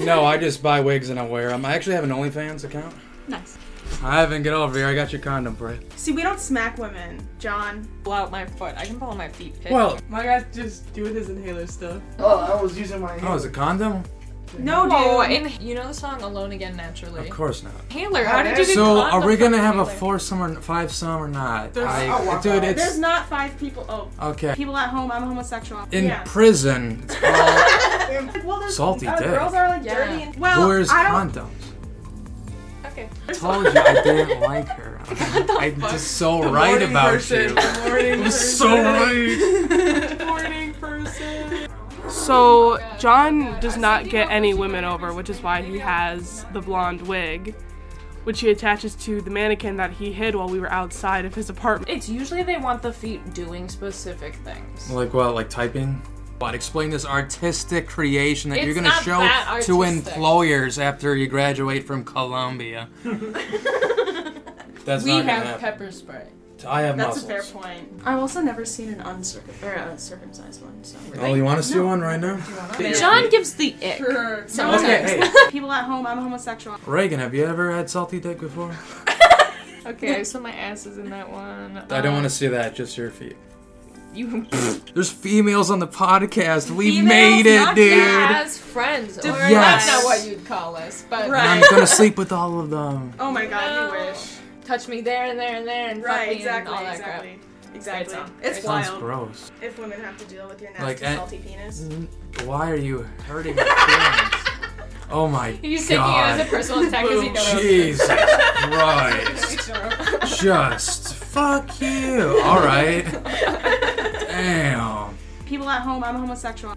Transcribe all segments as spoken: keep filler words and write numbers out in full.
No, I just buy wigs and I wear them. I actually have an OnlyFans account. Nice. I haven't get over here. I got your condom for it. See, we don't smack women, John. Pull out my foot. I can pull out my feet. Pick. Well, My guy's just doing his inhaler stuff. Oh, I was using my hand. oh, is it condom? No, dude. Oh, and you know the song "Alone Again Naturally"? Of course not. Taylor, how did you get So, condom are we gonna from have a Taylor? foursome or five-some or not? There's- I, oh, wow. dude, it's There's not five people. Oh, okay. people at home. I'm homosexual. In yeah. prison, it's all Well, there's, salty uh, dick. Girls are like Yeah. dirty. And, well, Where's I don't. condoms? Okay. I told you I didn't like her. I'm just so right Morning about person. you. The morning I'm person. so right. Morning person. So, John does not get any women over, which is why he has the blonde wig, which he attaches to the mannequin that he hid while we were outside of his apartment. It's usually they want the feet doing specific things. Like what? Like typing? But explain this artistic creation that It's you're gonna not show that to artistic. employers after you graduate from Columbia. That's We not gonna have happen. pepper spray. I have That's muscles. a fair point. I've also never seen an uncircum or a circumcised one. So. Oh, you want to see one right now? John gives the ick. Sure. Sometimes. Okay, hey. People at home. I'm homosexual. Reagan, have you ever had salty dick before? Okay, so my ass is in that one. I don't want to see that, just your feet. You There's females on the podcast. We Females, made it, not dude. as friends. Or Yes. That's not what you'd call us, but Right. I'm gonna sleep with all of them. Oh my God, No. you wish. touch me there and there and there and fuck Right, me exactly, and all that exactly. crap. Exactly. Great song. It's Great Sounds wild. gross. If women have to deal with your nasty, Like, eh, salty penis. Why are you hurting my feelings? Oh my He's taking it god. as a personal attack because he knows. Jesus Christ. Just fuck you. Alright. Damn. People at home. I'm homosexual.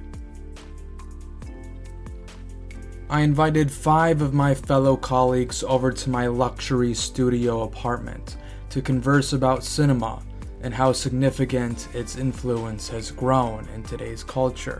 I invited five of my fellow colleagues over to my luxury studio apartment to converse about cinema and how significant its influence has grown in today's culture.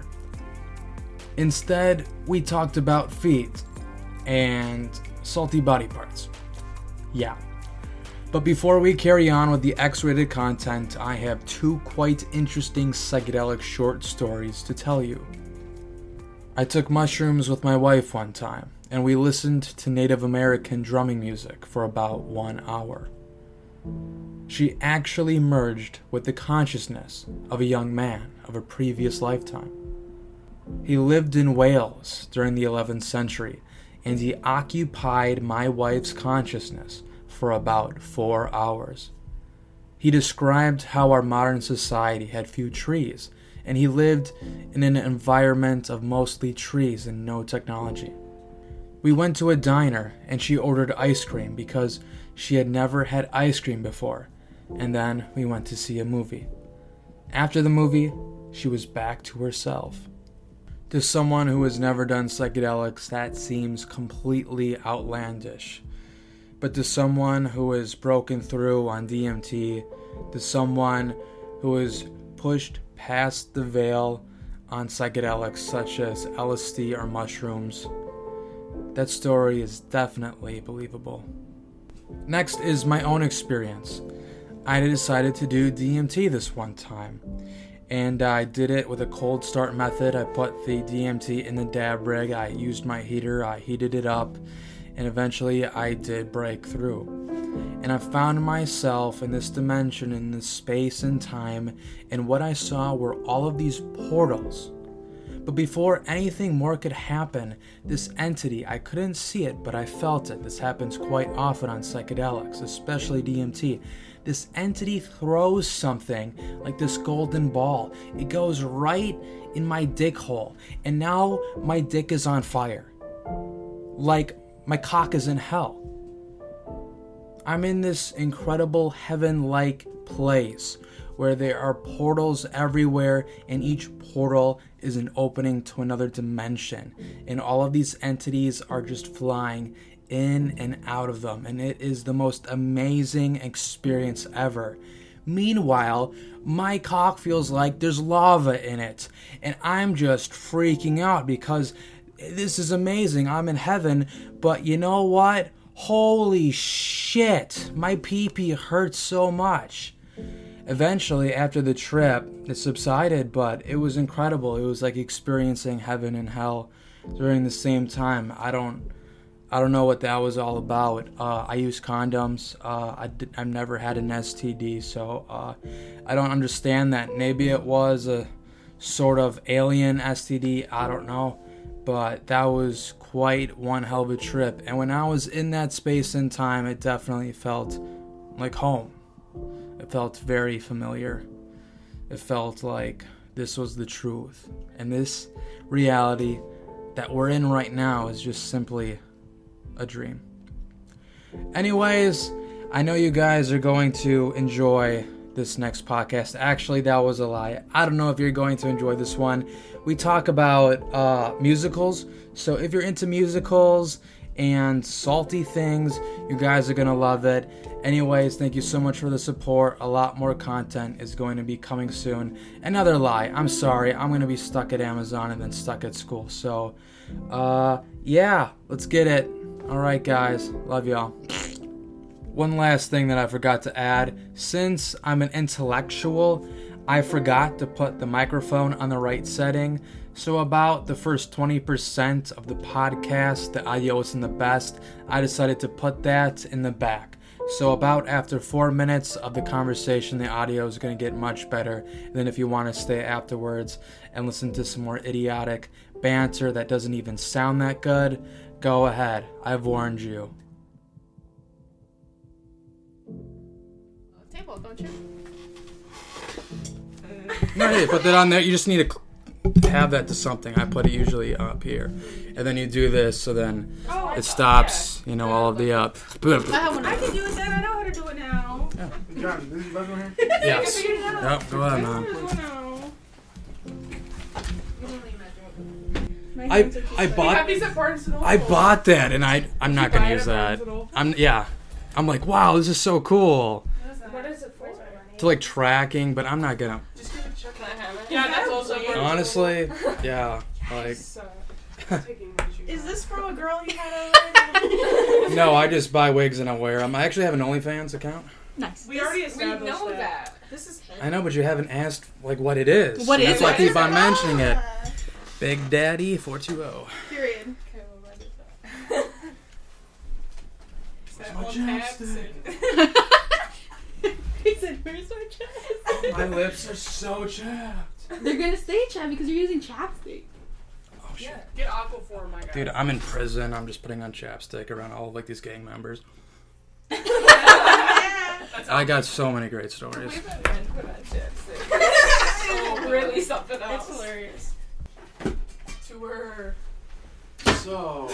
Instead, we talked about feet and salty body parts. Yeah. But before we carry on with the X-rated content, I have two quite interesting psychedelic short stories to tell you. I took mushrooms with my wife one time, and we listened to Native American drumming music for about one hour. She actually merged with the consciousness of a young man of a previous lifetime. He lived in Wales during the eleventh century, and he occupied my wife's consciousness for about four hours. He described how our modern society had few trees, and he lived in an environment of mostly trees and no technology. We went to a diner, and she ordered ice cream because she had never had ice cream before, and then we went to see a movie. After the movie, she was back to herself. To someone who has never done psychedelics, that seems completely outlandish. But to someone who has broken through on D M T, to someone who has pushed past the veil on psychedelics such as L S D or mushrooms, that story is definitely believable. Next is my own experience. I decided to do D M T this one time, and I did it with a cold start method. I put the D M T in the dab rig, I used my heater, I heated it up, and eventually I did break through. And I found myself in this dimension, in this space and time, and what I saw were all of these portals. But before anything more could happen, this entity, I couldn't see it, but I felt it. This happens quite often on psychedelics, especially D M T. This entity throws something like this golden ball. It goes right in my dick hole, and now my dick is on fire. Like my cock is in hell. I'm in this incredible heaven-like place where there are portals everywhere, and each portal is an opening to another dimension. And all of these entities are just flying in and out of them, and it is the most amazing experience ever. Meanwhile, my cock feels like there's lava in it, and I'm just freaking out because this is amazing. I'm in heaven, but you know what? Holy shit, my pee-pee hurts so much. Eventually, after the trip, it subsided, but it was incredible. It was like experiencing heaven and hell during the same time. I don't I don't know what that was all about. Uh, I use condoms. Uh, I did, I've never had an S T D, so uh, I don't understand that. Maybe it was a sort of alien S T D. I don't know. But that was quite one hell of a trip. And when I was in that space and time, it definitely felt like home. It felt very familiar. It felt like this was the truth. And this reality that we're in right now is just simply a dream. Anyways, I know you guys are going to enjoy this next podcast. Actually, that was a lie. I don't know if you're going to enjoy this one. We talk about uh, musicals. So if you're into musicals and salty things, you guys are going to love it. Anyways, thank you so much for the support. A lot more content is going to be coming soon. Another lie. I'm sorry. I'm going to be stuck at Amazon and then stuck at school. So, uh, yeah, let's get it. All right, guys. Love y'all. One last thing that I forgot to add. Since I'm an intellectual, I forgot to put the microphone on the right setting. So about the first twenty percent of the podcast, the audio isn't the best. I decided to put that in the back. So about after four minutes of the conversation, the audio is going to get much better. And then if you want to stay afterwards and listen to some more idiotic banter that doesn't even sound that good, go ahead. I've warned you. Table, don't you? No, hey, put that on there. You just need to have that to something. I put it usually up here. And then you do this, so then Oh, it stops, you know, all of the up. I can do it then. I know how to do it now. John, this is buzz on here? Yes. Figure it out. Yep, go ahead, I know how man. to do it now. My I hands are too I sweaty. bought these at Barnes and Noble. I bought that, and I I'm not buy gonna it use at that. Barnes and Noble? I'm yeah. I'm like, wow, this is so cool. What is it for? To like tracking, but I'm not gonna. Just give it a check. Can I have it? Yeah, that's also Really? Honestly, yeah. Like, uh, taking measures. Is this from a girl you had over? no, I just buy wigs and I wear them. I actually have an OnlyFans account. Nice. We already We established know that. that. This is I know, but you haven't asked like what it is. What And is That's why I it? keep on mentioning it. Big Daddy four two zero. Period. Okay, well, what is that? Is that my all chapstick? tabs? He said, "Where's my chapstick?" My lips are so chapped. They're gonna stay chapped because you're using chapstick. Oh shit. Yeah. Get Aquaphor, my guy. Dude, I'm in prison. I'm just putting on chapstick around all of like these gang members. I got so many great stories. We've been men put on chapstick. So really something It's else. hilarious. To her. So,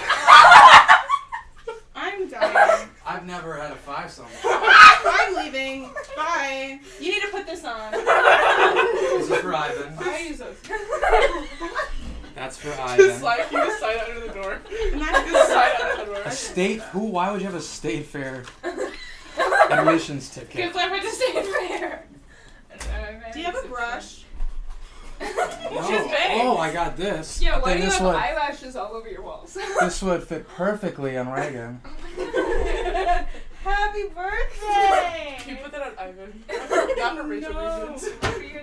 I'm dying. I've never had a five something. I'm leaving. Bye. You need to put this on. This is for Ivan. I use those. That's for Just Ivan. like you just sign it under the door. Not Just sign it under the door. A state? Who? Why would you have a state fair admissions ticket? Because I went to State Fair. Do you have a brush? No. She's big. Oh, I got this. Yeah, I why think do you this have would eyelashes all over your walls? this would fit perfectly on Reagan. Happy birthday! Can you put that on Ivan? Not for racial No. reasons.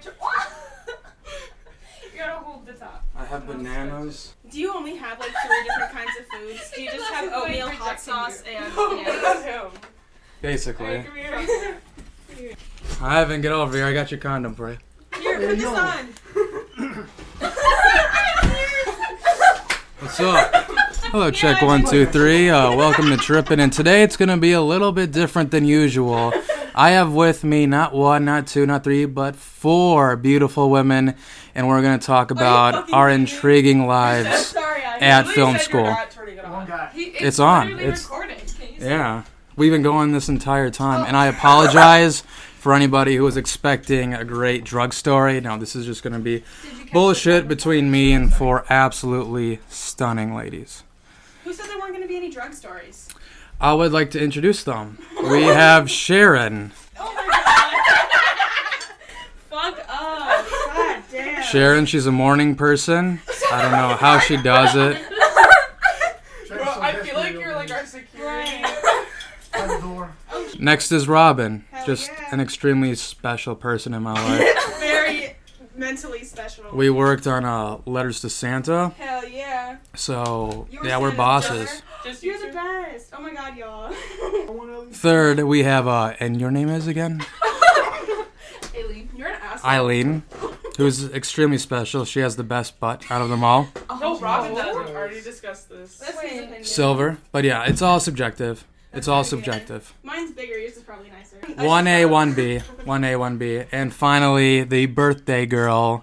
You gotta hold the top. I have bananas. Do you only have like three different kinds of foods? Do you just have oatmeal, hot sauce, and Oh, bananas? not him. Basically. Come here. Ivan, get over here. I got your condom for you. Here, put this on. What's up? Hello, check one, two, three. Uh, welcome to Trippin', and today it's gonna be a little bit different than usual. I have with me not one, not two, not three, but four beautiful women, and we're gonna talk about fucking our kidding me? intriguing lives Sorry, I at Please film said school. You're not turning it One on. guy. He, it's, It's on. literally It's- recording. Can you see? Yeah, we've been going this entire time, and I apologize for anybody who was expecting a great drug story. No, this is just gonna be bullshit between me and four absolutely stunning ladies. Who said there weren't going to be any drug stories? I would like to introduce them. We have Sharon. Oh my god. Fuck up. God damn. Sharon, she's a morning person. I don't know how she does it. Bro, I feel like you're like our security. By the door. Next is Robin. Hell Just yeah. an extremely special person in my life. Very, mentally special. We worked on uh, letters to Santa. Hell yeah. So You were yeah, we're Santa's bosses. brother? Just You're you the two? best. Oh my god, y'all. Third, we have uh, and your name is again Aileen, you're an asshole. Eileen, who's extremely special. She has the best butt out of them all. No, Robin no. does. We've already discussed this. That's his opinion. Silver, but yeah, it's all subjective. That's It's all very good. subjective. Mine's bigger. Yours is probably nicer. One A, one B, one A, one B, and finally the birthday girl,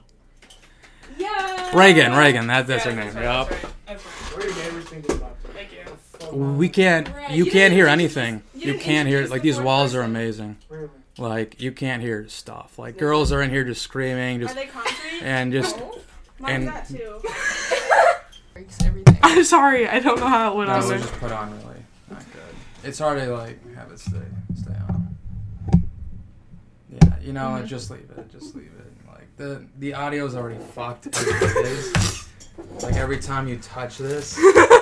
Yeah. Reagan. Reagan, that, that's Yeah, her name. right, Yup. That's right. That's right. What do you ever think about that? Thank you. We can't. Right, You you can't didn't hear introduce- anything. you You didn't can't hear. introduce Like the these fourth walls are person. amazing. Really? Like you can't hear stuff. Like girls are in here just screaming, Are just they concrete? and just. Mine's and- that too. Breaks everything. I'm sorry, I don't know how it went That on was there. just put on really not good. It's hard to like have it stay stay on. Yeah, you know, Mm-hmm. just leave it. Just leave it. Like the the audio's already fucked as it is. Like every time you touch this,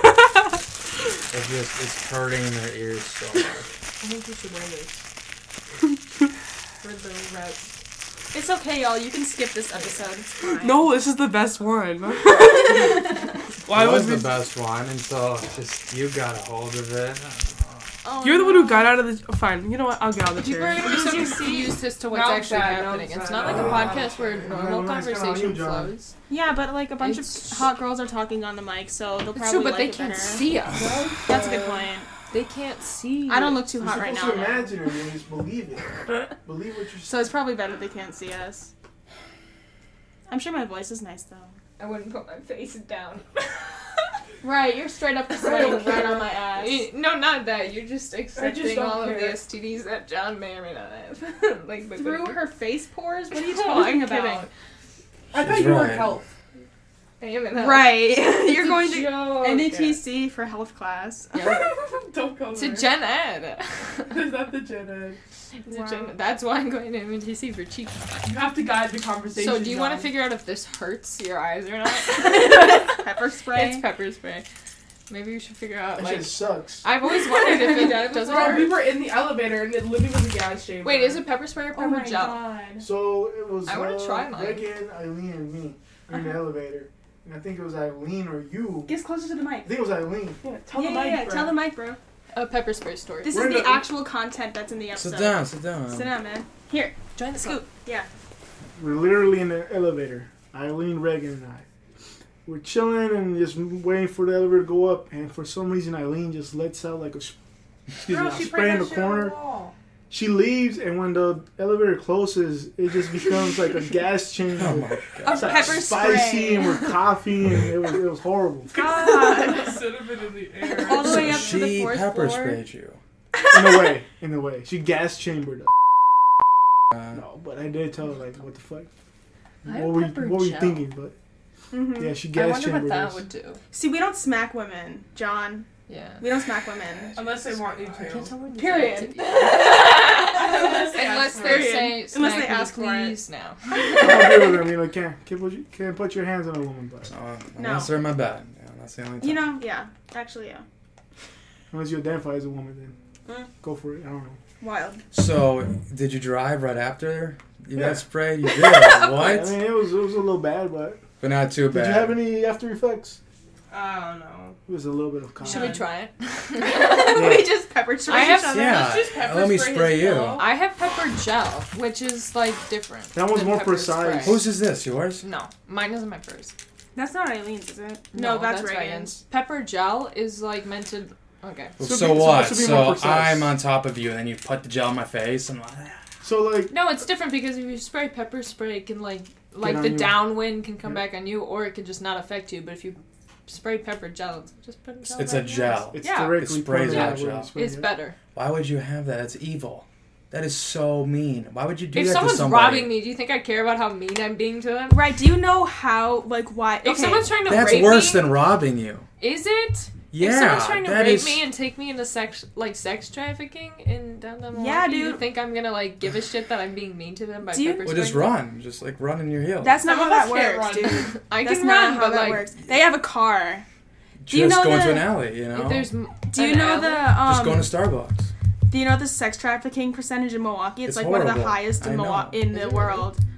it just it's hurting in their ears so much. I think we should wear this. For the rest. It's okay, y'all. You can skip this episode. It's fine. No, this is the best one. Why It was was the we? best one until just you got a hold of it. Oh, You're the one no. who got out of the. Oh, fine, you know what? I'll get out of the People are chair. gonna be so confused as to what's Now actually I'm sad, now I'm happening. It's sad. not like a podcast where normal Yeah, nice going on conversation you, John. flows. Yeah, but like a bunch It's- of hot girls are talking on the mic, so they'll It's probably true, but like they it can't better. see us. That's a good point. They can't see. I don't look too You're hot right supposed now. to though. imagine it and just believe it. Believe what you're So it's probably better they can't see us. I'm sure my voice is nice though. I wouldn't put my face down. Right, you're straight up sweating right on my ass. Eh, No, not that. You're just accepting don't all of the care. S T Ds that John may or may not have. like but- Through her face pores? What are you No, talking I'm about? kidding. I thought She's you were right. health. I am in health. Right. It's You're a going to joke. N A T C for health class. Don't go It's there. a gen ed. Is that the gen ed? It's a Wow. gen- That's why I'm going to N A T C for cheap. You have to guide the conversation. So, do you want to John. figure out if this hurts your eyes or not? Pepper spray. It's pepper spray. Maybe we should figure out That like. shit sucks. I've always wondered if it doesn't Bro, we hurt. were in the elevator and it literally was a gas chamber. Wait, is it pepper spray or Oh pepper my gel? god. So it was I wanna uh, try mine. Reagan, Eileen, and me in the elevator. And I think it was Eileen or you. Get closer to the I mic. think it was Eileen. Yeah, tell yeah, the yeah, mic, yeah. bro. Tell the mic, bro. A pepper spray story. This We're is the in the- actual content that's in the episode. Sit down. Sit down. Sit down, man. Here, Join the scoot. Yeah. We're literally in the elevator. Eileen, Reagan, and I. We're chilling and just waiting for the elevator to go up. And for some reason, Eileen just lets out like a, sp- excuse Bro, me, a she spray in the put that shit on corner. wall. She leaves, and when the elevator closes, it just becomes like a gas chamber. Oh my A god. It's like pepper spicy spray. and with coffee, and it was it was horrible. God. Cinnamon in the air. All the So way up to the she fourth pepper floor. sprayed you. In a way, in a way, she gas chambered us. Uh, No, but I did tell her like, what the fuck? I have What were you, pepper what were you gel. thinking? But Mhm. yeah, she I gas wonder what chambered that us. would do. See, we don't smack women, John. Yeah. We don't smack women. Unless they want you I can't to. tell when Period. Unless they Period. say, Unless smack they me, ask for it. please, now. I agree with her. I mean, like, can't can't put, you, can't put your hands on a woman, but uh, No. Unless they're in my bed. Yeah, that's the only time. You know, yeah. Actually, yeah. unless you identify as a woman, then Mm. go for it. I don't know. Wild. So, did you drive right after you Yeah. got sprayed? You did. I What? mean, it was it was a little bad, but But not too did bad. you have any after effects? I don't know. It was a little bit of Should we comedy. try it? we just pepper spray I have- each other. Yeah. Let's just pepper let me spray spray his you. pillow. I have pepper gel, which is like different. That one's than more pepper precise. spray. Whose is this? Yours? No, mine isn't my purse. That's not Eileen's, is it? No, that's, Reagan's. Reagan's. Pepper gel is like meant to. Okay. So, So be- so what? to be So, more precise. I'm on top of you, and then you put the gel in my face, and like, So like, No, it's different because if you spray pepper spray, it can like like on the you. downwind can come Yeah. back on you, or it could just not affect you. But if you spray pepper gel, it's just put gel it's right a in your gel. it's Yeah. directly It sprays pointed out at where gel. you spray It's it. better. Why would you have that? It's evil. That is so mean. Why would you do If that to someone's somebody? robbing me, do you think I care about how mean I'm being to them? Right, do you know how, like, why? If okay. someone's trying to That's rape worse me, than robbing you. is it? Yeah, if someone's trying to that rape is- me and take me into sex, like sex trafficking in downtown Milwaukee, Yeah, you dude. think I'm gonna like give a shit that I'm being mean to them by Do you- pepper Well, just spraying them? run. Just like run in your heels. That's not Some how of that us can't works, run. dude. I That's can not run, how but that like works. They have a car. just do you know go into the- an alley. You know. if there's m- Do you an know alley- the um? just go to Starbucks. Do you know the sex trafficking percentage in Milwaukee? It's, It's like one of the horrible. highest in I know. Milwaukee in the Is it world.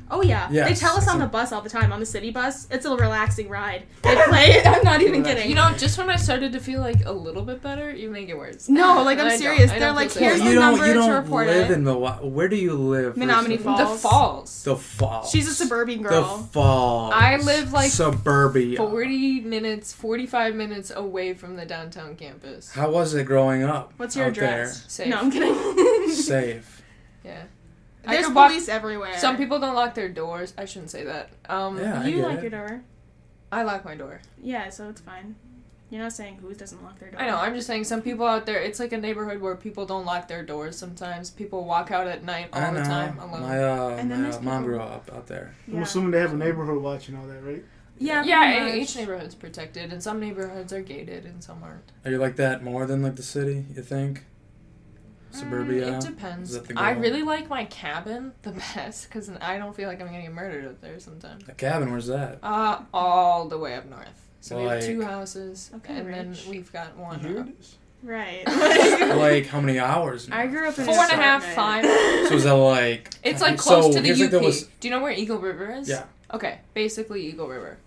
Oh yeah. Yes, They tell us it's on a- the bus all the time, on the city bus. It's a relaxing ride. They play it. I'm not even kidding. You know, just when I started to feel like a little bit better, you make it worse. No, like I'm I don't- serious. I They're don't like, feel here's safe. the you don't. number You to don't report live it. in Milwaukee. Where do you live? Menominee first of all? Falls. The falls. The Falls. She's a suburban The girl. Falls. I live, like, suburbia. forty minutes, forty-five minutes away from the downtown campus. How was it growing up? What's your out address? Safe. No, I'm kidding. There? Safe. Yeah. I There's could walk- police everywhere. Some people don't lock their doors. I shouldn't say that. Um, Yeah, I You get lock it. your door. I lock my door. Yeah, so it's fine. You're not saying who doesn't lock their door. I know, I'm just saying some people out there, it's like a neighborhood where people don't lock their doors sometimes. People walk out at night all I know. the time alone. My uh, And then my there's mom people- grew up out there. I'm Yeah. assuming they have a neighborhood watching all that, right? Yeah, yeah, pretty e- much. each neighborhood's protected, and some neighborhoods are gated and some aren't. Are you like that more than like the city? You think? Suburbia. Mm, it Is depends. that the I goal? really like my cabin the best because I don't feel like I'm gonna get murdered up there sometimes. A cabin. Where's that? Uh, all the way up north. So we have two Like- houses, Okay, and then rich. we've got one. Here uh, it is. Right. Like how many hours? Now? I grew up in Four an and a half, apartment. five. So is that like? It's like so close to the here's U like there P. was- Do you know where Eagle River is? Yeah. Okay, basically Eagle River.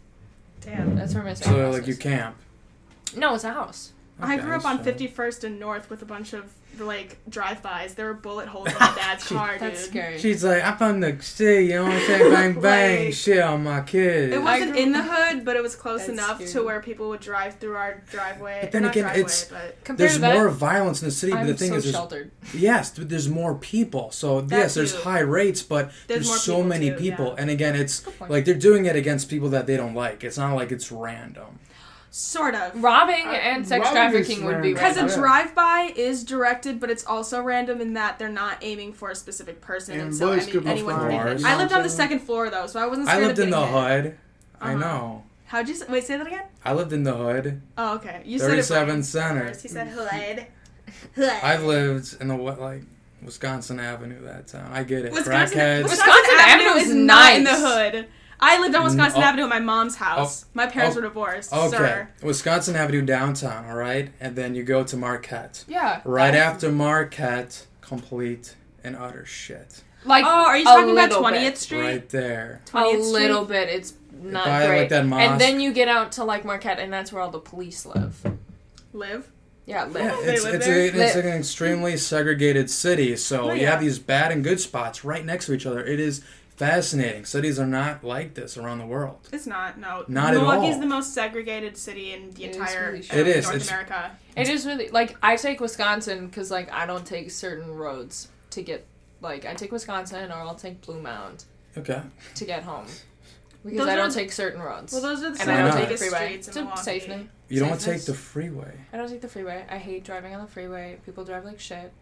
Damn. That's where my second So house like you is. camp. No, it's a house. I Okay, grew up on so- fifty-first and North with a bunch of like drive-bys. There were bullet holes in my dad's car, dude. That's scary. She's like, I'm from the city, you know what I'm saying? Bang, bang, Like- shit on my kids. It I wasn't grew- in the hood, but it was close That's enough scary. to where people would drive through our driveway. But then Not again, driveway, it's- but Compared There's to that, more violence in the city, but I'm the thing so is, there's, sheltered. yes, th- there's more people. So That yes, there's too. high rates, but There's there's, more so people many too, people. yeah. And again, it's Good point. like they're doing it against people that they don't like. It's not like it's random. sort of. Robbing Uh, and sex robbing is trafficking would be random. Because random. a Yeah. drive-by is directed, but it's also random in that they're not aiming for a specific person, and, And so boys any, could be anyone can be fine. hit. You I know lived what on I'm the saying? second floor though, so I wasn't I scared lived of in the getting hit. hood. I Uh-huh. know. How'd you say, wait? Say that again. I lived in the hood. Oh, okay. You said it thirty-seven right Center. first. He said hood. Hood. I've lived in the what like Wisconsin Avenue that town. I get it. Wisconsin, Crackheads. Wisconsin, Wisconsin Avenue Avenue is is not in the nice. hood. I lived on Wisconsin Mm, oh. Avenue at my mom's house. my parents oh. were divorced, Okay, sir. Wisconsin Avenue downtown, all right, and then you go to Marquette. Yeah. Right that's- after Marquette, complete and utter shit. Like, Oh, are you a talking about little twentieth bit. Street? Right there. A twentieth Street? little bit. It's not By, like, great. that mosque. And then you get out to like Marquette, and that's where all the police live. Live? Yeah, live. Yeah, They it's live it's, there? a, it's Live. an extremely segregated city, so Oh, you yeah. have these bad and good spots right next to each other. It is fascinating. Cities are not like this around the world. It's not. No. Not at Milwaukee's all. the most segregated city in the It is entire really uh, shit. It is, North it's- America. It is really like I take Wisconsin because like I don't take certain roads to get like I take Wisconsin or I'll take Blue Mound Okay. to get home because Those I are- don't take certain roads. Well, those are the and I don't some take biggest the freeway. streets in It's a Milwaukee. safety. You don't Safeness. take the freeway. I don't take the freeway. I hate driving on the freeway. People drive like shit.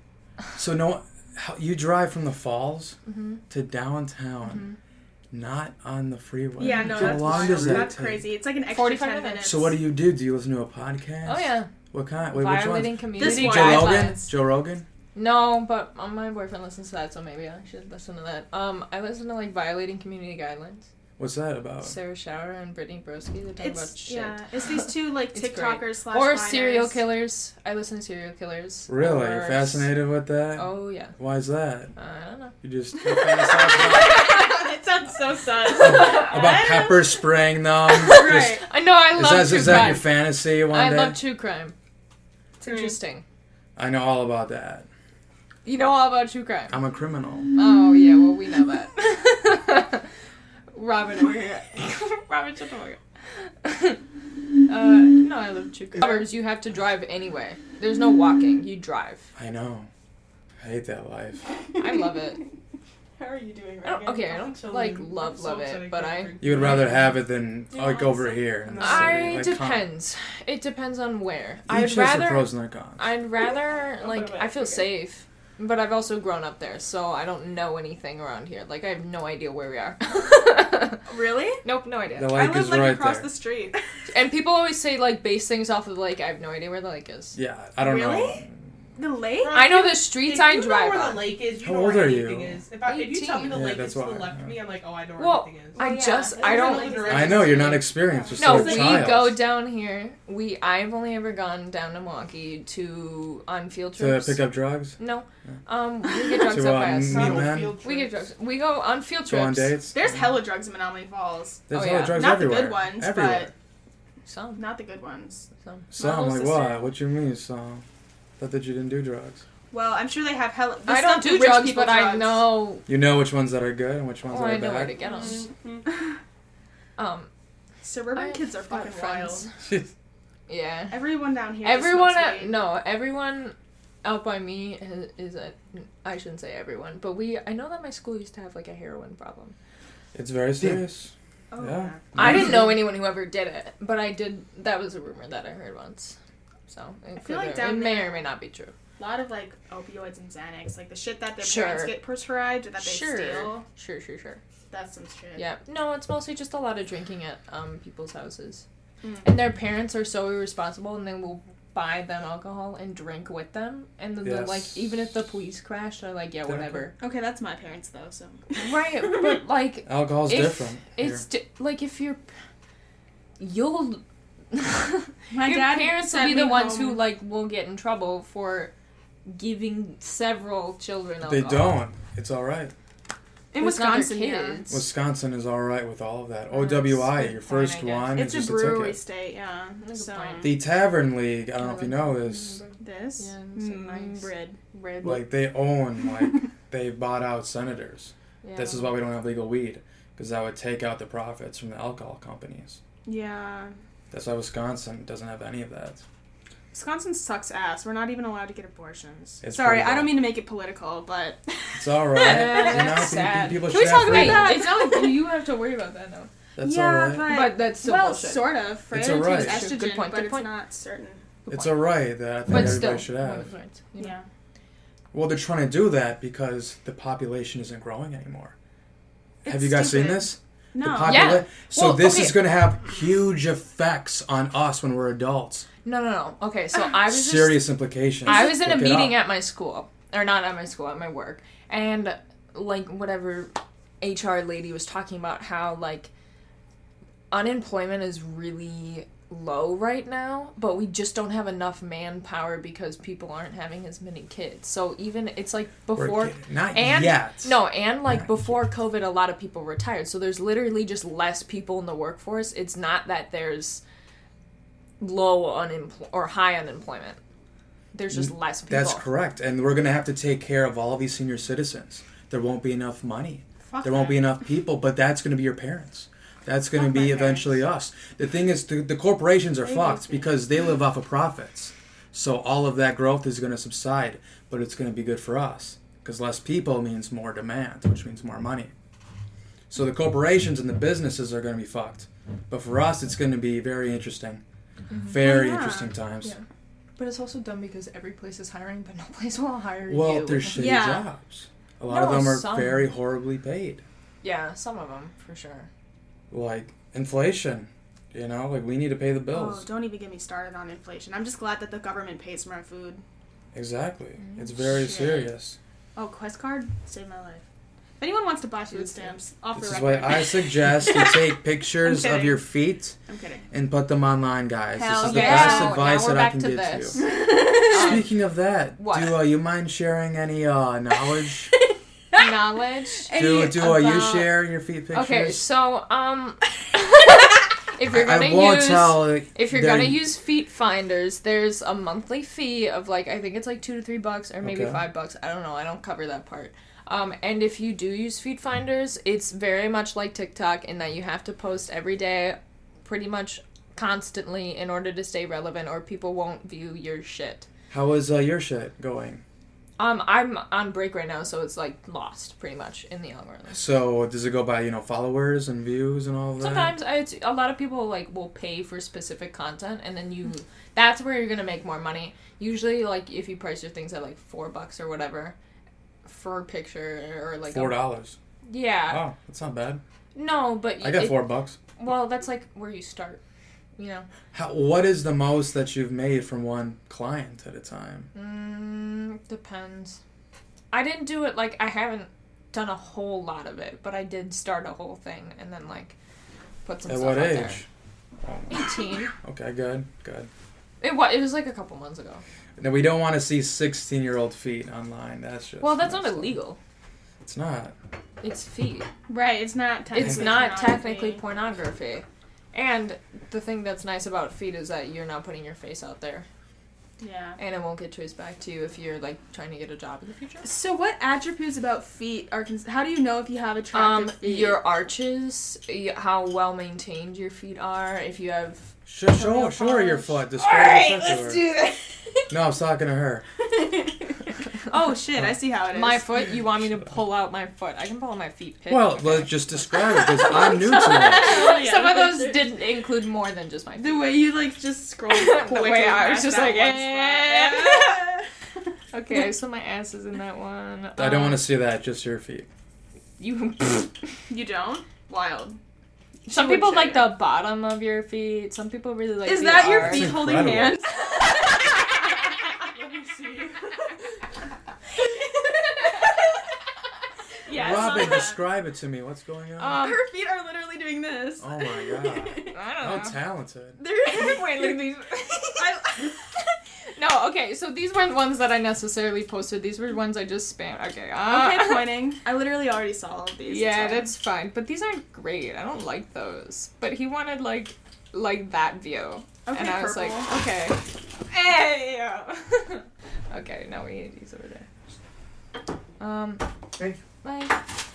So no, how, you drive from the falls Mm-hmm. to downtown, not on the freeway. Yeah, no, How that's long wild. does that That's take? crazy. It's like an extra forty-five ten minutes. minutes. So what do you do? Do you listen to a podcast? Oh yeah, What kind? Wait, which violating one? community This one. Joe Rogan. guidelines. Joe Rogan. No, but um, my boyfriend listens to that, so maybe I should listen to that. Um, I listen to like violating community guidelines. What's that about? Sarah Shower and Brittany Broski. They talk about It's shit. yeah. It's these two like It's great. TikTokers slash Or minors. serial killers. I listen to serial killers. Really? Or- You're fascinated with that? Oh yeah. Why is that? I don't know. You just you fantasize It sounds so sus. about, about pepper spraying them. Right. I know. I Just, love is that, true is that crime. your fantasy one I day? love true crime. It's Mm. interesting. I know all about that. You know all about true crime. I'm a criminal. Oh yeah, well we know that. Robin over here. Robin, shut the fuck up. Uh, no, I love true crime. Suburbs, you have to drive anyway. There's no walking. You drive. I know. I hate that life. I love it. How are you doing, I don't, Reagan? okay, I I'm don't chilling. like I'm love so love upset I it, but can't I. drink. You would rather have it than Yeah, like I'm over so- here in the I city. Like, come- depends. It depends on where. Each I'd has the rather. pros and the cons. I'd rather I'll like put it I back, feel okay. safe, but I've also grown up there, so I don't know anything around here. Like I have no idea where we are. Really? Nope, no idea. The I lake live is like right across there. the street. And people always say like base things off of the lake. I have no idea where the lake is. Yeah, I don't know. Really? The lake? I know the streets If I you know drive where on. the lake is, you How know old where are anything you? is. If, I, if you tell me the Yeah, lake that's is to the why, left of yeah. me, I'm like, oh, I know where Well, everything is. I Oh, yeah. just That's I don't. really direct. I know you're not experienced. You're No, still a we child. go down here. We I've only ever gone down to Milwaukee to on field to trips. pick up drugs. No, um, we get drugs To, up by uh, us. meet Subtle men? field We get trips. drugs. We go on field Go on trips. dates. There's hella drugs in Menominee Falls. There's Oh, a lot yeah. of drugs Not everywhere. the good ones, everywhere. Some, but not the good ones. some. Some My like little what? sister- What you mean some? Thought that you didn't do drugs. Well, I'm sure they have hella. the I don't stuff do that rich drugs, people but I drugs. know. You know which ones that are good and which ones Oh, that are I know where to bad. get them. Mm-hmm. Um, Suburban I kids are got fucking friends. wild. Yeah. Everyone down here. Everyone, Just smokes at, weed. no, everyone out by me is, is a. I shouldn't say everyone, but we. I know that my school used to have like a heroin problem. It's very serious. Oh, Yeah. yeah. I didn't know anyone who ever did it, but I did. That was a rumor that I heard once. So it, feel like could- down it may there- or may not be true. A lot of like opioids and Xanax, like the shit that their Sure. parents get prescribed or that they Sure, steal. sure, sure, sure. That's some shit. Yeah, no, it's mostly just a lot of drinking at um people's houses, Mm. and their parents are so irresponsible, and they will buy them alcohol and drink with them, and then they're Yes. like, even if the police crash, they're like, yeah, Exactly. whatever. Okay, that's my parents though. So. Right, but like. Alcohol's If different. It's di- like if you're, you'll. My your dad parents will sent be the me ones home- who like will get in trouble for giving several children They alcohol. don't. It's all right. in Well, it's not their Wisconsin. Yeah. kids. Wisconsin is all right with all of that. Oh, O W I, that's a your good first point, I guess. one, It's is a just a brewery ticket. state, yeah. That's a So good point. The Tavern League, I don't know if you know this, this Yeah, it's mm, nice. bread. Red. like they own, like they bought out senators. Yeah. This is why we don't have legal weed, because that would take out the profits from the alcohol companies. Yeah. That's why Wisconsin doesn't have any of that. Wisconsin sucks ass. We're not even allowed to get abortions. It's Sorry, pretty I don't bad. mean to make it political, but It's all right. Yeah, you know, that's pe- sad. people Can we should talk have about freedom. that? It's not like you have to worry about that now. That's yeah, all right. but, But that's still well, bullshit. sort of. For It's it alright. takes Good estrogen, point, but good it's point. not certain. It's all right that I think But everybody still, should women's have. rights, you know. Yeah. Well, they're trying to do that because the population isn't growing anymore. have It's you guys seen stupid. this? No. The popula- Yeah. So Well, this okay. is going to have huge effects on us when we're adults. No, no, no. Okay, so I was just Serious implications. I was in a Look it meeting up. at my school, or not at my school, at my work, and like whatever H R lady was talking about how like unemployment is really low right now, but we just don't have enough manpower because people aren't having as many kids. So even it's like We're before getting- not and yet. no, and like Not before COVID, a lot of people retired. So there's literally just less people in the workforce. It's not that there's low unemployment or high unemployment. There's just less people. That's correct. And we're going to have to take care of all these senior citizens. There won't be enough money. Fuck There won't that. be enough people, but that's going to be your parents. That's going to Fuck be my eventually us. The thing is, the, the corporations are They fucked hate me. because they live off of profits. So all of that growth is going to subside, but it's going to be good for us because less people means more demand, which means more money. So the corporations and the businesses are going to be fucked. But for us, it's going to be very interesting. Very Oh, yeah. interesting times. Yeah. But it's also dumb because every place is hiring, but no place will hire you. Well, they're shitty Yeah. jobs. A lot of No, them are some. very horribly paid. Yeah, some of them for sure. Like inflation, you know, like we need to pay the Oh, bills. don't even get me started on inflation. I'm just glad that the government pays for my food. Exactly. It's very Shit. serious. Oh, Quest card saved my life. If anyone wants to buy food stamps, off This the is why record. I suggest you take pictures I'm of kidding. your feet I'm kidding. and put them online, guys. Hell this is the yeah. best Now- advice now we're that I back can to give this. to you. Speaking of that, What? do uh, you mind sharing any uh, knowledge? Knowledge. do do uh, you about- share your feet pictures? Okay, so um, if you're I, gonna I won't use tell. Like, if you're they're- gonna use Feet Finders, there's a monthly fee of like I think it's like two to three bucks or maybe Okay. five bucks. I don't know. I don't cover that part. Um, and if you do use Feet Finders, it's very much like TikTok in that you have to post every day, pretty much constantly in order to stay relevant, or people won't view your shit. How is uh, your shit going? Um, I'm on break right now, so it's like lost pretty much in the algorithm. So does it go by, you know, followers and views and all of that? Sometimes I, it's, a lot of people like will pay for specific content, and then you that's where you're gonna make more money. Usually, like if you price your things at like four bucks or whatever for a picture or like Four a, dollars. yeah, Oh, that's not bad. no, but I got it- four bucks. Well, that's like where you start, you know. How, what is the most that you've made from one client at a time? Mm, Mm, depends. I didn't do it, like, I haven't done a whole lot of it, but I did start a whole thing and then, like, put some At stuff what out age? there. eighteen. Okay, good, good. It was, it was like a couple months ago. Now, we don't want to see sixteen-year-old feet online. That's just... Well, that's not messed up. illegal. It's not. It's feet. Right, it's not technically It's not pornography. technically pornography. And the thing that's nice about feet is that you're not putting your face out there. Yeah. And it won't get traced back to you if you're, like, trying to get a job in the future. So what attributes about feet are... Cons- how do you know if you have attractive Um, feet? your arches, y- how well maintained your feet are, if you have... Show, show, show her your foot. Describe your foot to her. that. No, I was talking to her. Oh, shit, I see how it is. My foot, you want me to pull out my foot? I can pull out my feet pic. Well, let's just describe it, because I'm new to it. Oh, yeah, Some of the those pictures. didn't include more than just my feet. The way you, like, just scroll The quickly way I was past just that like, one spot. eh. Okay, so my ass is in that one. I don't want to see that, just your feet. You. You don't? Wild. Some She people would like share. the bottom of your feet. Some people really like. Is the that your arch. feet That's holding incredible. hands? Let me see. Yeah, Robin, so- describe it to me. What's going on? Um, Her feet are literally doing this. oh my god. I How don't know. talented. They're Wait, look at these. I, No, okay, so these weren't ones that I necessarily posted. These were ones I just spammed. Okay, uh, okay, pointing. I literally already saw all of these. Yeah, It's fine. that's fine. But these aren't great. I don't like those. But he wanted like like that view. Okay, and I was purple. like, okay. Hey. Okay, now we need these over there. Um. Thank you. Like,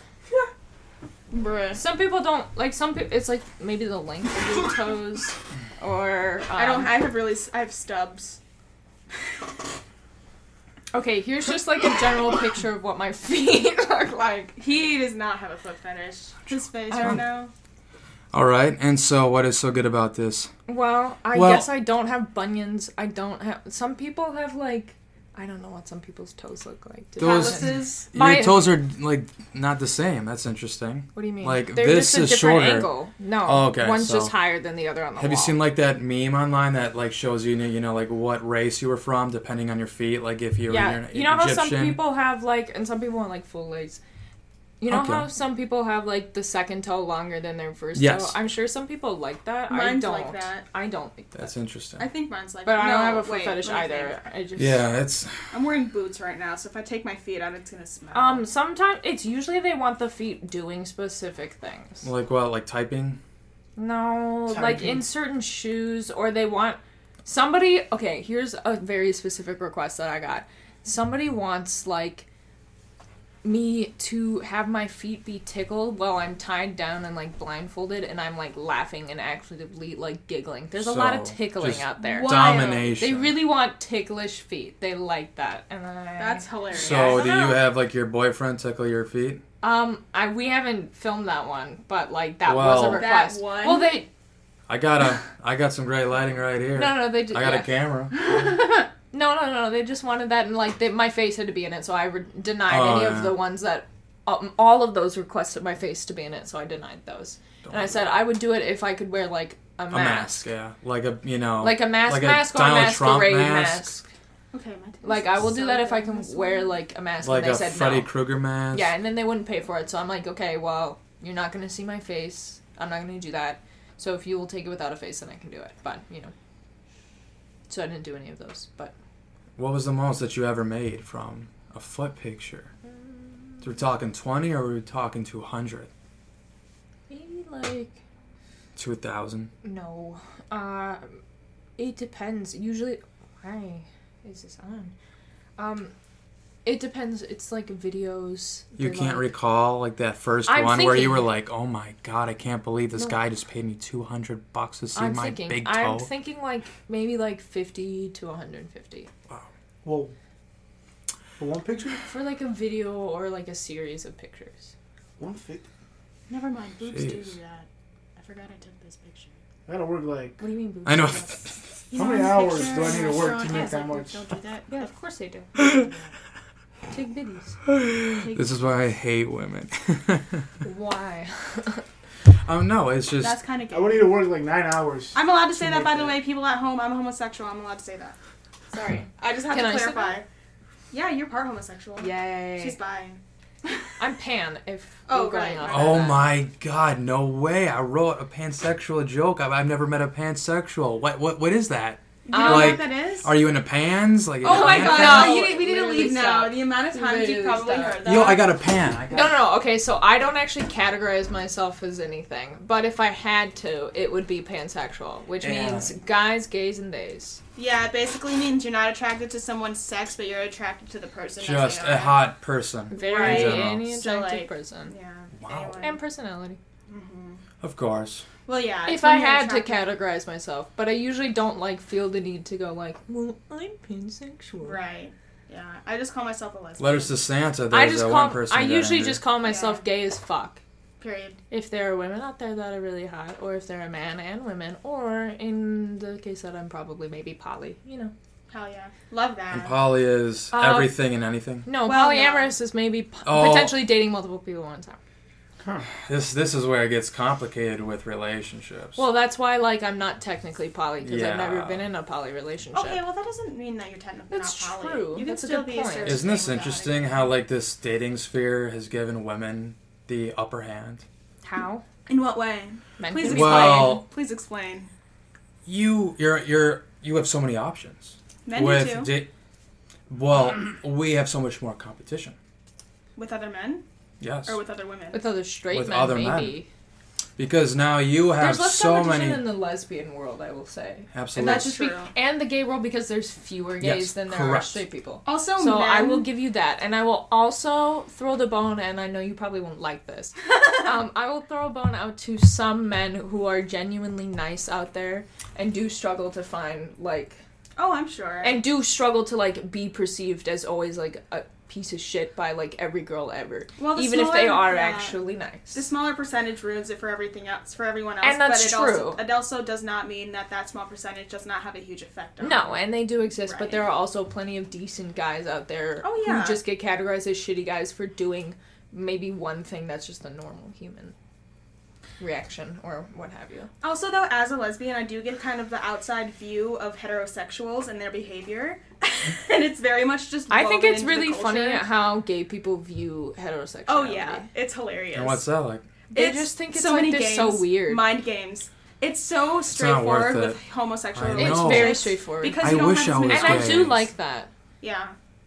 Bruh. some people don't like. Some people, it's like maybe the length of your toes, or um, I don't. I have really. s- I have stubs. Okay, here's just like a general picture of what my feet look like. He does not have a foot fetish. His face I right don't- now. All right, and so what is so good about this? Well, I Well- guess I don't have bunions. I don't have. Some people have like, I don't know what some people's toes look like. Do Those- Calluses. My- Your toes are like not the same. That's interesting. What do you mean? Like, They're this just a is different shorter. angle. No, Oh, okay, one's so- just higher than the other on the Have wall. you seen like that meme online that like shows you you know like what race you were from depending on your feet? Like if you were Yeah, you're you know how Egyptian. some people have like, and some people want like full legs. You know Okay. how some people have like the second toe longer than their first Yes. toe? I'm sure some people like that. I Mine's don't. like that. I don't like that. That's interesting. I think mine's like. But I no, don't have a foot wait, fetish let me either. think. I just Yeah, it's I'm wearing boots right now, so if I take my feet out, it's gonna smell. Um, sometimes it's usually they want the feet doing specific things. like what like typing. No, like Typing. in certain shoes, or they want somebody. Okay, here's a very specific request that I got. Somebody wants like me to have my feet be tickled while I'm tied down and like blindfolded, and I'm like laughing and actively like giggling. There's a lot of So, tickling just out there. Wild. Domination. They really want ticklish feet. They like that, and I, That's hilarious. So I do you don't know. have like your boyfriend tickle your feet? Um, I we haven't filmed that one, but like that was a Well- request. That one? Well, they I got a I got some great lighting right here. no, no, they did. I got yeah. a camera. No, no, no, they just wanted that, and like they, my face had to be in it, so I re- denied Oh, any yeah. of the ones that. Um, all of those requested my face to be in it, so I denied those. Don't And I said I would do it if I could wear like a a mask, mask, yeah, like a you know, like a mask, like a mask or a Donald Trump masquerade mask. mask. Okay, my taste Like I will is do so that if I good can on this wear one. like a mask. like and a they said Freddy no. Krueger mask. Yeah, and then they wouldn't pay for it, so I'm like, okay, well, you're not gonna see my face. I'm not gonna do that. So if you will take it without a face, then I can do it. But you know, so I didn't do any of those. But What was the most that you ever made from a foot picture? We're talking twenty, or were we talking two hundred? maybe like Two thousand. no. Uh, it depends. Usually, why is this on? Um, it depends. It's like videos. You They're can't like- recall like that first I'm one where you thinking- were like, "Oh my god, I can't believe this No. guy just paid me two hundred bucks to see I'm my thinking. big toe." I'm thinking like maybe like fifty to one hundred fifty Whoa. For one picture? for like a video or like a series of pictures. one fifty? Never mind, boobs do Jeez. that. I forgot I took this picture. I gotta work like. What do you mean? Boobs? I know. You How know, many in the hours picture, do I need to work Sean to make has that it, much? Don't do that. Yeah, of course they do. Take videos. This is why I hate women. Why? Oh no, it's just That's kind of I gay. would need to work like nine hours. I'm allowed to say to that, make by the that. way, people at home. I'm homosexual. I'm allowed to say that. Sorry. I just have Can to I say clarify. Yeah, you're part homosexual. Yay. She's bi. I'm pan if Oh, we're going right, off right. of Oh that. my god, no way. I wrote a pansexual joke. I've, I've never met a pansexual. What what what is that? You don't Um, know like, what that is? Are you into pans? Like Oh my pan god, fan? No, you need, we need to literally leave now. stop. The amount of times Literally you've probably stop. heard that. Yo, I got a pan. I got No, no, no. Okay, so I don't actually categorize myself as anything, but if I had to, it would be pansexual, which Yeah. means guys, gays, and days. Yeah, it basically means you're not attracted to someone's sex, but you're attracted to the person. as just they a are. hot person. Very Right. any So, attractive like, person. Yeah. Wow. Anyway. And personality. Mhm. Of course. Well, yeah. it's If when I you're had to attracted- categorize myself, but I usually don't like feel the need to go like, well, I'm pansexual. Right. Yeah. I just call myself a lesbian. Letters to Santa. I There's just uh, call. one person. I who got usually injured. just call myself Yeah. gay as fuck. Period. If there are women out there that are really hot, or if there are man and women, or in the case that I'm probably maybe poly, you know. Hell yeah. Love that. And poly is Uh, everything and anything. No, Well, polyamorous is maybe p- Oh. potentially dating multiple people at one time. This this is where it gets complicated with relationships. Well, that's why, like, I'm not technically poly, because I've never Yeah. been in a poly relationship. Okay, well that doesn't mean that you're technically That's not poly. true. You can That's a still good be point. a Isn't this without interesting it. how like this dating sphere has given women the upper hand? How? In what way? Men Please can explain. be poly. Well- Please explain. You you're you're you have so many options. Men with do too. da- well, we have so much more competition. With other men Yes. or with other women. With other straight With men, other maybe. Because now you have There's less so competition many in the lesbian world, I will say. And absolutely. that's just be- True. and the gay world, because there's fewer gays Yes, than there are correct. straight people. Also, So men, I will give you that, and I will also throw the bone, and I know you probably won't like this. um, I will throw a bone out to some men who are genuinely nice out there and do struggle to find like, Oh, I'm sure. and do struggle to like be perceived as always like a piece of shit by like every girl ever, Well, the even if they smaller- are yeah. actually nice. the smaller percentage ruins it for everything else, for everyone else. And that's but it Also, true. it also does not mean that that small percentage does not have a huge effect on No, it. and they do exist, but Right. there are also plenty of decent guys out there Oh, yeah. who just get categorized as shitty guys for doing maybe one thing that's just a normal human reaction or what have you. Also, though, as a lesbian, I do get kind of the outside view of heterosexuals and their behavior, and it's very much just. I think woven it's into the really funny culture. how gay people view heterosexuality. Oh yeah, it's hilarious. And what's that like? They It's just think it's so like many this games, so weird. mind games. It's so not worth straightforward it. with homosexual I It's know. very relationships straightforward. because I you don't wish have I as many was and I gay. do like that. Yeah.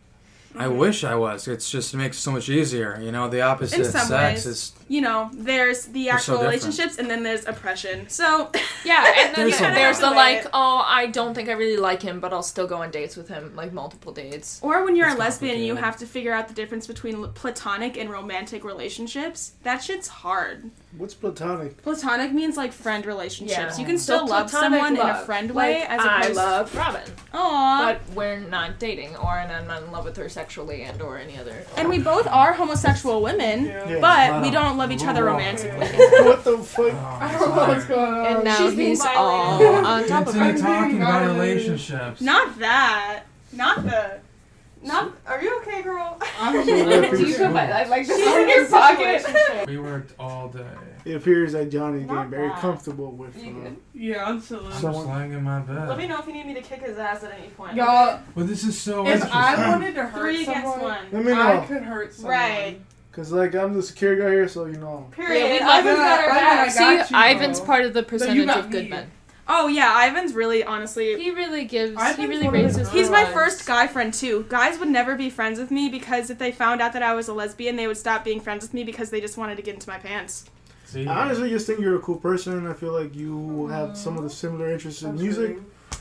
I wish I was. It's just it makes it so much easier. You know, the opposite In some sex ways. is You know, there's the We're so actual different. relationships, and then there's oppression. So Yeah, and then There's there's, a there's the lot. like, oh, I don't think I really like him, but I'll still go on dates with him, like multiple dates. Or when you're It's a lesbian and you complicated. have to figure out the difference between platonic and romantic relationships. That shit's hard. What's platonic? Platonic means like friend relationships. Yeah. You can still So love platonic someone in a love. friend Like, way as I opposed love Robin, Aww. but we're not dating, or and I'm not in love with her sexually and or any other. And we both are homosexual women, Yeah. but we don't love each other romantically. What the fuck? I don't know what's going on. And now She's being he's violated. all on top of her. talking about about violated. relationships. Not that. Not the. Not. Are you okay, girl? I'm Do you feel bad? I'd like She's in your pocket. We worked all day. It appears that Johnny's Not getting very that. comfortable with. You Uh, good? Yeah, I'm still. So- I'm just lying in my bed. Let me know if you need me to kick his ass at any point. Y'all, Well, this is so if interesting. I wanted to hurt Three against someone, one. let me I know, could hurt someone. Right. cause like I'm the security guy here, so you know. Period. Yeah, we Ivan's love got that. our Ivan, back. I See, got you, Ivan's bro. part of the you percentage got of good me. men. Oh yeah, Ivan's really honestly. He really gives. Ivan's he really one of the raises. girls. He's my the first bar. guy friend too. Guys would never be friends with me because if they found out that I was a lesbian, they would stop being friends with me because they just wanted to get into my pants. See? I honestly just think you're a cool person. I feel like you have some of the similar interests in music.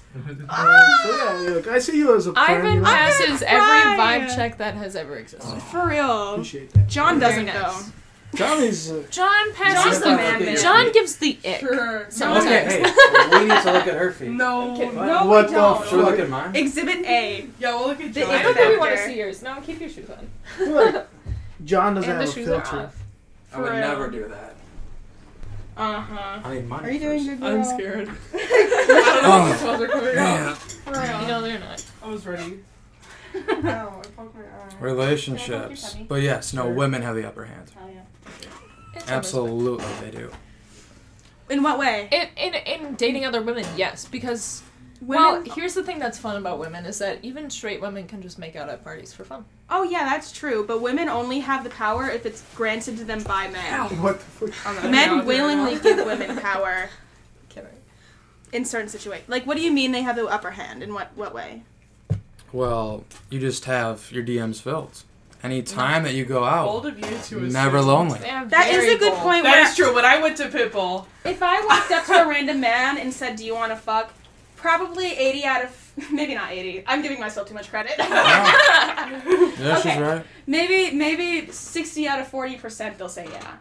Uh, so yeah, look, I see you as a friend. Ivan you know? passes every cry. vibe check that has ever existed. For real. Appreciate that. John Very doesn't nice. though. Johnny's. Uh, John passes John's the. the man, man. John gives the ick. Sure. Sometimes. Okay, hey, we need to look at her feet. No. Okay, what? No, What we the don't. Should we look at mine? Exhibit A. Yeah, we'll look at The John. I don't think we want to Factor. see yours. No, keep your shoes on. I feel like John doesn't And the have a shoes are filter. off. I would For real. never do that. Uh huh. I need mine Are you first. doing good, girl? I'm scared. I don't know if the clothes are coming out. Yeah. For real. You know they're not. I was ready. Ow, I poked my eye. Relationships. But yes, no, Sure. women have the upper hand. Hell yeah. In some Absolutely, they do. In what way? In, in in dating other women, yes, because Well, Women, here's the thing that's fun about women is that even straight women can just make out at parties for fun. oh yeah, that's true. But women only have the power if it's granted to them by men. What the fuck? Men willingly give women power Kidding. in certain situations. Like, what do you mean they have the upper hand? In what what way? Well, you just have your D Ms filled. Any time that you go Bold out, of you to never assume. lonely. Yeah, That is very a good bold. point. That where is true. When I went to Pitbull, If I walked up to a random man and said, "Do you want to fuck?" Probably eighty out of maybe not eighty. I'm giving myself too much credit. Yeah, she's Okay. right. maybe maybe sixty out of forty percent they'll say yeah.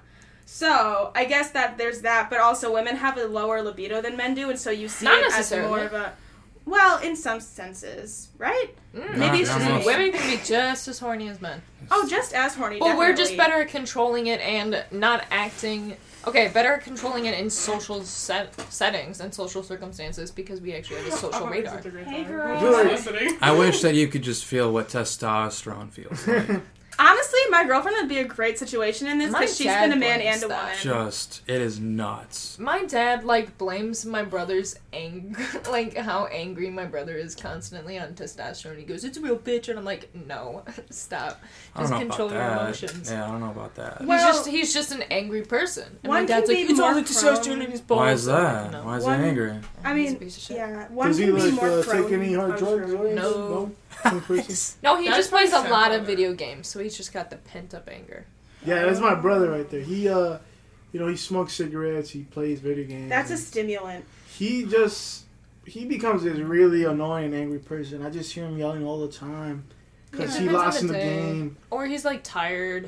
So I guess that there's that, but also women have a lower libido than men do, and so you see Not it as necessarily. more of a well, in some senses, right? Mm. Maybe it's Not- just not me. Women can be just as horny as men. Oh, just as horny. Well, we're just definitely. better at controlling it and not acting. Okay, better at controlling it in social set- settings and social circumstances because we actually have a social radar. Hey, girl. Good. I wish that you could just feel what testosterone feels like. Honestly, my girlfriend would be a great situation in this My because she's dad been a man blames and a that. woman. Just, it is nuts. My dad like blames my brother's ang like how angry my brother is constantly on testosterone. He goes, "It's a real bitch," and I'm like, "No, stop. I don't Just know control about your that. emotions." Yeah, I don't know about that. Well- he's just he's just an angry person. And One my dad's can like, be "It's all more the testosterone prone- in his balls." Why is I'm like, that? "No." Why is One- he angry? I He's a mean, piece of shit. yeah, one Does he can be like more uh, prone. take any hard I'm drugs? sure. or anything? No. No. Same person? No, he That's just plays a pretty lot of simple. video games, so he's just got the pent up anger. Yeah, that's my brother right there. He uh, you know, he smokes cigarettes. He plays video games. That's a and stimulant. he just he becomes this really annoying and angry person. I just hear him yelling all the time because Yeah. he Depends on lost in the the day. game. Or he's like tired.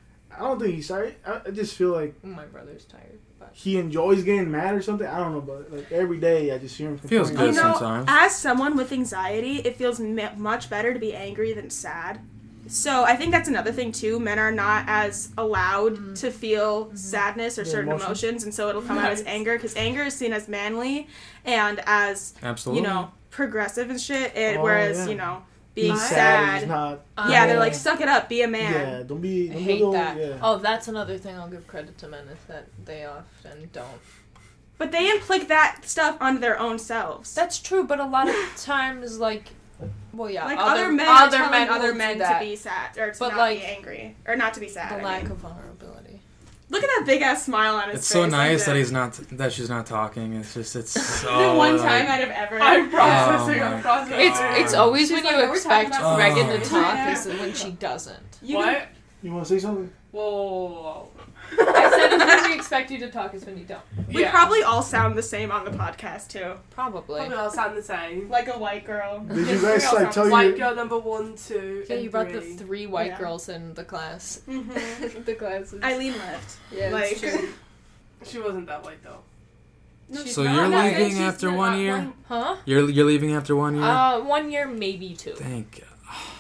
I don't think he's sorry. I, I just feel like My brother's tired. But he enjoys getting mad or something. I don't know, but like every day I just hear him. Feels complaining. good You know, sometimes. as someone with anxiety, it feels me- much better to be angry than sad. So I think that's another thing too. Men are not as allowed to feel sadness or Yeah, certain emotion. emotions, and so it'll come out as Nice. anger because anger is seen as manly and as Absolutely. you know progressive and shit. And Oh, whereas yeah. you know being Being sad, is not. yeah, I- they're like suck it up, be a man. Yeah, don't be. I Don't be hate little, that. Yeah. Oh, that's another thing I'll give credit to men is that they often don't. But they inflict that stuff onto their own selves. That's true, but a lot of times, like, well, yeah, like other, other, men, are other telling men, other will do men that. to be sad or to But, not like, be angry or not to be sad. The I lack mean. of vulnerability. Look at that big ass smile on his It's face. so like nice that that. he's not, that she's not talking. It's just, it's so. the one like- time out of ever. I'm processing. Oh I'm my processing. It's God. it's always She's when like, you "Are we expect talking about Reagan something?" to talk Yeah. is when she doesn't. You What? You want to say something? Whoa, whoa, whoa, I said it's when we expect you to talk is when you don't. whoa. We Yeah. probably all sound the same on the podcast too, Probably. Probably all sound the same. like a white girl. Did you Yes, guys we all like sound tell the you? White girl number one, two, Yeah, and you brought the three. three white Yeah. girls in the class. Mhm. the class. Is, Eileen left. yeah, like- it's true. She wasn't that white though. No, She's So not- you're no, leaving she's after not- one not year? Huh? You're you're leaving after one year. Uh, one year, maybe two. Thank God.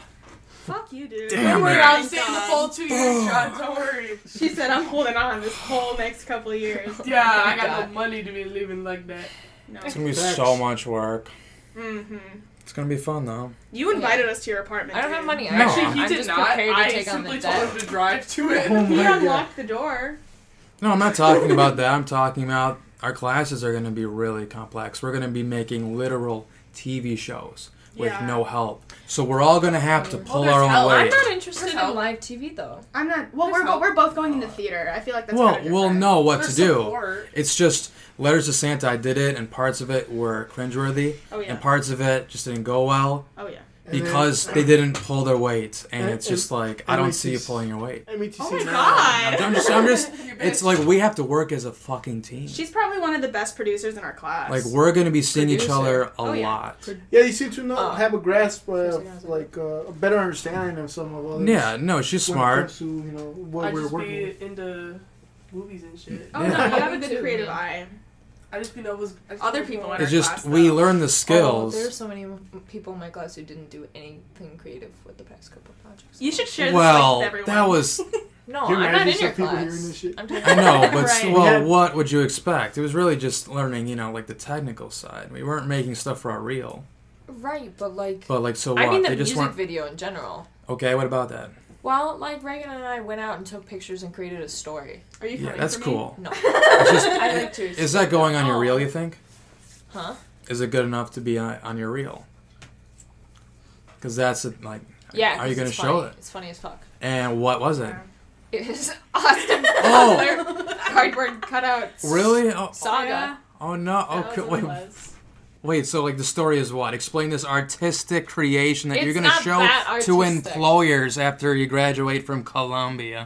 Fuck you, dude. Damn Don't worry, it. I'm I'm staying the gone. full two years, John. Don't worry. She said I'm holding on this whole next couple of years. Yeah, I got God. no money to be living like that. No. It's gonna be Facts. so much work. Mm-hmm. It's gonna be fun though. You invited us to your apartment. I don't dude. have money. No. Actually, Actually, he I'm did just not. prepared to I take on the simply told debt. him to drive to it. Oh He my God. unlocked the door. No, I'm not talking about that. I'm talking about our classes are gonna be really complex. We're gonna be making literal T V shows with Yeah. no help. So we're all gonna have to Well, pull there's our own help. I'm weight. not interested There's in help. live T V though. I'm not. Well, There's we're bo- help. we're both going into theater. I feel like that's Well, kinda we'll different. know what There's to do. support. It's just Letters to Santa. I did it, and parts of it were cringeworthy, Oh yeah. and parts of it just didn't go well Oh yeah. And then- because they didn't pull their weight, and And- it's just like I and don't we see you just- pulling your weight. I mean, to Oh see my now- God. I'm just, I'm just. You It's bitch. like we have to work as a fucking team. She's probably one of the best producers in our class. Like we're gonna be seeing each Producer. other a Oh, yeah. lot. Yeah, you seem to know, Oh. have a grasp First of thing I was like uh, a better understanding of some of others. Yeah, no, she's when it smart. comes to, you know, what I we're just working be with. into movies and shit. Oh Yeah. no, you have a Me good too, creative yeah. eye. I just be know was I just Other was people more- in It's our just class, we though. learn the Oh, skills. there's so many m- people in my class who didn't do anything creative with the past couple of projects. You should share this well, with everyone. that was No, Can you I'm not imagine in some your people class. hearing this shit? I'm talking I know, but Right. well, Yeah. what would you expect? It was really just learning, you know, like the technical side. We weren't making stuff for our reel, right, but like, but like so what? I mean the they just music weren't. video in general. Okay, what about that? Well, like Reagan and I went out and took pictures and created a story. Are you Yeah, coming that's for me? cool. No, It's just- I like to. Is that going on your Oh. reel? You think? Huh? is it good enough to be on, on your reel? Because that's it, like, Yeah. are 'cause you gonna it's show funny. it? It's funny as fuck. And what was it? It is Austin Oh. Butler cardboard cutout Really? Oh, saga. oh no. That Okay, was what it wait. was. Wait, so like the story is what? Explain this artistic creation that It's you're gonna not show that to artistic. employers after you graduate from Columbia.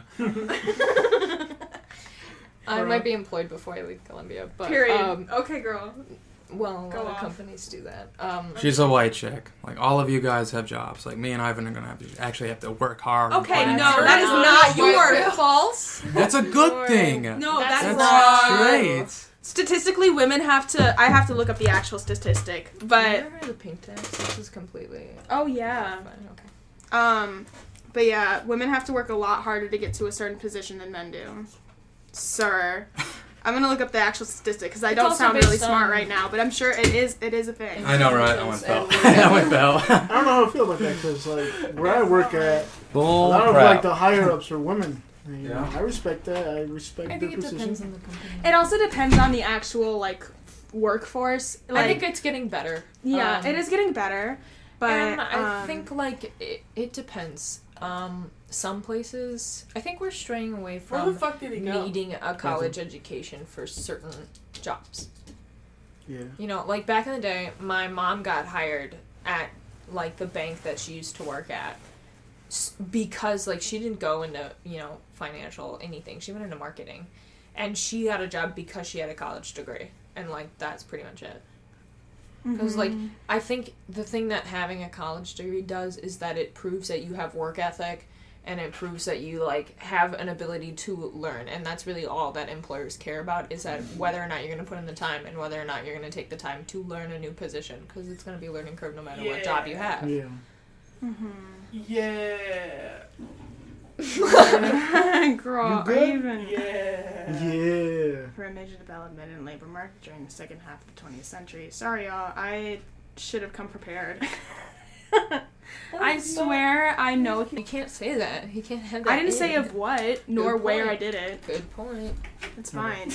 I might be employed before I leave Columbia, but Period. um, Okay, girl. well, a Go lot of off. companies do that. Um, She's a white chick. Like all of you guys have jobs. Like me and Ivan are gonna have to actually have to work hard. and Okay, put in no, effort. that is Not not your your false. That's a good Lord. thing. No, That's that's, That's wrong. great. Statistically, women have to. I have to look up the actual statistic, Have you but ever heard of the pink tax? This is completely oh yeah. fine. Okay. Um, but yeah, women have to work a lot harder to get to a certain position than men do. Sir, I'm gonna look up the actual statistic because I It's don't also sound really based smart on- right now, but I'm sure it is. It is a thing. I know, right? I went fell. And- I went fell. I don't know how I feel about that because like where I work at, a Bull lot of crap. like the higher ups are women. And, you know, Yeah. I respect that. I respect I their think it position. depends on the company. It also depends on the actual like workforce. Like, I think it's getting better. yeah, Um, it is getting better, but and I um, think like it, it depends. Um, some places, I think we're straying away Where the from fuck did he go? needing a college education for certain jobs. Yeah. You know, like back in the day, my mom got hired at like the bank that she used to work at s- because like she didn't go into, you know, financial anything. She went into marketing. And she got a job because she had a college degree. And like that's pretty much it. Because, like, I think the thing that having a college degree does is that it proves that you have work ethic and it proves that you, like, have an ability to learn. And that's really all that employers care about is that whether or not you're going to put in the time and whether or not you're going to take the time to learn a new position. Because it's going to be a learning curve no matter what job you have. Yeah. Yeah. girl, You are good? you even Yeah. Yeah. for a major development in labor market during the second half of the twentieth century. Sorry, y'all. I should have come prepared. I swear, I know. You can't say that. You can't have that. I didn't say in. of what nor Good where point. I did it. Good point. It's fine.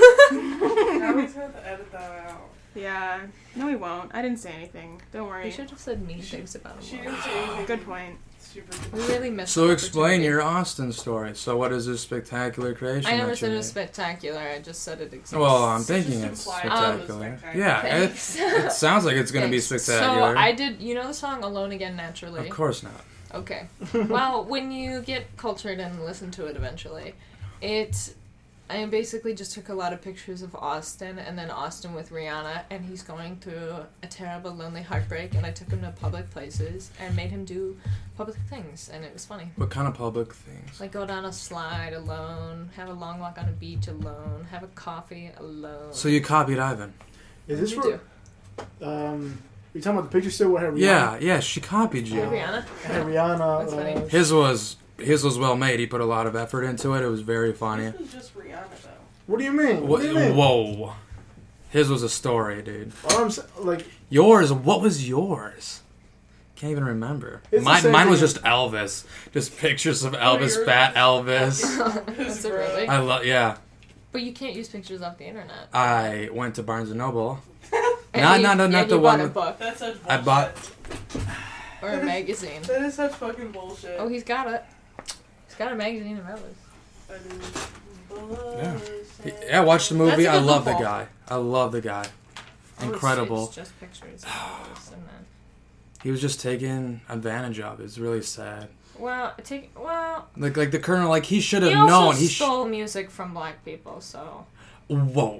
Now he's gonna have to edit that out. Yeah. No, we won't. I didn't say anything. Don't You worry. should have said mean things about She him. didn't say anything. Good point. Super We really missed So the explain opportunity. your Austin story. So what is this spectacular creation? I never that said you it was made? spectacular. I just said it exists. Well, I'm It's thinking just it's implied spectacular. it was spectacular. Yeah, it, Thanks. it sounds like it's gonna be Thanks. spectacular. So I did. You know the song "Alone Again" naturally. Of course not. Okay. Well, when you get cultured and listen to it eventually, it. I basically just took a lot of pictures of Austin and then Austin with Rihanna, and he's going through a terrible, lonely heartbreak, and I took him to public places and made him do public things, and it was funny. What kind of public things? Like go down a slide alone, have a long walk on a beach alone, have a coffee alone. So you copied Ivan? Is this You for, do. um, you talking about the picture still with Rihanna? Yeah, yeah, she copied you. Hey, Rihanna. Had Rihanna. That's funny. Uh, His was his was well made. He put a lot of effort into it. It was very funny. This was just Rihanna though. what do you mean? What, What do you mean? whoa. His was a story, dude. All I'm sa- like, Yours, what was yours? Can't even remember. It's the Mine, same mine was thing. just Elvis. Just pictures of Oh, Elvis, yours fat was- Elvis. Is it really? I love, yeah. But you can't use pictures off the internet. I went to Barnes and Noble. And Not- you- not- not- and not you the bought one a with- book That's such bullshit. I bought. or a magazine. That is such fucking bullshit. Oh, he's got it. He's got a magazine of Elvis. That is Yeah. bullshit. Yeah, I watched the That's movie. a I good love the loophole. guy. I love the guy. Oh, it's- Incredible. It's just pictures of Elvis and then. He was just taken advantage of. It's really sad. Well, take well. Like, like the colonel, like he should He have also known. He sh- stole music from black people, so. Whoa.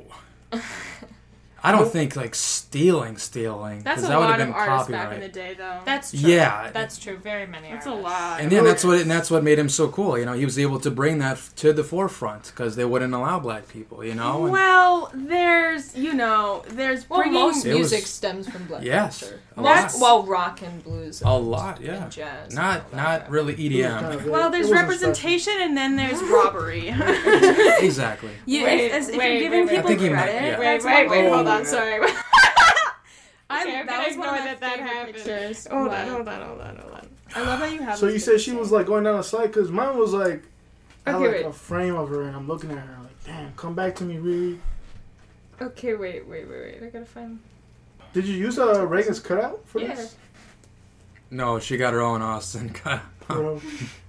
I don't think like stealing, stealing. That's 'cause a that would lot have of been artists back copyright. in the day, though. That's true. Yeah. That's true. Very many. That's a artists. lot. And yeah, that's what and that's what made him so cool. You know, he was able to bring that f- to the forefront because they wouldn't allow black people. You know. And Well, there's, you know, there's Well, bringing. most It was- music stems from black Yes, culture. a Most, lot. well, rock and blues. And, a lot, yeah. and jazz. Not and all that. not really E D it was kind M. of- Well, it there's wasn't representation and then there's robbery. Exactly. You, Wait, if, as, if wait, you're giving wait, wait. I people think he might- credit, yeah. Wait, that's wait, one wait, thing. hold on, sorry. I, Okay, I'm that gonna was one of ignore my that that favorite happened. pictures. Hold What? on, hold on, hold on, hold on. I love how you have. So this you said she picture. was like going down a slide because mine was like, I had Okay, like wait. a frame of her and I'm looking at her like, damn, come back to me, Reed. Okay, wait, wait, wait, wait. I gotta find. Did you use uh, Reagan's cutout for Yeah. this? No, she got her own Austin cut. Bro.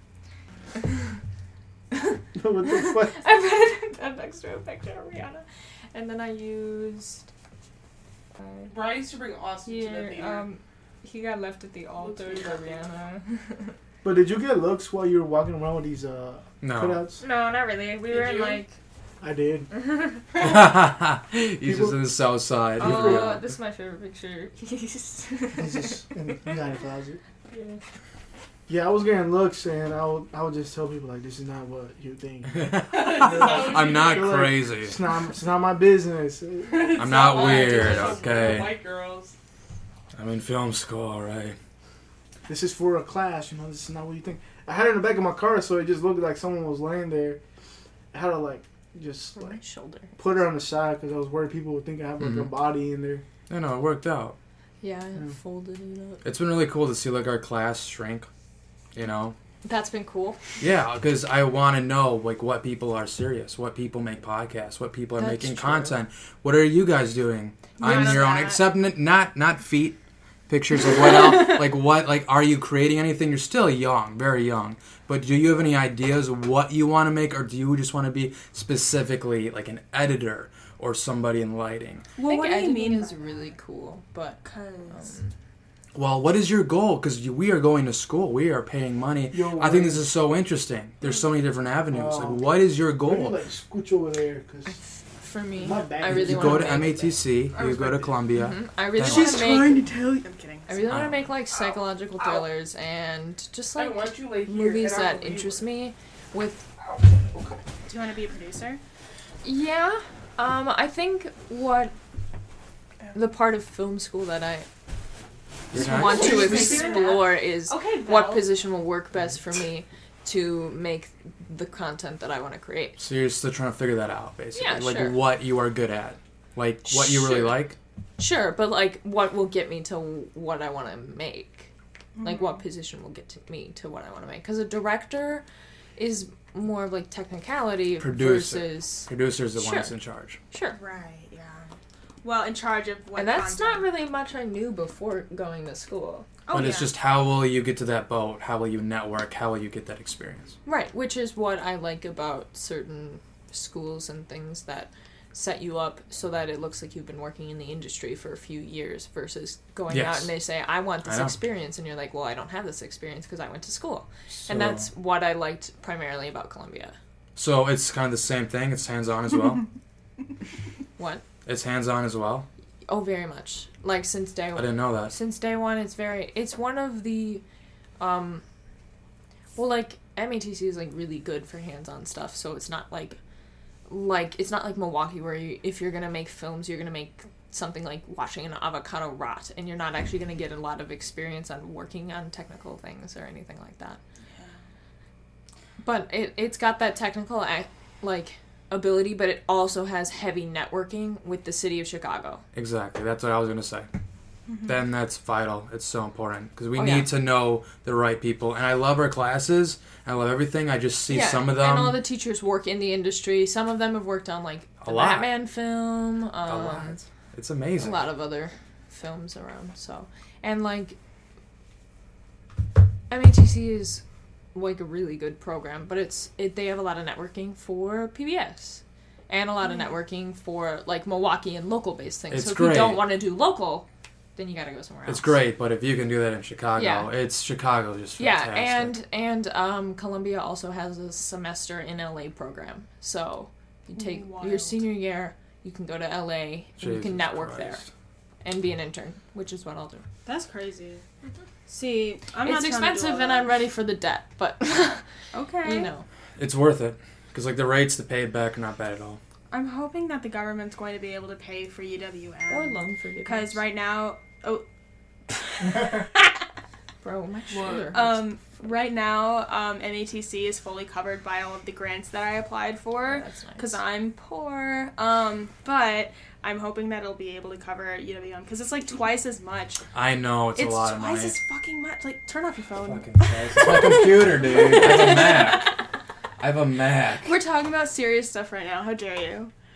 What the fuck? I put it in next to a picture of Rihanna, and then I used. Uh, Brian used to bring Austin to the here, theater. um, he got left at the altar by Rihanna. But did you get looks while you were walking around with these uh, No. cutouts? No, not really. We Did were in you? like. I did. He's just in the south side. He Oh, forgot. this is my favorite picture. He's just in the behind the closet. Yeah. Yeah, I was getting looks, and I would, I would just tell people, like, this is not what you think. I'm not They're like, crazy. It's not, it's not my business. I'm not Why? weird, Just okay? White girls. I'm in film school, alright? This is for a class, you know, this is not what you think. I had it in the back of my car, so it just looked like someone was laying there. I had to, like, just, On my like, shoulder. put her on the side, because I was worried people would think I have, like, a Mhm. body in there. I know, it worked out. Yeah, I Yeah. folded it up. It's been really cool to see, like, our class shrink, you know? That's been cool. Yeah, because I want to know, like, what people are serious, what people make podcasts, what people are That's making true. content. What are you guys doing None on of your own? that. Except n- not not feet pictures of what else. Like, what, like, are you creating anything? You're still young, very young. But do you have any ideas of what you want to make, or do you just want to be specifically, like, an editor or somebody in lighting? I Well, think what do you editing mean? is really cool, but Because um, Well, what is your goal? Because we are going to school. We are paying money. Yo, I think this is so interesting. There's so many different avenues. Oh. Like, what is your Maybe, goal? like, scooch over there, because for me, My bad. I really You want go to to make, M A T C, I you respect go to it. Columbia. Mhm. I really She's want to make. trying to tell you. I'm kidding. I really want Oh. to make like psychological thrillers and just I like want you lay here, movies and I that will interest me. With Do you want to be a producer? yeah, um, I think what the part of film school that I You're not- want to Maybe explore is Okay. what position will work best for me to make the content that I want to create. So you're still trying to figure that out, basically. Yeah, like sure. what you are good at. Like what you really Sure. like. Sure, but like what will get me to what I want to make? Like what position will get to me to what I want to make? Because a director is more of like technicality Producer. versus Producer's the one Sure. that's in charge. sure. Right. Yeah. Well, in charge of what? And that's content. not really much I knew before going to school. Oh, but it's yeah. just how will you get to that boat? How will you network? How will you get that experience? Right, which is what I like about certain schools and things that set you up so that it looks like you've been working in the industry for a few years versus going Yes. out and they say, I want I this know. experience. And you're like, well, I don't have this experience because I went to school. So, And that's what I liked primarily about Columbia. so it's kind of the same thing. It's hands on as well. What? It's hands on as well. Oh, very much. Like since day I one. didn't know that. Since day one, it's very. It's one of the, um, well, like M A T C is like really good for hands-on stuff. So it's not like, like it's not like Milwaukee where you, if you're gonna make films, you're gonna make something like watching an avocado rot, and you're not actually gonna get a lot of experience on working on technical things or anything like that. But it it's got that technical ac- like ability, but it also has heavy networking with the city of Chicago. Exactly. That's what I was gonna say. Then that's vital. It's so important because we Oh, need yeah. to know the right people. And I love our classes. I love everything. I just see some of them. And all the teachers work in the industry. Some of them have worked on like A the lot. Batman film, um, a lot. It's a amazing. lot of other films around. So and like M A T C is like a really good program, but it's it they have a lot of networking for P B S. And a lot of networking for like Milwaukee and local based things. It's so if great. you don't want to do local, then you gotta go somewhere else. It's great, but if you can do that in Chicago, Yeah. it's Chicago just Yeah, fantastic. and and um, Columbia also has a semester in L A program. So you take your Wild. senior year, you can go to L A and you Jesus can network there Christ. and be an intern, which is what I'll do. That's crazy. See, I'm not it's trying to do expensive all and that. I'm ready for the debt, but Okay. you know. It's worth it because like the rates to pay it back are not bad at all. I'm hoping that the government's going to be able to pay for U W M. Or loan forgiveness. Because right now, oh, Bro, my shoulder. hurts. um, right now, um, M A T C is fully covered by all of the grants that I applied Oh, for. that's nice. Because I'm poor. Um, but I'm hoping that it'll be able to cover U W M because it's like twice as much. I know it's, It's a lot of twice money. as fucking much. Like, turn off your phone. Fucking Christ. It's my computer, dude. I have a Mac. I have a Mac. We're talking about serious stuff right now. How dare you?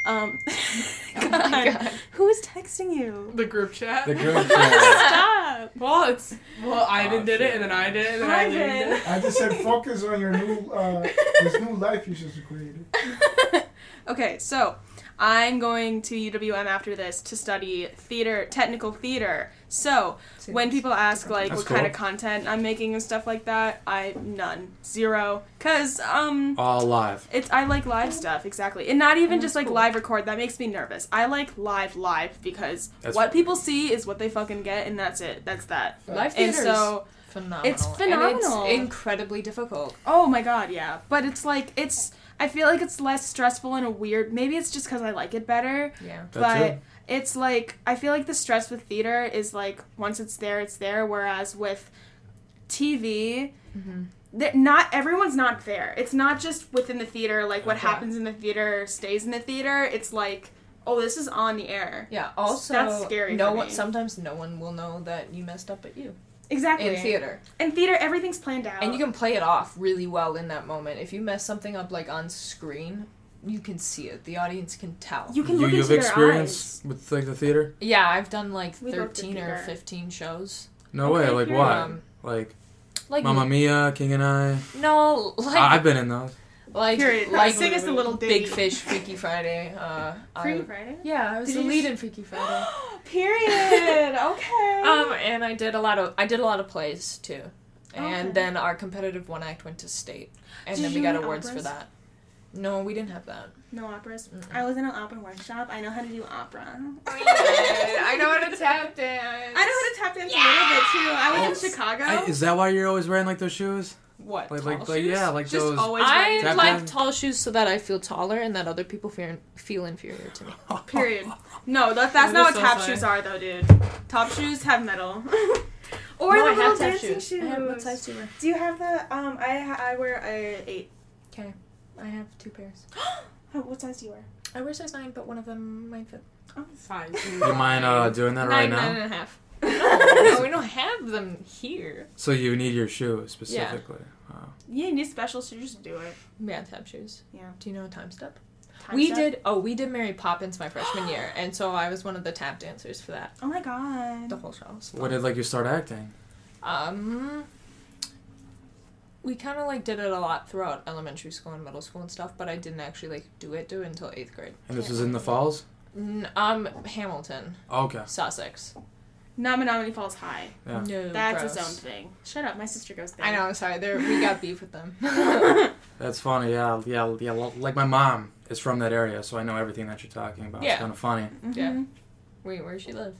Um, Oh my God. God. Who's texting you? The group chat. The group chat. Stop. Well, it's well, I Oh, did did it, shit. and then I did it, and then I Ivan. did it. I just said focus on your new, uh, this new life you just created. Okay, so I'm going to U W M after this to study theater, technical theater. So when people ask like That's what kind cool. of content I'm making and stuff like that, I none, zero, cause um. All live. It's I like live stuff, exactly. And not even Oh, just like cool. live record, that makes me nervous. I like live live because That's- what people see is what they fucking get and that's it. That's that. Live And theater so is phenomenal. it's And phenomenal. it's incredibly difficult. oh my god, yeah. But it's like it's I feel like it's less stressful in a weird maybe it's just cuz I like it better, Yeah. That's but it. it's like I feel like the stress with theater is like once it's there, it's there whereas with T V that not everyone's not there. It's not just within the theater, like what Yeah. happens in the theater stays in the theater. It's like, oh, this is on the air. Yeah. Also, That's scary No for one. me. Sometimes no one will know that you messed up at you Exactly. in theater, In theater, everything's planned out. and you can play it off really well in that moment. If you mess something up like on screen, you can see it. The audience can tell. you can You, look you've into their experience eyes. with like the theater? Yeah, I've done like We both did thirteen or theater. fifteen shows. No Okay, way. Like here. what? Um, Like Like Mamma Mia, King and I. no, like I- I've been in those. like Period. like Sing us a little ditty. Big Fish, Freaky Friday. Uh, Freaky I, Friday? yeah, I was Did the you lead sh- in Freaky Friday. Period. Okay. Um, and I did a lot of I did a lot of plays too, and Okay. then our competitive one act went to state, and Did then you we got do any awards for operas? that. No, we didn't have that. no operas. Mm-mm. I was in an opera workshop. I know how to do opera. I know how to tap dance. I know how to tap dance a little bit too. I was Yes. in Chicago. I, is that why you're always wearing like those shoes? what? Like, tall like, like shoes? yeah, like Just those. always I wearing- Tap like dance? tall shoes so that I feel taller and that other people feel feel inferior to me. Period. No, that, that's That not is what so top sad. shoes are, though, dude. Top shoes have metal. or No, the I little have tap dancing shoes. shoes. I have, what size do you wear? Do you have the? Um, I ha- I wear a eight. Okay, I have two pairs. Oh, what size do you wear? I wear size nine, but one of them might fit. Fine. You mind uh, doing that right nine, nine now? and a half. No, we don't have them here. So you need your shoes specifically. Wow. Yeah, you need special shoes to do it. Yeah, tap shoes. Yeah. Do you know time step? Time we step? did. Oh, we did Mary Poppins my freshman year, and so I was one of the tap dancers for that. Oh my god. The whole show. Was When fun. did like you start acting? Um, we kind of like did it a lot throughout elementary school and middle school and stuff, but I didn't actually like do it do it until eighth grade. And this was in the falls. N- um, Hamilton, Okay. Sussex. Nominee Falls High. Yeah. No, That's gross. its own thing. Shut up, my sister goes there. I know. Sorry, there we got beef with them. That's funny. Yeah, yeah, yeah. l- Like my mom is from that area, so I know everything that you're talking about. Yeah. It's kind of funny. Mhm. Yeah. Wait, where does she live?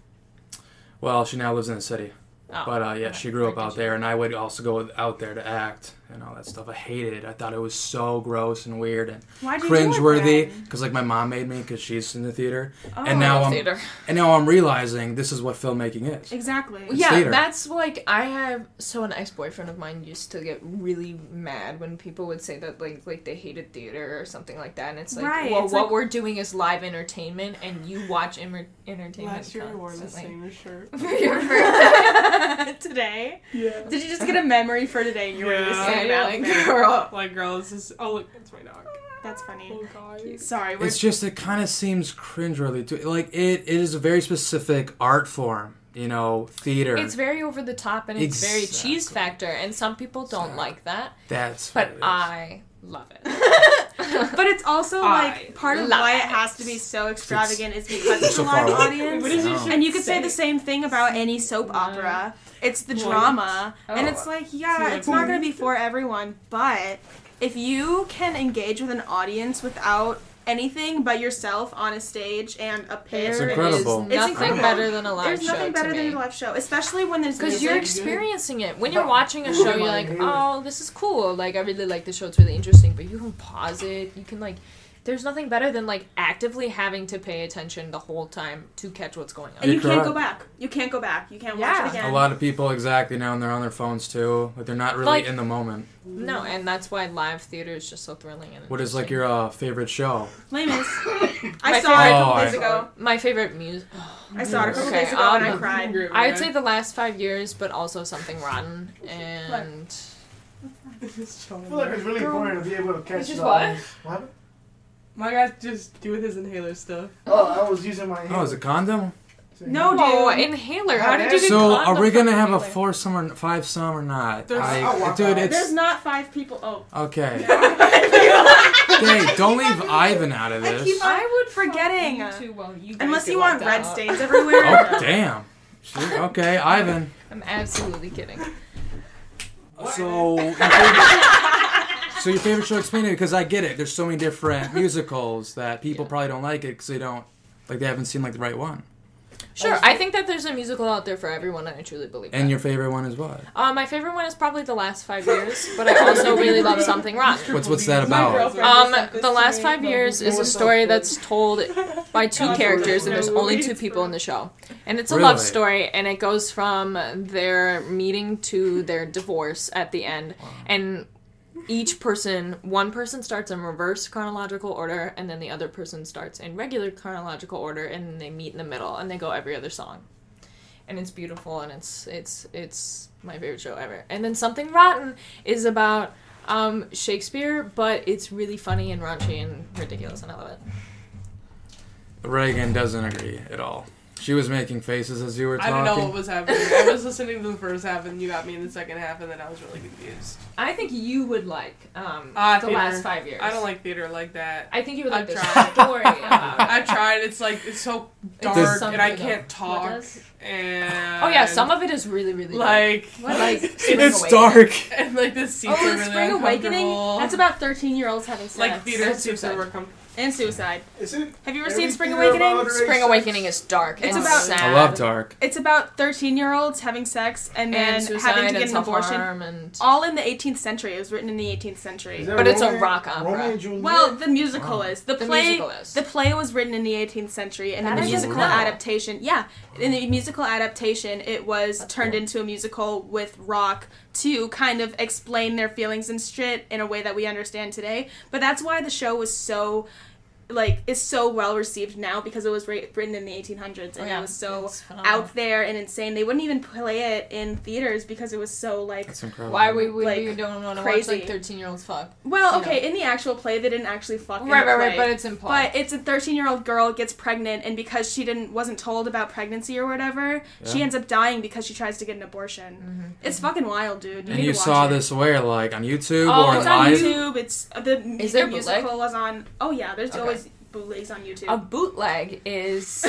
Well, she now lives in the city, Oh, but uh, yeah, okay. she grew up Where out did she there, live? and I would also go out there to act and all that stuff. I hated it. I thought it was so gross and weird and Why'd you do it cringeworthy then? because like my mom made me because she's in the theater, Oh, and now I'm Theater. and now I'm realizing this is what filmmaking is. Exactly. It's Yeah, theater. that's like I have. So an ex-boyfriend of mine used to get really mad when people would say that like like they hated theater or something like that, and it's like, Right, well, it's what like- we're doing is live entertainment, and you watch Im- entertainment. Last year I wore the constantly. same shirt. For your birthday. Today? Yeah. Did you just get a memory for today and you were the Yeah. same Yeah, like, outfit? girl. Like, girl, this is. Oh, look, it's my dog. That's funny. Oh, God. Sorry, we're It's just it kind of seems cringeworthy to like it. It is a very specific art form, you know, theater. It's very over the top and it's very Exactly. cheese factor, and some people don't Exactly. like that, That's but what it is. I love it. But it's also I like part of love why it. it has to be so extravagant is because it's so a far live away. audience. What did you No. just And you could say say the same thing about any soap opera. It's the What? drama. And Oh. it's like, yeah, See, it's like, not going to be for everyone, but if you can engage with an audience without anything but yourself on a stage and a pair, It's There incredible. is It's nothing incredible. better than a live there's show nothing better to than me. a live show, especially when there's Because music. you're Music. experiencing it. When you're watching a show, you're like, Yeah. oh, this is cool. Like, I really like the show. It's really interesting. But you can pause it. You can, like, there's nothing better than, like, actively having to pay attention the whole time to catch what's going on. And you You're can't go correct. back. You can't go back. You can't Yeah. watch it again. A lot of people exactly now, and they're on their phones too. Like they're not really Like- in the moment. No, and that's why live theater is just so thrilling. And What is like interesting. your uh, favorite show? Les Mis. I My saw it a favorite- couple Oh, days I- ago. My favorite music. I saw it a couple Okay, days ago and I um, cried. I would say the last five years, but also Something Rotten. And. I feel like it's really important to be able to catch Which is the what? audience. What happened? My guy just doing his inhaler stuff. Oh, I was using my. Oh, is it condom? No, dude. Oh, inhaler. How did you do So, condom are we for gonna have a inhaler? four some or five some or not? There's- I, I'll walk dude, out. it's There's not five people. Oh. okay. Hey, don't leave Ivan out of I this. keep I would forgetting. fuck you too well. You guys Unless get you want left red out. stains everywhere. Oh, damn. Shoot, okay, Ivan. I'm absolutely kidding. So, your favorite, so your favorite show, explain it, because I get it. There's so many different musicals that people Yeah. probably don't like it because they don't, like they haven't seen like the right one. Sure, I think that there's a musical out there for everyone, and I truly believe that. And your favorite one is what? Uh, my favorite one is probably The Last Five Years, but I also really love Something Rotten. What's what's that My about? girlfriend Um, just sent this The to Last me. Five Years is a story that's told by two characters, and there's only two people in the show. And it's a love Really? story, and it goes from their meeting to their divorce at the end. And each person, one person starts in reverse chronological order, and then the other person starts in regular chronological order, and then they meet in the middle, and they go every other song. And it's beautiful, and it's it's it's my favorite show ever. And then Something Rotten is about um, Shakespeare, but it's really funny and raunchy and ridiculous, and I love it. Reagan doesn't agree at all. She was making faces as you were I talking. didn't know what was happening. I was listening to the first half, and you got me in the second half, and then I was really confused. I think you would like um, Ah, The theater. Last Five Years. I don't like theater like that. I think you would like I've the tried. story about it. I've tried. It's like it's so It's dark, something and I though. can't What talk. does? And Oh yeah, some of it is really, really like dark. Like Spring It's Awakening. dark. and like the seats Oh, are the really Spring Awakening? uncomfortable. That's about thirteen-year-olds having sex. like theater That's seats suicide. are uncomfortable. And suicide. Is it? Have you ever Every seen Spring theater Awakening? about race Spring sex? Awakening is dark. It's and about- sad. I love dark. It's about thirteen-year-olds having sex and then and suicide having to get and an abortion. self-harm and All in the eighteenth century. It was written in the eighteenth century. Is that But it's a Romeo- rock opera. Romeo and Juliet? Well, the musical Wow. is. The, The play musical is. The play was written in the eighteenth century and That then the I didn't musical know. adaptation. Yeah, in the musical adaptation it was That's turned cool. into a musical with rock to kind of explain their feelings and shit in a way that we understand today. But that's why the show was so like is so well received now because it was ra- written in the eighteen hundreds and Oh, yeah. it was so It's phenomenal. out there and insane. They wouldn't even play it in theaters because it was so like That's incredible. Why we, we, Like, we don't want to watch crazy. like thirteen year olds fuck. well, You okay, know. in the actual play they didn't actually fuck in Right, the right, right, play. but it's implied. But it's a thirteen-year-old girl gets pregnant, and because she didn't wasn't told about pregnancy or whatever, she Yeah. ends up dying because she tries to get an abortion. Mm-hmm. It's fucking wild, dude. You And need you to watch saw it. this where, like, on YouTube Oh, or It's on live? YouTube. It's uh, the Is their there bootleg? musical was on. Oh yeah, there's Okay. always bootlegs on YouTube. A bootleg is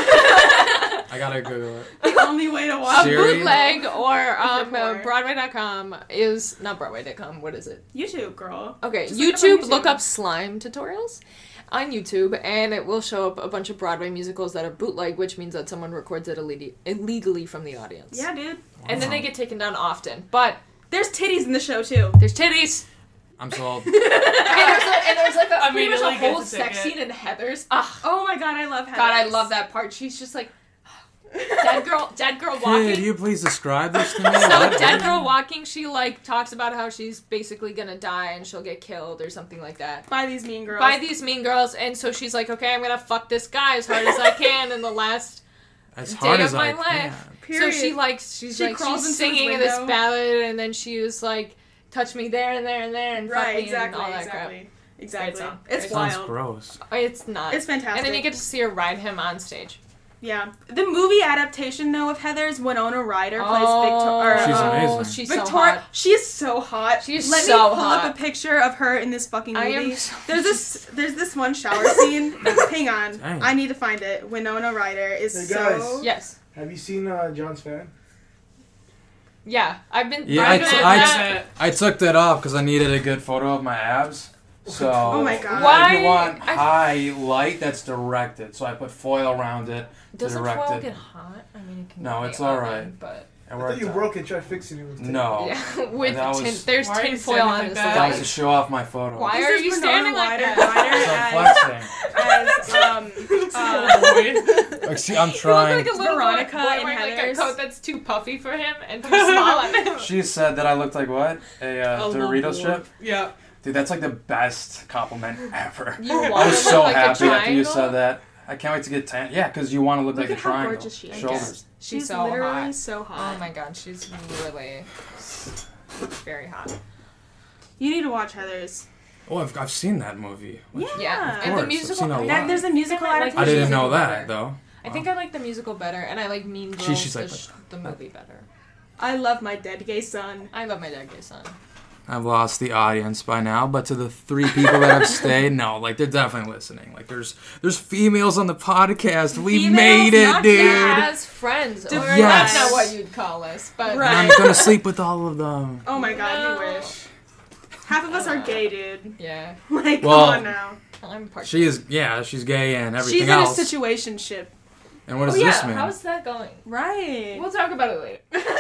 I gotta Google it. the only way to a watch Siri? bootleg or um, poor. uh, Broadway dot com is not Broadway dot com. What is it? YouTube, girl. Okay, Just look it up YouTube, on look YouTube. up slime tutorials on YouTube, and it will show up a bunch of Broadway musicals that are bootleg, which means that someone records it illeg- illegally from the audience. Yeah, dude. And then they get taken down often. But There's titties in the show too. there's titties. I'm sold. and, there's a, and there's like a, pretty much a Immediately whole gets a sex ticket. scene in Heather's. Ah, Oh my god, I love Heathers. God, I love that part. She's just like, dead girl, dead girl Could walking. you please describe this to me? So What- dead girl walking, she like talks about how she's basically gonna die and she'll get killed or something like that. By these mean girls. By these mean girls, and so she's like, okay, I'm gonna fuck this guy as hard as I can in the last As day hard of as my I life. can. Period. So she like she's She like crawls she's into his singing this window. ballad, and then she was like, touch me there and there and there and fuck Right, me exactly, and all that exactly. Exactly. song. It's Great Sounds wild. gross. crap. It's not. It's fantastic. And then you get to see her ride him on stage. Yeah. The movie adaptation, though, of Heathers, Winona Ryder plays Oh, Victoria. She's oh, amazing. She's so Victoria, hot. she is so hot. She's Let so me pull hot. up a picture of her in this fucking I movie. am so- there's this, there's this one shower scene. Hang on, Dang. I need to find it. Winona Ryder is Hey, so. guys. Yes. Have you seen uh, John's fan? Yeah, I've been. Yeah, I've I, been t- at I, that- t- I took that off because I needed a good photo of my abs. So, Oh my God. Why- if you want I- high light, that's directed. So I put foil around it to Doesn't direct foil it. get hot? I mean, it can. No, get it's in the all oven, right. But It I worked thought you out. broke it. Try fixing it. With tape. No. yeah, with That was- tin, there's Why are you tin foil standing on like this. that? That Like, was to show off my photo. why This are is you Winona standing like Ryder, that? Ryder So I'm as, flexing. as um, uh, Like, see, I'm You look trying. like a little Veronica boy, boy in wearing like a Heathers. coat that's too puffy for him and too small on him. She said that I looked like what? A uh, A Dorito little strip? Yeah. Dude, that's like the best compliment ever. You I want was to so look like happy a after you triangle? said that. I can't wait to get tan. Yeah, because you want to look, Look like at a how triangle. gorgeous she is. Shoulders. She's, she's so literally hot. so hot. Oh my god, she's really very hot. You need to watch Heathers. Oh, I've, I've seen that movie. Yeah. Yeah, Of and the course, I've musical. seen a I lot. That, there's a musical I like adaptation. I didn't know musical that better. though. I think I like the musical better, and I like Mean Girls, She- she's the, like sh- the movie better. I love My Dead Gay Son. I love My Dead Gay Son. I've lost the audience by now, but to the three people that have stayed, no, like they're definitely listening. Like there's there's females on the podcast. We Females, made it, not dude. As friends, or Yes. that's not what you'd call us, but Right. I'm gonna sleep with all of them. Oh my god, No. you wish. Half of us are gay, dude. yeah, Like, Well, come on now. I'm part. She is, yeah, she's gay and everything She's else. in a situationship. And what does oh yeah, this mean? how's that going? Right. We'll talk about it later.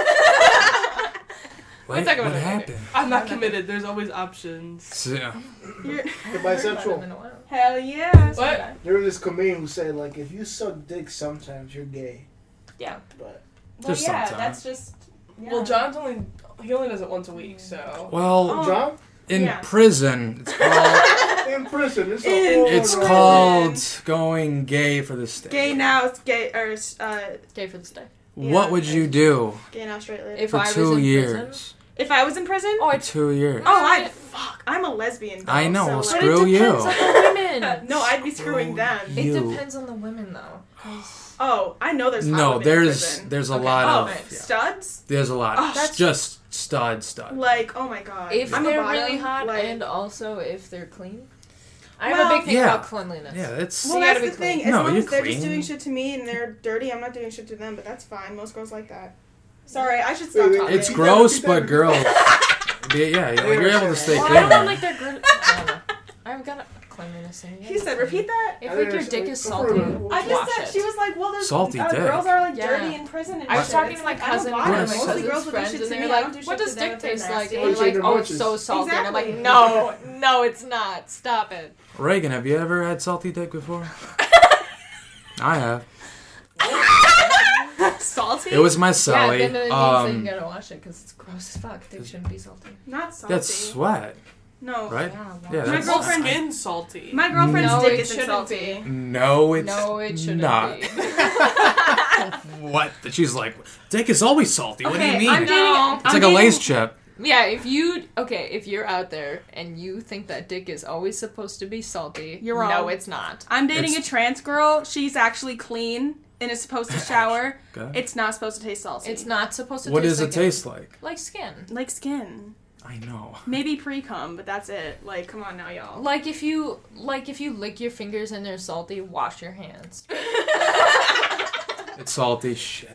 What, we'll talk about what it later. happened? I'm not committed. There's always options. So, You're, You're Haven't heard bisexual. about it in a while. hell yeah. What? There was this comedian who said, like, if you suck dick sometimes, you're gay. Yeah. But Well, Just yeah, sometimes. that's just. Yeah. Well, John's only he only does it once a week, so. well, Oh. John, in yeah. prison, it's called in prison, it's, In- a whole it's other- called going gay for the state. Gay now, it's gay, or, uh, Gay for the stay. What Yeah. would you do gay now, straight later. If for I was two in years? prison- If I was in prison? Oh, Oh, For I two years. I'd, fuck. I'm a lesbian, though. I know, so, well, like- But screw it you. depends on the women. No, I'd be screwing them. It You. depends on the women though. 'cause- Oh, I know there's hot No, women in there's prison. there's a Okay. lot Oh, of nice. yeah. studs? There's a lot. Oh, Of that's- just stud stud. Like, oh my god. If I'm a they're bottom, really hot like, and also if they're clean. I have Well, a big thing Yeah. about cleanliness. Yeah, it's Well, You that's gotta the be thing. clean. As No, long you're as they're just clean. doing shit to me and they're dirty, I'm not doing shit to them, but that's fine. Most girls like that. Sorry, I should stop Wait, wait, talking. it's gross, but girls. Yeah, yeah, like, you're able to stay Well, clean. I don't like their grin- I don't know. I've got a cleanliness thing. He said, repeat that? If I like didn't your dick understand. is salty, I just wash said, it. she was like, well, there's Salty uh, dick. girls are like Yeah. dirty in prison and I was shit. talking It's to my like, I'm a cousin, bottom. one of my Mostly cousin's girls will do friends, shit and to they're me. I don't do like, "What shit does to them dick if they're taste like?" nasty. And Or you're like, shake "Oh, their it's so munches. salty." And I'm like, Exactly. "No, no, it's not. Stop it." Reagan, have you ever had salty dick before? I have. Salty? It was my Yeah, Sally. then it means that you Um, gotta wash it because it's gross as fuck. Dick shouldn't be salty. Not salty. that's sweat, No. right? Yeah, wash Yeah, it. My that's girlfriend- Skin's salty. My girlfriend's No, dick it isn't shouldn't salty. be. No, it's No, it shouldn't not. be. What? She's like, dick is always salty. What do you Okay, mean? I'm dating. No. it's I'm like a dating- Lay's chip. Yeah, if you okay, if you're out there and you think that dick is always supposed to be salty, You're wrong. No, it's not. I'm dating It's- a trans girl. She's actually clean and is supposed to shower. Okay. It's not supposed to taste salty. It's not supposed to. What taste does it like taste like? Like skin. like skin. I know. Maybe pre-cum, but that's it. Like, come on now, y'all. Like if you like if you lick your fingers and they're salty, wash your hands. It's salty shit.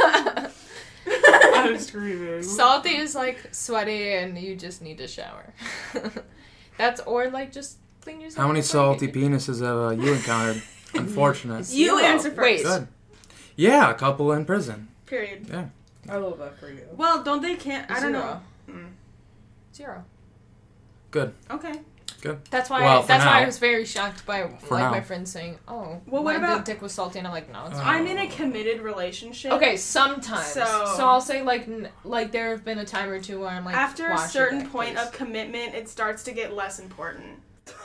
I'm screaming. Salty is like sweaty and you just need to shower. That's or like just clean yourself. How many before you salty get- penises have uh, you encountered? Unfortunate. You Zero. answer first. Wait. Good. Yeah, a couple in prison. Period. Yeah. I love that for you. Well, don't they can't? I don't know. Zero. Mm. Zero. Good. Okay. Good. That's why. Well, for that's why now. I was very shocked by For like now. my friends saying, "Oh, Well, my what about- dick was salty," and I'm like, "No, it's Uh, not." I'm in a committed relationship. Okay, sometimes. So, So- I'll say like n- like there have been a time or two where I'm like, After a "Wash your certain dick, point please." of commitment, it starts to get less important.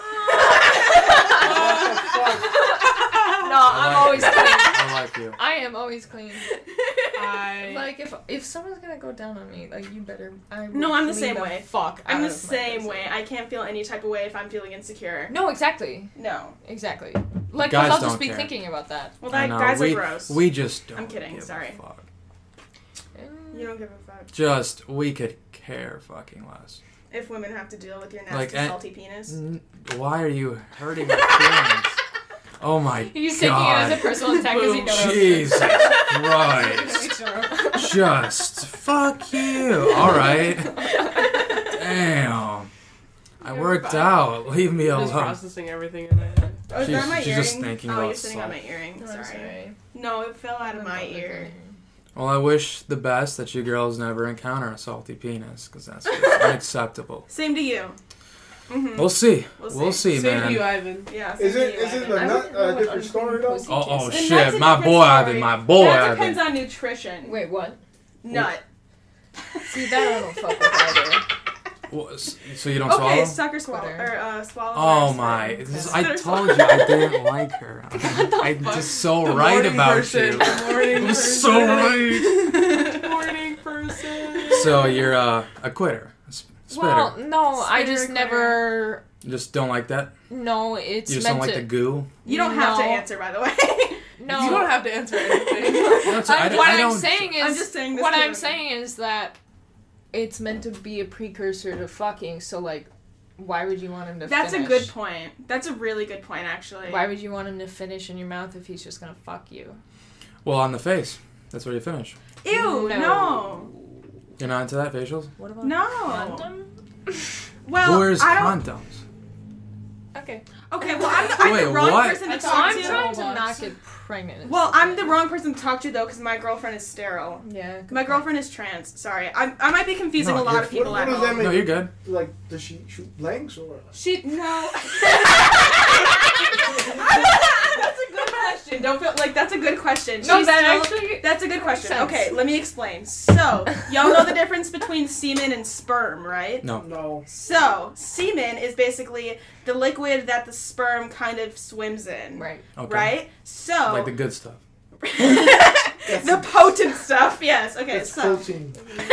No, I'm always clean. I like you. I am always clean. I Like if if someone's gonna go down on me, like you better. I will No, I'm the clean same way. Fuck. I'm out the of my same person. way. I can't feel any type of way if I'm feeling insecure. No, exactly, No. exactly. Like, Guys cause I'll don't just be care. thinking about that. Well, I that know, guys we, are gross. We just don't. I'm kidding, give a sorry. fuck. You don't give a fuck Just we could care fucking less. if women have to deal with your nasty, Like, and- salty penis. N- Why are you hurting my feelings? Oh my He's taking it god. as a personal attack because he knows. Jesus Christ. Just fuck you. Alright. Damn. I You're worked fine. out. Leave me I'm just alone. processing everything in my head. Oh, is She's- that my she's earring? just thinking oh, about you're sitting on salt. my earring. No, Sorry. I'm sorry. No, it fell out of my I'm ear. Well, I wish the best that you girls never encounter a salty penis, because that's just unacceptable. Same to you. Mm-hmm. We'll see. We'll We'll see. see, Same man. to you, Ivan. Yeah. Same Is to it you, is it Ivan. a I nut, wouldn't know uh, what different story though? pussy Oh, oh tastes The shit, nut's a my different boy story. Ivan, my boy That Ivan. depends on nutrition. Wait, what? Nut. See, that I don't fuck with either. Well, s- So you don't Okay, swallow? suck or swallow. Twitter. Or uh, swallow. Oh or my! spit. This, Spit I or told swallow. you I didn't like her. I'm just so The right morning about person. you. The morning I'm person. so right. Morning person. So you're uh, a quitter, a sp- spitter. Well, no, I Spitter just quitter. never. You just don't like that? No, it's You just meant don't like to. the goo? You don't have to No. answer, by the way. No, You don't have to answer anything. No, it's- I- I- what I I'm don't- saying is, I'm just saying this what to I'm them. saying is that it's meant to be a precursor to fucking. So like, why would you want him to? That's finish? a good point. That's a really good point, actually. Why would you want him to finish in your mouth if he's just gonna fuck you? Well, on the face. That's where you finish. Ew, No. no. You're not into that, facials? What about No. condom? Well, Who wears I don't. condoms? Okay. Okay, well, I'm the, I'm Wait, the wrong what? person to So talk I'm to. trying to Robots. not get pregnant. and Well, stuff I'm like the that. wrong person to talk to though, because my girlfriend is sterile. Yeah. good My point. girlfriend is trans. Sorry, I I might be confusing No, a lot you're- of people what, at what does that home. mean? No, you're good. Like, does she shoot blanks or? She no. That's a good question. Don't feel like that's a good question. No, She's that still- actually. That's a good makes question. sense. Okay, let me explain. So, y'all know the difference between semen and sperm, right? No. No. So, semen is basically the liquid that the sperm kind of swims in. Right. Okay. Right? So, Like the good stuff. the potent stuff, yes. Okay, It's so protein.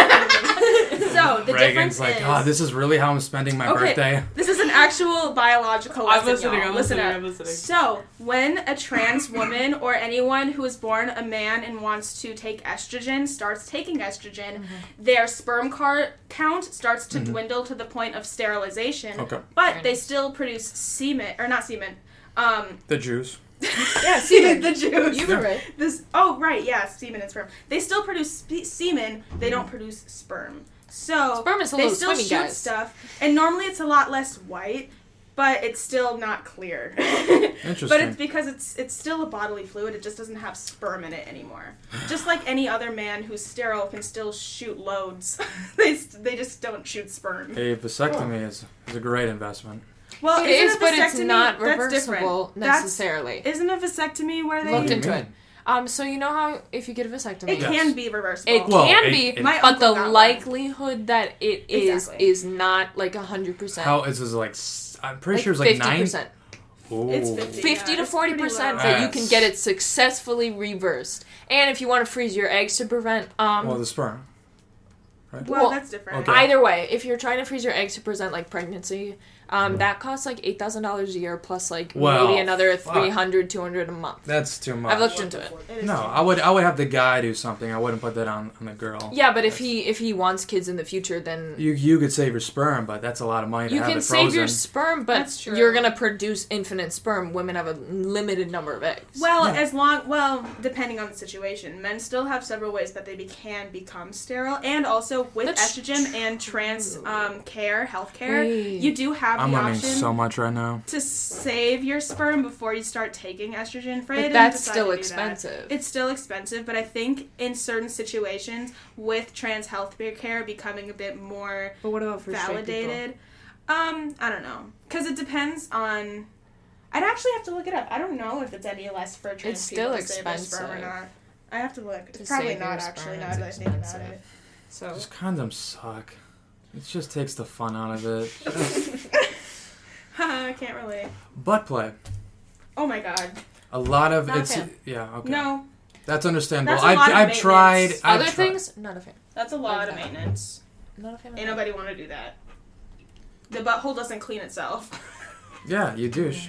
so the Reagan's difference like, is oh, this is really how I'm spending my Okay. birthday. this is an actual biological I'm lesson, listening, y'all. I'm Listen listening, up. I'm listening. So, when a trans woman or anyone who is born a man and wants to take estrogen starts taking estrogen, their sperm car- count starts to Mhm. dwindle to the point of sterilization, Okay. but Fair they enough. still produce semen, or not semen, um, The juice. Yeah, semen. the juice. You were right. This oh right yeah semen and sperm. They still produce spe- semen. They don't produce sperm. So Sperm is a they little still swimmy, shoot guys. stuff, and normally it's a lot less white, but it's still not clear. Interesting. But it's because it's it's still a bodily fluid. It just doesn't have sperm in it anymore. Just like any other man who's sterile can still shoot loads. they they just don't shoot sperm. A vasectomy is, is a great investment. Well, It isn't is, a but it's vasectomy- not that's reversible different. That's- necessarily. Isn't a vasectomy where they Looked do you into mean? it. Um, so you know how if you get a vasectomy, it Yes. can be reversible. it Well, can it- be, it- My but the uncle got one. likelihood that it is Exactly. is not like a hundred percent. How is this like? s- I'm pretty sure it's like fifty nine. percent. Ooh. It's fifty. Fifty Yeah, to it's forty pretty percent low. that you can Yes. get it successfully reversed. And if you want to freeze your eggs to prevent um Well, the sperm. Right. Well, Well, that's different. okay. either way, if you're trying to freeze your eggs to prevent like pregnancy, um, Yeah. that costs like eight thousand dollars a year plus like Well, maybe another fuck. three hundred, two hundred a month. That's too much. I've looked into it. It is No, true. I would I would have the guy do something. I wouldn't put that on, on the girl. Yeah, but if he if he wants kids in the future, then You you could save your sperm, but that's a lot of money to you have can it frozen. save your sperm, but That's true. you're gonna produce infinite sperm. Women have a limited number of eggs. Well, Yeah. as long well, depending on the situation, men still have several ways that they be, can become sterile, and also with That's estrogen and trans um, care, healthcare, Wait. you do have I'm the learning option so much right now. to save your sperm before you start taking estrogen. Freya but didn't that's decide still to do that. expensive. It's still expensive, but I think in certain situations, with trans health care becoming a bit more But what about for validated, um, I don't know, because it depends on. I'd actually have to look it up. I don't know if it's any less for trans It's still people to save their sperm or expensive. not. I have to look. To It's probably save your not sperm, actually. Now it's that I think about expensive. it. So. Just condoms suck. It just takes the fun out of it. Just Haha, I can't relate. butt play. Oh my god. A lot of Not a it's fan. yeah okay. No, That's understandable. That's a I've lot of I've tried. maintenance. I've Other tri- things, not a fan. that's a lot of Okay. maintenance. Not a fan. Of Ain't that. nobody want to do that. The butthole doesn't clean itself. Yeah, you douche.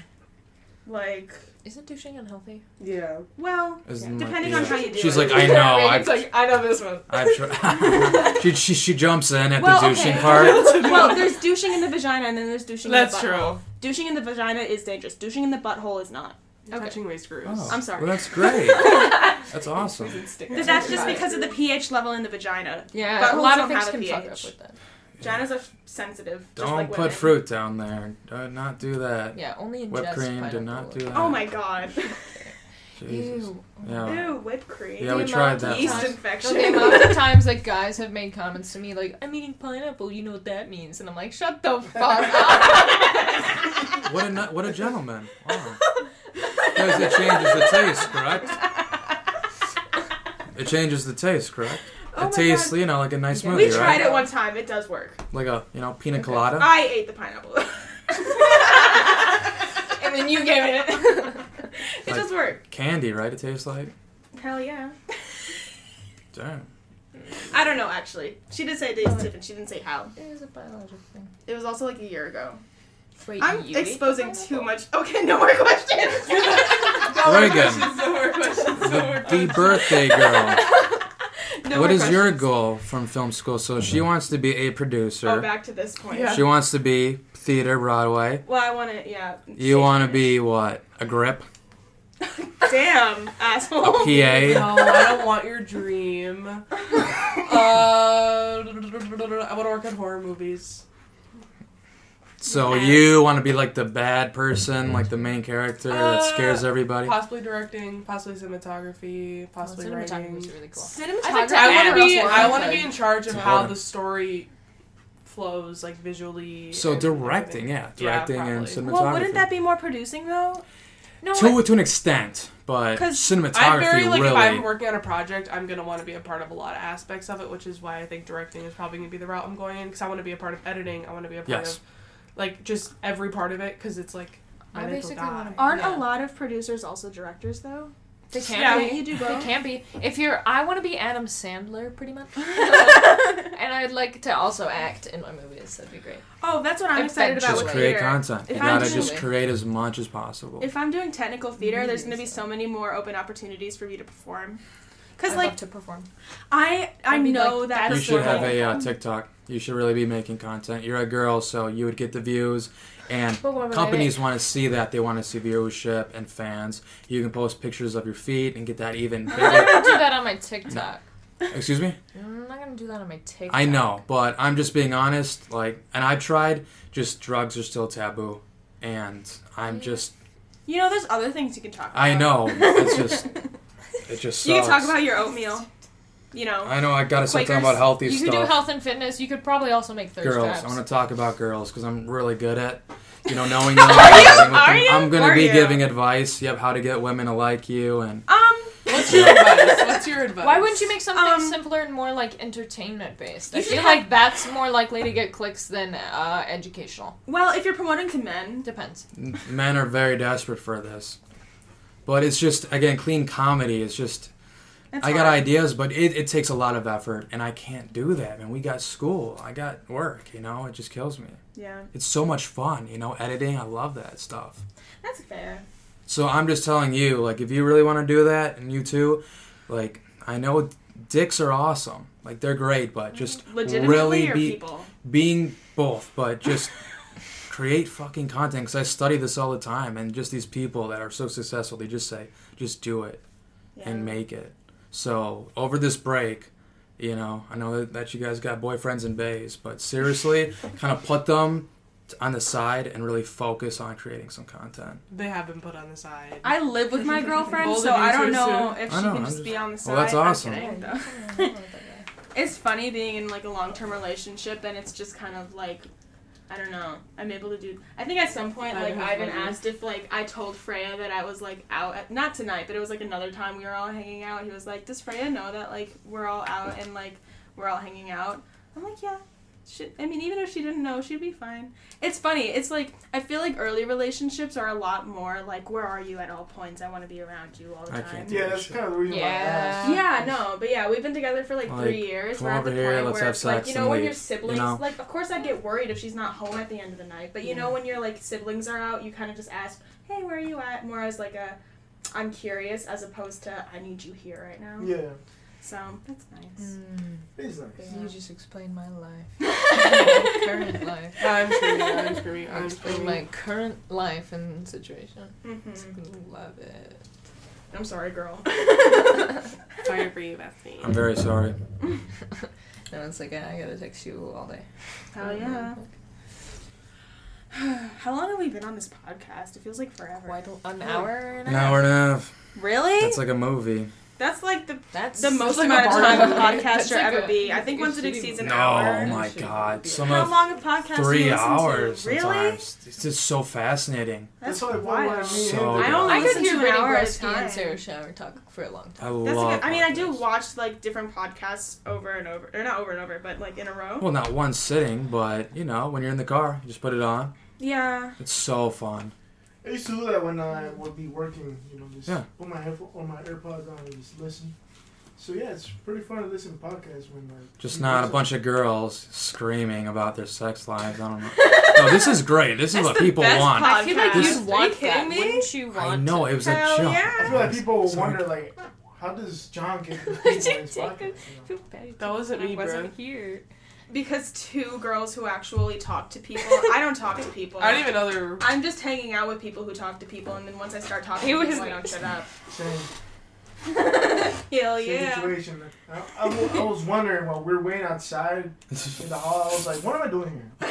Like, Isn't douching unhealthy? yeah. Well, Isn't depending like- on how you do She's it. like, I know. Reagan's I've, like, I know this one. I've tried. she, she she jumps in at Well, the douching okay. part. Well, there's douching in the vagina and then there's douching That's in the butthole. true. Douching in the vagina is dangerous. Douching in the butthole is not. Okay. Touching waist screws. Oh, I'm sorry. Well, that's great. That's awesome. But that's just because of the pH level in the vagina. Yeah, Buttholes a lot don't of things have a can fuck pH. up with that. Vaginas are sensitive. Just Don't like put women. fruit down there. Do not do that. Yeah, only ingest Whipped cream, do pineapple. not do that. Oh my god. Jesus. Ew. Yeah. Ew, whipped cream. Yeah, we The tried amount of that. Yeast times- infection. The amount of times that guys have made comments to me like, I'm eating pineapple, you know what that means? And I'm like, shut the fuck up. What a nu- what a gentleman. Wow. Because it changes the taste, correct? It changes the taste, correct? Oh my it tastes, God. you know, like a nice We smoothie, We right? tried it one time. It does work. Like a, you know, pina Okay. colada. I ate the pineapple. And then you gave it. It does work. Candy, right? It tastes like. Hell yeah. Damn. I don't know, actually. She did say it tastes different. She didn't say how. It is a biological thing. It was also like a year ago. Wait, I'm you ate exposing the too much. Okay, no more questions. Reagan, No more questions. No more the, the questions. birthday girl. No What more is your questions. goal from film school? So she wants to be a producer. Oh, back to this point. Yeah. She wants to be theater, Broadway. Well, I want to, yeah. You want to be what? A grip? Damn, asshole. A P A? No, I don't want your dream. Uh, I want to work on horror movies. So Yes. you want to be like the bad person, like the main character that Uh, scares everybody? Possibly directing, possibly cinematography, possibly Cinematography writing. is really cool. Cinematography. I want to be. That's I what want to I'm be in charge of It's how important. the story flows, like visually. So and directing, everything. yeah, directing and probably. cinematography. Well, wouldn't that be more producing, though? No, to to an extent, but 'Cause cinematography I'm very like really. if I'm working on a project, I'm gonna want to be a part of a lot of aspects of it, which is why I think directing is probably gonna be the route I'm going in because I want to be a part of editing. I want to be a part Yes. of like just every part of it because it's like my I mental basically guy. wanna- Aren't Yeah. a lot of producers also directors, though? They can Yeah. be. You do They both. can be. If you're, I want to be Adam Sandler, pretty much. And I'd like to also act in my movies. That'd be great. Oh, that's what I'm excited about just with create theater. content. If You I'm gotta doing- just create as much as possible. If I'm doing technical theater, there's gonna be Movies, so many more open opportunities for me to perform. Cause I'd like love to perform. I I That'd be, know like, that You that's should the have goal. a uh, TikTok. You should really be making content. You're a girl, so you would get the views. And But what would I companies want to see that. They want to see viewership and fans. You can post pictures of your feet and get that even I'm not bigger. gonna do that on my TikTok. Excuse me? I'm not gonna do that on my TikTok. I know, but I'm just being honest. Like, and I've tried. Just drugs are still taboo, and I'm just. you know there's other things you can talk about. I know. It's just. It just sucks. You can talk about your oatmeal. You know. I know. I gotta start talking Quakers. about healthy You stuff. could do health and fitness. You could probably also make thirst Girls. traps. I want to talk about girls because I'm really good at, you know, knowing them. Are Are you? I'm gonna Are be you? giving advice. Yep, how to get women to like you and. Um. What's your advice? What's your advice? Why wouldn't you make something Um, simpler and more like entertainment based? I You should feel have- like that's more likely to get clicks than uh, educational. Well, if you're promoting to men, Depends. Men are very desperate for this, but it's just again clean comedy. It's just. it's I got hard. ideas, but it, it takes a lot of effort, and I can't do that. And we got school, I got work. You know, it just kills me. Yeah, It's so much fun, you know, editing. I love that stuff. that's fair. So I'm just telling you, like, if you really want to do that, and you too, like, I know dicks are awesome, like they're great, but just Legitimately really or be people? being both, but just create fucking content. Because I study this all the time, and just these people that are so successful, they just say, just do it Yeah. and make it. So over this break, you know, I know that, that you guys got boyfriends and bays, but seriously, kind of put them on the side and really focus on creating some content. They have been put on the side. I live with my girlfriend, Bold so I don't adventures, know too. if I she know, can I'm just just- be on the side. well, that's I'm awesome. kidding, though. It's funny being in like a long-term relationship, and it's just kind of like, I don't know. I'm able to do. I think at some point, Kind like of Ivan funny. asked if like I told Freya that I was like out. At, not tonight, but it was like another time we were all hanging out. He was like, "Does Freya know that like we're all out and like we're all hanging out?" I'm like, "Yeah." She, I mean, even if she didn't know, she'd be fine. It's funny. It's like, I feel like early relationships are a lot more like, where are you at all points? I want to be around you all the I time. can't do Yeah, that's kind of the reason why I asked. Yeah. Yeah, no, but yeah, we've been together for like, Like, three years. come We're at over the here, point let's where have it's like, sex you know, and when your leave, siblings, you know? like, of course I get worried if she's not home at the end of the night, but you know, when your like siblings are out, you kind of just ask, hey, where are you at? More as like a, I'm curious, as opposed to, I need you here right now. Yeah, So, that's nice. Mm, it's nice. Yeah. you just explained my life. My current life. I'm screaming. I'm screaming. I I'm explained screaming. my current life and situation. hmm Love it. I'm sorry, girl. Sorry for you, Bethany. I'm very sorry. And it's like, I gotta text you all day. Hell yeah. How long have we been on this podcast? It feels like forever. Why don't, an hour and a An half? hour and a half. Really? That's like a movie. That's like the That's the most that's like amount a of time a bar movie. podcast That's should like ever a- be. I like think a once it shitty exceeds an movie. No, hour. oh my Shit. god. Some How of long of podcasts do three you listen hours to? Really? sometimes. It's just so fascinating. That's That's how I felt wild. when I So mean, good. I only I could listen hear to an Brittany hour at a Bresky time. and Sarah Shower talk for a long I time. That's love a good, I mean, I do podcasts. watch like different podcasts over and over, or not over and over, but like in a row. Well, not one sitting, but, you know, when you're in the car, you just put it on. Yeah. It's so fun. I used to do that when I would be working, you know, just Yeah. put my headphone or my AirPods on and just listen. So yeah, it's pretty fun to listen to podcasts when like Just you not a listen- bunch of girls screaming about their sex lives. I don't know. No, this is great. This is That's what the people best want. podcast. I feel like This- you'd Are you want kidding that. me? Wouldn't you want I know to? it was a Hell joke. yeah. I feel like people will Sorry. wonder like, how does John get these Did people you on his take podcast? a- You know? feel bad. That wasn't me, I bro. wasn't here. Because two girls who actually talk to people. I don't talk to people. I didn't even know they were. I'm just hanging out with people who talk to people, and then once I start talking It to was people, I don't shut up. Same, Hell same yeah. situation. I, I, wa- I was wondering while we were waiting outside in the hall. I was like, what am I doing here?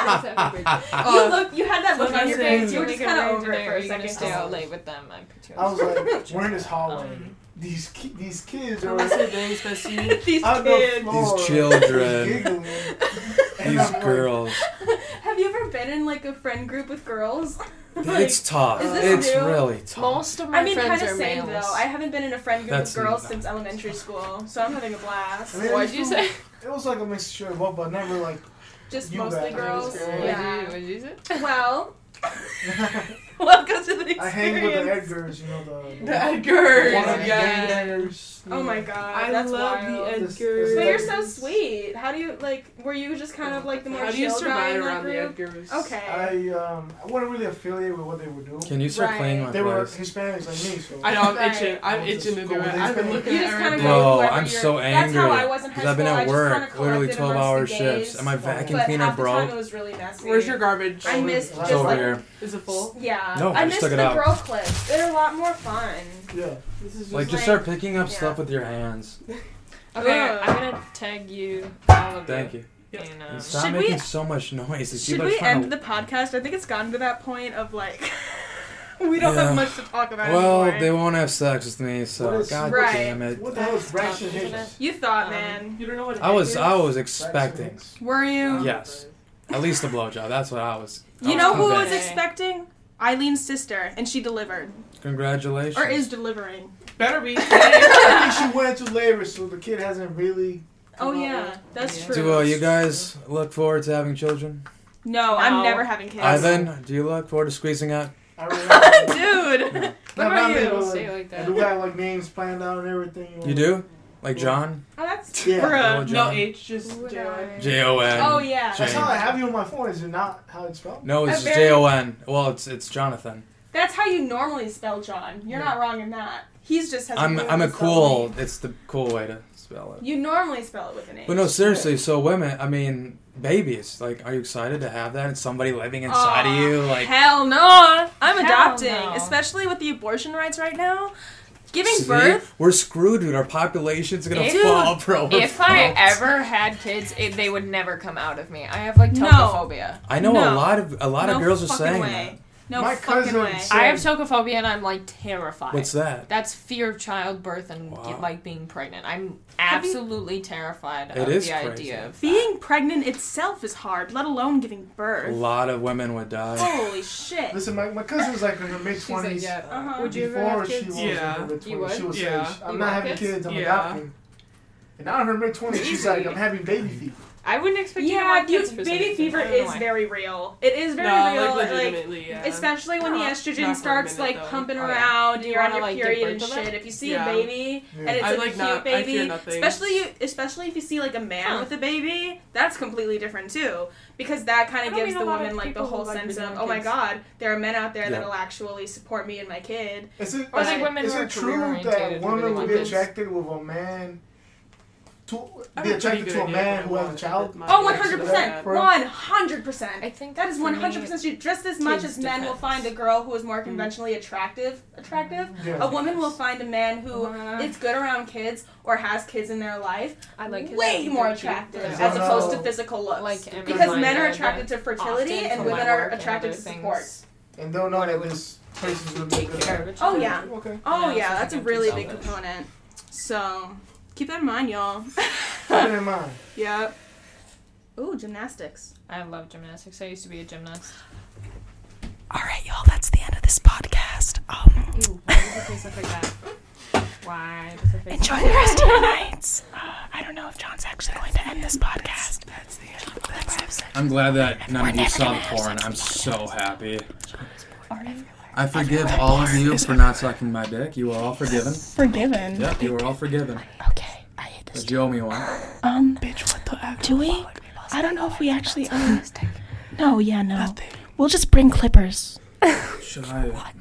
You look. You had that look on your saying- face. You were just kind of over it for Are a you gonna second. stay out late with them? I put you I was like, we're in this Um, hallway. These ki- these kids are What's it, thanks, bestie? These on the kids. floor, These children. giggling. And These I'm like, girls. Have you ever been in like a friend group with girls? It's tough. is this It's new? really tough. Most of my I mean, friends kind of are same males. though. I haven't been in a friend group That's with girls not- since elementary school, so I'm having a blast. I mean, What'd you say? It was like a mixture of both, but never like. Just You mostly guys. girls. What'd Yeah. What'd you say? Well, welcome to the experience. I hang with the Edgars, you know the. The Edgars, one of the yeah. gangbangers. you Oh my know. god, I that's love wild. the This- Edgars. But you're so sweet. How do you like? Were you just kind of like the more How do you chill guy survive in that around the group? Edgars? Okay. I um I wasn't really affiliated with what they were doing. Can you start Right. cleaning my They were place? Hispanics like me, so. I know, I'm Right. itching. I'm I'll itching just to go do with it. this I've been thing. looking You at just kind of everything. go Bro, whoever I'm you're- so That's how angry. I was in high Because I've been school. I at just work kinda literally collected twelve amongst hour the shifts, gays, and my vacuum But cleaner half the time broke. it was really messy. Where's your garbage? I missed It's just It's over like here. Is it full? yeah. No, I I just missed took it the out. girl clips. They're a lot more fun. Yeah. This is just Like, just like- start picking up yeah. stuff with your hands. Okay, Ugh. I'm gonna tag you. All of Thank you. you. And, um, Stop Should making we- so much noise. These Should people are we trying end to- the podcast? I think it's gotten to that point of like we don't Yeah. have much to talk about Well, anymore. they won't have sex with me, so What is- god Right. damn it. What the hell is Braxton Stop doing Hicks? You thought, Um, man. You don't know what I was Edgars I was Braxton expecting. Hicks? Were you? Yes. At least a blowjob. That's what I was. I You was know who was convinced. expecting? Eileen's sister, and she delivered. Congratulations. Or is delivering. Better be. I think she went into labor, so the kid hasn't really. Oh yeah, that's Yeah. true. Do uh, you guys look forward to having children? No, I'm No. never having kids. Ivan, do you look forward to squeezing out? I really Dude. No, What not about me, you? but, Say it like, like that. I do got like names planned out and everything. know. You do? Like John? Oh, that's Yeah. bruh. Oh, No John. H, just Would J O N. I- J O N. Oh yeah. That's Jane. how I have you on my phone. Is it not how it's spelled? No, it's A just very- J O N. Well, it's it's Jonathan. That's how you normally spell John. You're Yeah. not wrong in that. He's just has I'm weird I'm a spelling. cool. It's the cool way to spell it. You normally spell it with an H. But no, seriously. So women, I mean, babies. Like, are you excited to have that? And somebody living inside of Aw, you, like. hell no. I'm Hell adopting, no. especially with the abortion rights right now. Giving See? birth. We're screwed, dude. Our population's gonna If- fall, bro. We're If I fucked. ever had kids, it, they would never come out of me. I have like No. tocophobia. I know No. a lot of a lot no of girls are fucking saying way. No My fucking cousin way. said- I have tocophobia and I'm like terrified. that. What's that? That's fear of childbirth and Wow. like being pregnant. I'm Have you- absolutely terrified It of is the crazy. idea of Being pregnant itself is hard, let alone giving A birth. lot of women would die. Holy shit. Listen, my, my cousin's like in her mid She's like, twenties. yeah. Uh-huh. Would you ever Before have she kids? was Yeah. in her mid You twenties, she would? would Yeah. say, "I'm You not want having kids? kids. I'm Yeah. adopting." And now in her mid twenties, she's like, "I'm having baby fever." I wouldn't expect you to Yeah, want you, kids for some baby reason. fever I don't know is why. very real. It is very No, real. like Like, legitimately, yeah. especially when the Not- estrogen not for a starts minute, like though. pumping Oh, yeah. around, Do and you you're on wanna, your like, give period birth and to them? shit. If you see Yeah. a baby Yeah. and it's I like a like cute not- I fear baby, nothing. especially you, especially if you see like a man Huh. with a baby, that's completely different too. Because that kind I of don't gives meet the a lot of woman like the people who whole like sense really of, want oh my kids. god, there are men out there Yeah. that'll actually support me and my kid. Is it, Or is like it- women is who are it true career-oriented that who women really will want be kids? attracted with a man to I be have a pretty attracted good to a idea man of who what has I a child? want. Oh, one hundred percent, Yeah. one hundred percent. I think That is for one me, hundred percent true. Just as much kids as men will depends. find a girl who is more conventionally attractive, attractive, Yeah. a woman will find a man who Uh, is good around kids or has kids in their life I like kids way that more are cute. attractive Yeah. as opposed to No. physical looks. Like Emma because men Klein, are uh, attracted to fertility often and for women my are work and attracted other to things. support. And they'll know What I that would this person's gonna be Take good. care of a Oh child. yeah. Okay. Oh Yeah, yeah, so that's a I'm really selfish. big component. So keep that in mind, y'all. Keep it in mind. Yep. Ooh, gymnastics. I love gymnastics. I used to be a gymnast. All right, y'all. That's the end of this podcast. Um, Ew, why does it face look like that? Why does it face enjoy look the like rest of your nights. Uh, I don't know if John's actually going to end this podcast. That's the end. That's I'm glad that none of you saw the porn. I'm so happy. I forgive all of you for not sucking my dick. You are all forgiven. forgiven. Yep, you are all forgiven. Okay. But you owe me one. Um, Bitch, what the heck? do we? I don't know if we actually. Um, no, yeah, no. We'll just bring clippers. Should I? What?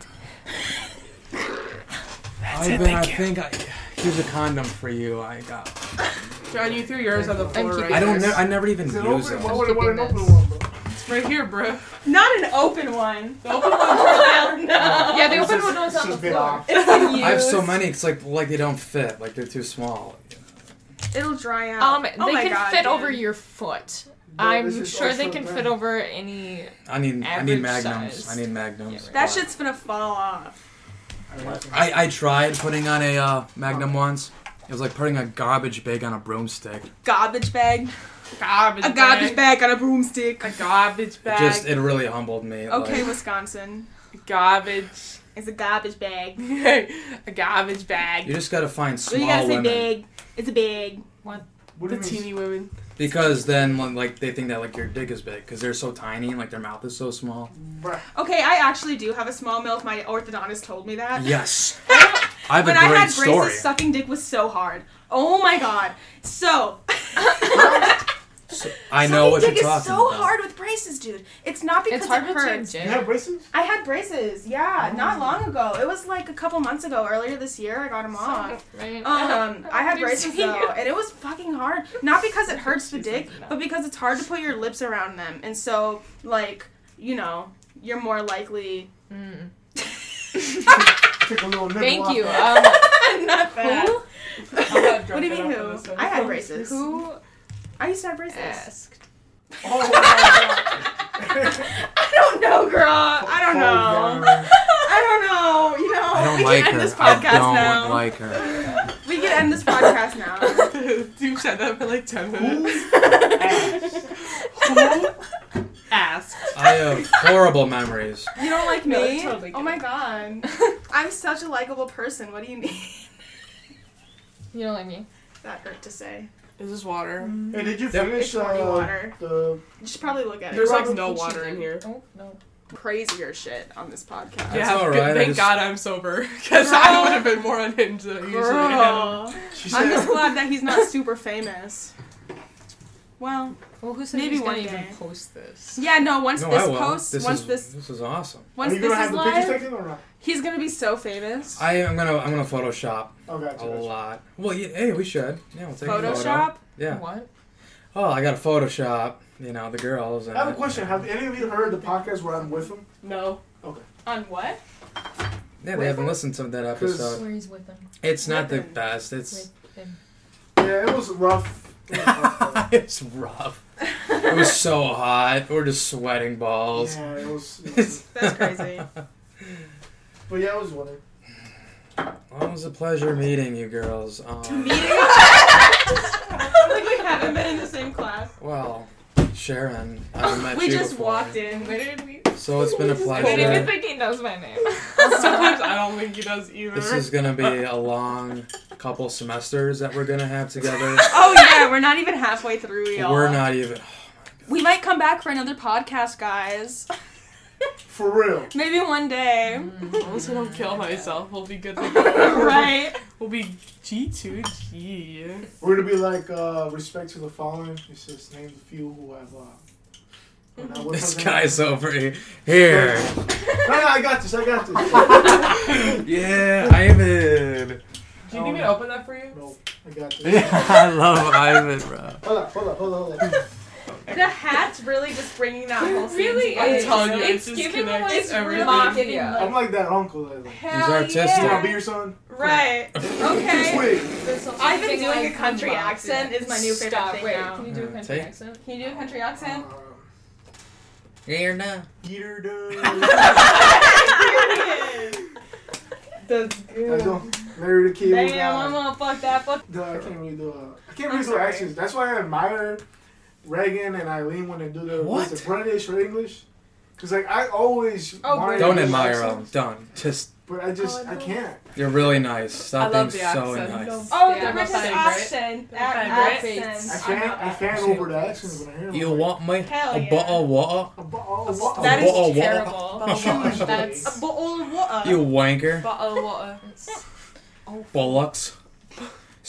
Ivan, I think I. Here's a condom for you. I got. John, you threw yours on the floor keeping right I don't. there. Ne- I never even Is it use open? it. Why would I want an keeping open this. one, bro? It's right here, bro. Not an open one. The open one's Hell no. Yeah, the open It's one just- was it's on the just bit floor. off. It's been used. I have so many. It's like like they don't fit. Like they're too small. It'll dry out. Um, oh they my can God, fit dude. over your foot. No, I'm this is sure they also can bad. fit over any. I need. I Average need magnums. size. I need magnums. Yeah, right. That shit's gonna fall off. I, I tried putting on a uh, magnum once. It was like putting a garbage bag on a broomstick. Garbage bag. Garbage A garbage bag on a broomstick. A garbage It bag. just it really humbled me. Okay, like, Wisconsin. Garbage. It's a garbage bag. A garbage bag. you just gotta find Well, small you gotta say women bag. It's a bag. What do The you mean? teeny women. because then like they think that like your dick is big because they're so tiny and like their mouth is so small. Bruh. Okay, I actually do have a small milk. My orthodontist told me that. Yes, I have When a I great had braces, story. sucking dick was so hard. Oh my god. So. I know what sucking you're dick talking is so about. hard with braces, dude. It's not because It's hard it with hurts. You Jim. have braces? I had braces, yeah, not long ago. It was like a couple months ago, earlier this year. I got them off. Right? Um, I had You're braces seeing though, it. and it was fucking hard. Not because it hurts the dick, but because it's hard to put your lips around them, and so like you know, you're more likely. Mm. Take a little nibble Thank off you. that. Um, Not bad. who What do you mean who? I had braces. who I used to have braces. asked? Oh, my God. I don't know, girl. I don't know. Oh, I don't know. You know, I don't we like can end her. this podcast I don't now. like her. We can end this podcast now. You said that for like ten minutes. Who? Asked. I have horrible memories. You don't like No, me? totally Oh my god. I'm such a likable person. What do you mean? You don't like me. That hurt to say. Is this water? Hey, did you Yep. finish It's running uh, water. the... You should probably look at it. There's like Robert no Pucci water in here. Oh no. crazier shit on this podcast. That's yeah, all good- right, I thank just- God I'm sober because Girl. I would have been more unhinged than I usually am. Girl. She I'm said... just glad that he's not super famous. Well, Well, who said Maybe he was one gonna day. even post this? yeah, no. Once No, this I will. posts, This once is, this, this is awesome. once Are you this gonna is have the pictures live, taken or not? he's gonna be so famous. I am gonna I'm gonna Photoshop Oh, gotcha. a gotcha. lot. Well, yeah, hey, we should. Yeah, we'll take a photo. Photoshop. Yeah. What? Oh, I got a Photoshop. You know the girls. And I have a question. Have any of you heard the podcast where I'm with them? No. On what? Yeah, they haven't listened to that episode. Where he's with them. It's not the With best. It's With him. Yeah, it was rough. It was rough, it's rough. It was so hot. We're just sweating though. balls. Yeah, it was... It was That's crazy. but yeah, I was wondering. Well, it was a pleasure meeting you girls. Um, Meeting. Like we haven't been in the same class. well, Sharon, I haven't met We you just before. walked in. Where did we? So it's been a I don't pleasure. even think he knows my name. Sometimes I don't think he does either. This is gonna be a long couple semesters that we're gonna have together. Oh yeah, we're not even halfway through, y'all. We're not even. We might come back for another podcast, guys. For real. Maybe one day. As long as I don't kill myself, we'll be good to go. Right? We'll be G two G. We're gonna be like, uh, respect to the fallen. It's just named a few who have, uh... who not with This us guy's over here. Here. anymore. No, no, I got this, I got this. Yeah, Ivan. Do you need me to open that for you? No, I got this. Yeah, I love Ivan, bro. Hold up, hold up, hold up, hold up. The hat's really just bringing that whole scene Really together. I'm telling you, It's it just giving connects like everything. mafia. I'm like that uncle that like, Hell He's artistic. you yeah. wanna be your son? Right. Okay. Sweet. I've been doing a country accent is my new favorite Stop. thing Wait, now. can you do a Uh, country take- accent? Can you do a country accent? Uh, Here now. Eater dude. That's Let's go. Larry the Cable Damn, I'm Guy. gonna fuck that. Fuck. No, I can't really do. Uh, I can't I'm really do sorry. accents. That's why I admire Reagan and Eileen when they do the What? what's it, British or English. Cause like I always Oh, wanted Don't to do admire him. accents, Don't. Just, but I just Oh, I I know. can't. you're really nice. Stop I being love the so accent. nice. Oh, Yeah, the I'm a British favorite. accent. I'm a favorite. I Accents. fan I'm I a- fan over the accents when I hear them. You want me? Hell A yeah. bottle of water? A bo- a bo- That A is bottle of water? Terrible. Tuesday. That's A bowl of water. You wanker. Bottle of water. Bullocks.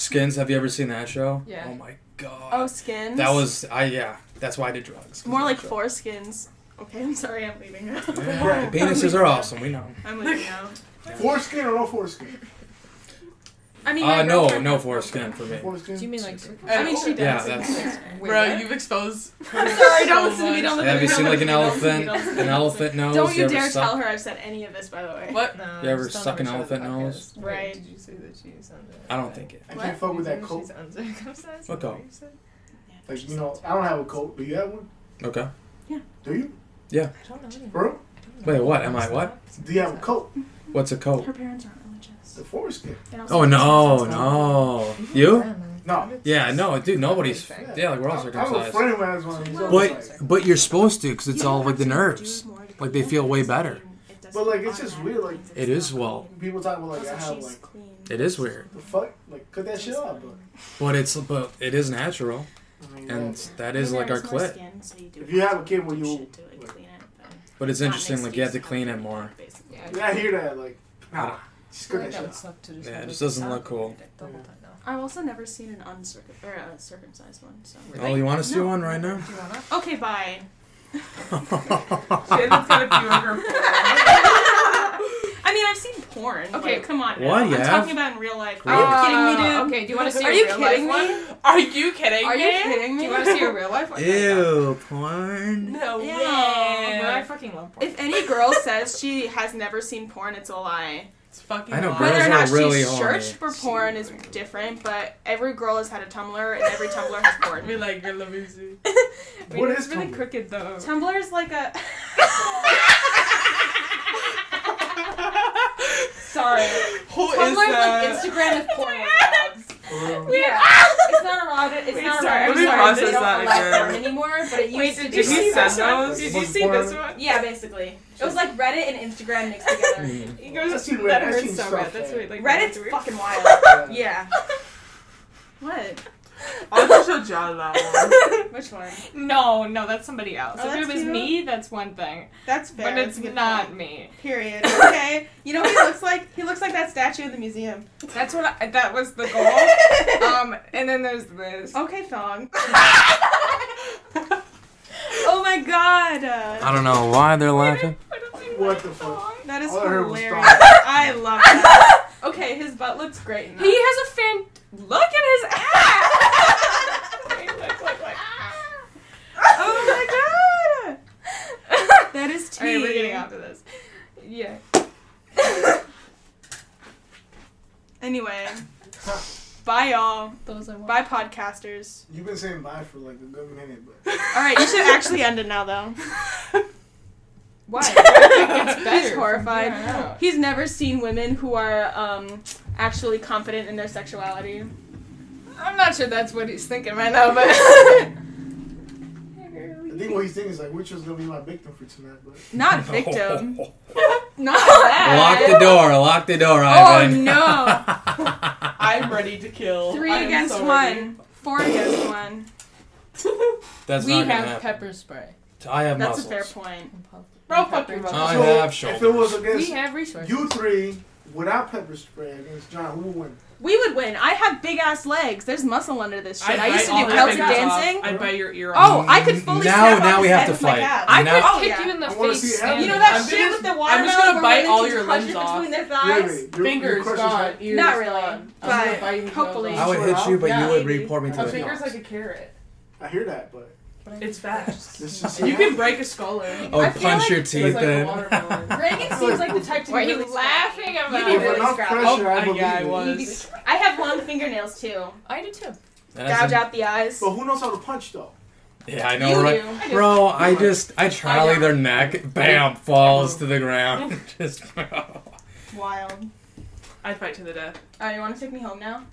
Skins. Have you ever seen that show? Yeah. Oh my god. Oh, skins. That was I. Yeah. That's why I did drugs. more like That show. foreskins. Okay, I'm sorry, I'm leaving now. Yeah. Penises are awesome. We know. I'm leaving now. Foreskin or no foreskin? I mean, Uh, my no, girlfriend no has foreskin for me. Foreskin? Do you mean like? I mean, she does. Yeah, that's. Wait, Bro, what? you've exposed. Sorry, don't listen to me. Don't listen Have to you me. seen don't like an listen to me, don't listen to me, elephant? don't listen to An me. elephant nose? Don't you ever dare suck- tell her I've said any of this, by the way. What? No, You ever just don't suck an ever show elephant the nose? podcast. Right. Wait, did you say that she's uncircumcised? I don't think it. I What? can't fuck with that She's coat. uncircumcised? What coat? You said? Like, you know, I don't have a coat. Do you have one? Okay. Do you? I don't know. anything. Bro? Wait, what? Am I what? Do you have a coat? What's a coat? Her parents aren't religious. The foreskin. They don't Oh say no, Jesus. no. You? No. Yeah, no, dude. Nobody's. Thing. Yeah, like we're all I have a circumcised. friend who has one. He's always But like, but you're supposed to, because it's You all don't like the have to nerves. do more to Like they clean feel it. way Doesn't better. mean it doesn't But, like, it's just automatically weird, like- means it's It is not well. clean. people talk about like Also, I have she's like clean. It is weird, the fuck like cut that shit off, but but it's but it is natural, I mean, and yeah. that I mean, is like there our is more clit. skin, so you do If you have a kid to where do you- shit to, like, clean it, but But it's not an interesting. Like you have to excuse clean it help more. basically. Yeah, I hear that. Like, nah, don't- just I feel cut like that that shit would off. suck to just Yeah, have it just a doesn't sock look cool. on it the whole time, no. I've also never seen an uncircum or a circumcised one. So. Oh, you want to see No. one right now? Do you wanna? Okay, bye. Shayla's got a few of her. I mean, I've seen porn. Okay. Like, come on. Now. What, I'm yeah? talking about in real life. Are Really? you kidding me, dude? Uh, Okay, do you want to see Are a you real kidding life me? one? Are you kidding Are me? you kidding Do me? you want to see a real life one? Ew, porn. No Yeah. Oh, but I way. fucking love porn. If any girl says she has never seen porn, it's a lie. It's fucking. I know wild. girls Whether or are not really she's horny. searched for porn is different, but every girl has had a Tumblr, and every Tumblr has porn. Be like, you're let me see. Wait, What it's is really Tumblr? crooked though. Tumblr is like a. Sorry. Who is Tumblr is like that? Instagram with porn workouts. For real. Yeah, it's not allowed. It's Wait, not sorry, allowed. let me Sorry, process they don't that allow again. porn anymore. But it used Wait, to did be. Did he that send one? those? Did Did you you see see this this one? Yeah, basically. It was like Reddit and Instagram mixed together. Mm. He goes, I've seen that Reddit. I've hurts seen so stuff bad. That's that- what, like, Reddit's weird. fucking wild. Yeah. Yeah. What? I'll just show John that one. Which one? No, no, that's somebody else. Oh, if it that's was you? me, that's one thing. That's fair. But it's That's a good not point. me. Period. Okay. You know what he looks like? He looks like that statue in the museum. That's what I, that was the goal. um, and then there's this. Okay, thong. Oh my god. I don't know why they're laughing. What the fuck? That is All I heard was hilarious. thong. I love that. Okay, his butt looks great in that. He has a fan. Look at his ass. Wait, look, look, look. Oh my god. That is tea. Alright, we're getting off of this. Yeah. Anyway. Bye, y'all. Those are Bye, podcasters. You've been saying bye for like a good minute, but Alright, you should actually end it now, though. Why? It's better. He's horrified. from here on out. He's never seen women who are um, actually confident in their sexuality. I'm not sure that's what he's thinking right now, but. I think what he's thinking is like, which was gonna be my victim for tonight, but Not victim. Not that. Lock the door. Lock the door, Oh Ivan. no. I'm ready to kill. Three I am against so one. ready. Four against one. That's We not gonna have happen. pepper spray. I have That's muscles. a fair point. Bro, fuck your mouth. I So, have if shoulders. it was against We have resources. you three without pepper spray against John, who would win? We would win. I have big ass legs. There's muscle under this shit. I'd I used to bite do all your Celtic fingers off. dancing. I'd bite your ear Oh, off. I could fully Now- snap now off we his have head to with my fight. calves. I Now- could Oh, kick yeah. you in the I wanna face. see standing. You know that I'm shit just- with the I'm watermelon just gonna where bite women all can your crush limbs it off. between their Wait, thighs? wait, your- your Fingers crush is gone, like- ears Not really, gone. I'm but gonna bite your hopefully. nose I off. would hit you, but Yeah. you would maybe. report me to A the finger's cops. like a carrot. I hear that, but It's fast. this is You can break a skull in. I would I feel punch like your it's teeth It's like a in. watermelon. Reagan seems like the type to Why are be you really laughing scrappy. about You'd be with it? really enough scrappy. pressure, I Oh, believe yeah, I it. was. I have long fingernails too. I do too. Gouge out the eyes. But who knows how to punch though? Yeah, I know, You right? do. Bro, I just, I trolley I their neck, bam, falls to the ground. Just, Wild. I'd fight to the death. Alright, you want to take me home now?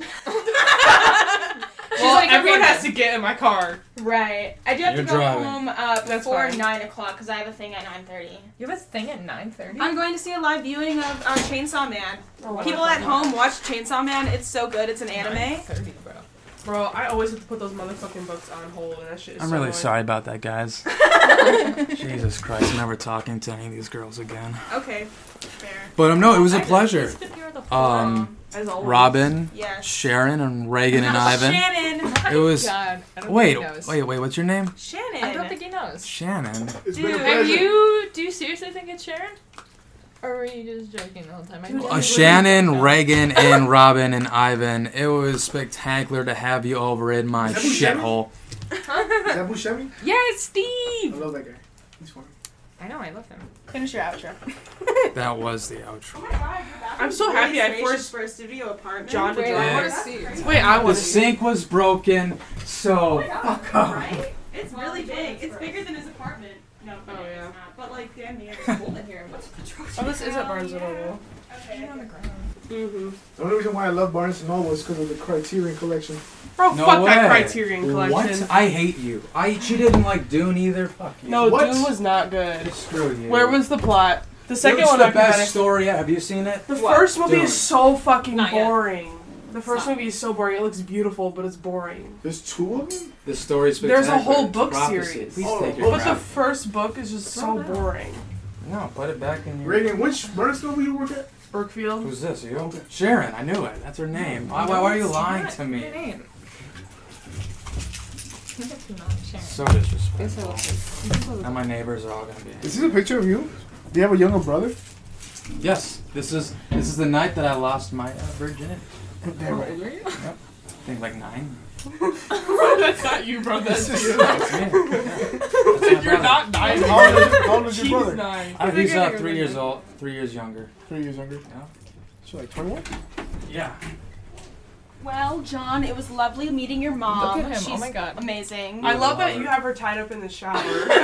Well, like, everyone okay, has to get in my car. Right. I do have You're to go driving. home uh, That's before fine. nine o'clock because I have a thing at nine thirty. You have a thing at nine thirty? I'm going to see a live viewing of uh, Chainsaw Man. Oh, People at home watch Chainsaw Man. It's so good. It's an anime. thirty, bro. Bro, I always have to put those motherfucking books on hold, and that shit is I'm so really annoying. sorry about that, guys. Jesus Christ, never talking to any of these girls again. Okay. Fair. But um, no, it was a I did. pleasure. It's the pure the Um, As always. Robin, Yes. Sharon, and Reagan and Ivan. Shannon. It was. God, I don't Wait, think he knows. wait, wait. What's your name? Shannon. I don't think he knows. Shannon. It's Dude, been a have Have pleasure. you? Do you seriously think it's Sharon? Or were you just joking the whole time? I Uh, Shannon, Reagan, and Robin and Ivan. It was spectacular to have you over in my Is that Buscemi? shithole. Is that Buscemi? Yeah, it's I Steve. love that guy. He's fun. I know, I love him. Finish your outro. That was the outro. I'm so happy I forced for a studio apartment. John to Wait, drive. I want to see. Wait, I The want to see. sink was broken, so fuck off. Right? It's really big. It's bigger than his apartment. No, Oh, it's yeah. not. But like, damn near. It's cold in here. What's the truck? Oh, this is at Barnes and Noble. Okay. On the ground. Mm-hmm. The only reason why I love Barnes and Noble is because of the Criterion collection. Bro, No fuck that way. Criterion collection. What? I hate you. I she didn't like Dune either. Fuck you. No, What? Dune was not good. Screw you. Where was the plot? The second It's one the I best best. story yet. Have you seen it? The What? first movie Dune. is so fucking Not yet. boring. The first Stop. movie is so boring. It looks beautiful, but it's boring. There's two of them? The story's There's a spectacular. whole It's book prophecy. series. Please Oh, take oh, your But the crap. first book is just so boring. No, put it back in your. Reagan, which Barnes and Noble you work at? Brookfield. Who's this? You? Sharon. I knew it. That's her name. Why, why, why are you lying to Your me? name. Sharon. So Guess I disrespectful. love And my neighbors are all gonna be. Is this a picture of you? Do you have a younger brother? Yes. This is this is the night that I lost my uh, virginity. Damn right. I think like nine. That's not you, bro. That's This you. is- That's me. Yeah. That's my You're brother. not nine. How old is, how old is She's your brother? nine. I think he's uh, three years old, three years younger. Three years younger. Yeah. So like twenty-one? Yeah. Well, John, it was lovely meeting your mom. Look at him. She's Oh my God. amazing. I love that you have her tied up in the shower.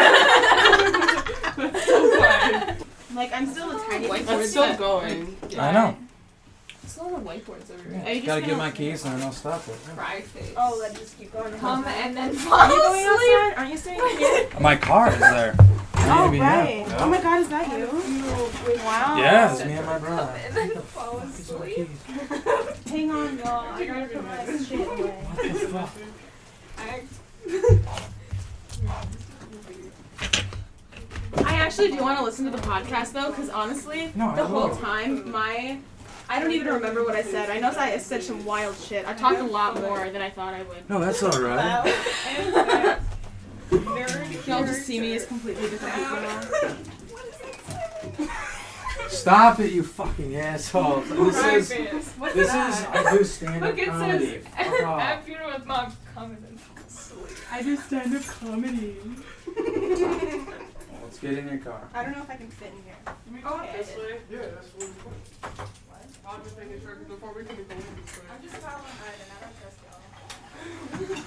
That's so fun. Like, I'm still a tiny White I'm Where's still that? going. I know. It's a lot of whiteboards over Yeah, here. you just gotta gonna- get my keys and then I'll stop it. Yeah. Cry face. Oh, let's just keep going. Come and then Are fall you going asleep. outside? Aren't you staying here? My car is there. Oh, Maybe, right. yeah. Oh my god, is that you? Wow. Yeah, it's me and my brother. And then fall asleep. Hang on, y'all. I gotta put my shit away. What the fuck? I actually do want to listen to the podcast though, because honestly, No, I the whole will. time, my. I don't even remember what I said. I know I said some wild shit. I talked a lot more than I thought I would. No, that's alright. Y'all just see me as completely different people now. Stop it, you fucking asshole. This is What's this is that? I do stand up Look, it comedy. says Fuck off. at funeral with mom, come and then fall asleep. I do stand up comedy. Let's get in your car. I don't know if I can fit in here. Go up this way. Yeah, that's what we I'm just making sure before we can go this way. I'm just following Ivan. I don't trust y'all.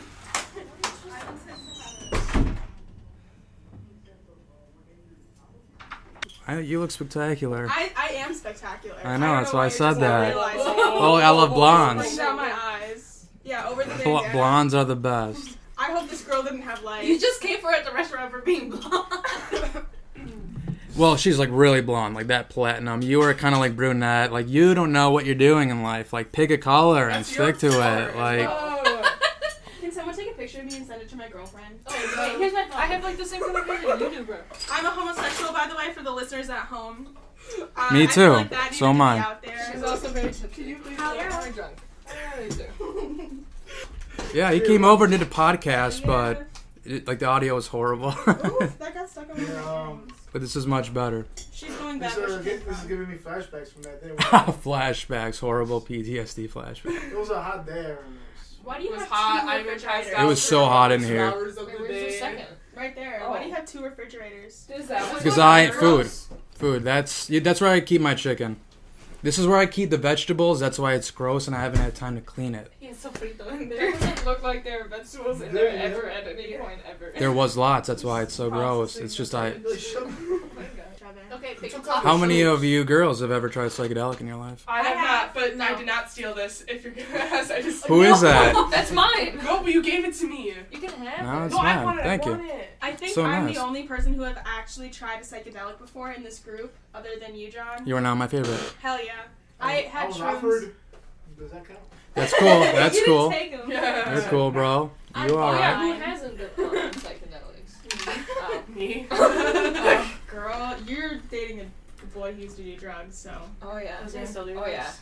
I, you look spectacular. I, I am spectacular. I know, don't that's know why I you're said just not that. realizing. Oh, I love blondes. Brings out my eyes. Yeah, over the Bl- bandana. blondes are the best. I hope this girl didn't have lights. You just came for it at the restaurant for being blonde. Well, she's like really blonde, like that platinum. You are kind of like brunette. Like you don't know what you're doing in life. Like pick a color and That's your stick to it. story. Like Oh. Can someone take a picture of me and send it to my girlfriend? Oh, wait, here's my phone. I have like the same kind of video you do, bro. I'm a homosexual, by the way, for the listeners at home. Uh, Me I feel too. like that So needed am to be I. out there. She's also very tipsy. Can you please Hell Yeah, yeah. we're drunk. Yeah, they do. yeah, he came over and did a podcast, but it, like the audio was horrible. Ooh, that got stuck on my Yeah, um, headphones. But this is much better. She's going This, back. uh, where she this came is from. giving me flashbacks from that day. Flashbacks, horrible P T S D flashbacks. It was a hot day. I remember. Why do It you was have hot. two I even passed refrigerators? out It was so for hot in six here. hours of Wait, the where's the day. second? Right there. Oh. Why do you have two refrigerators? Is that one? Because I food, food. That's yeah, that's where I keep my chicken. This is where I keep the vegetables. That's why it's gross, and I haven't had time to clean it. It's so frito in there. It doesn't look like there are vegetables in there ever at any point ever. There was lots. That's why it's so gross. It's just I. Like, shut up. Oh my God. Okay, pick a How topic. How many of you girls have ever tried psychedelic in your life? I have I have- not, but I no. did not steal this. If you're gonna ask, I just. Who is that? That's mine. No, but you gave it to me. You can have No, it. it's no, I fine. want it. Thank I you. want it. I think So I'm nice. the only person who have actually tried a psychedelic before in this group, other than you, John. You are now my favorite. Hell yeah. I had was shrooms. offered. Does that count? That's cool. That's you cool. Didn't take 'em. Yeah. You're cool, bro. I- You oh, alright? yeah, who hasn't been on psychedelics? Oh. Me. Oh, girl, you're dating a boy who used to do drugs, so. Oh yeah. Does he still do Oh yeah.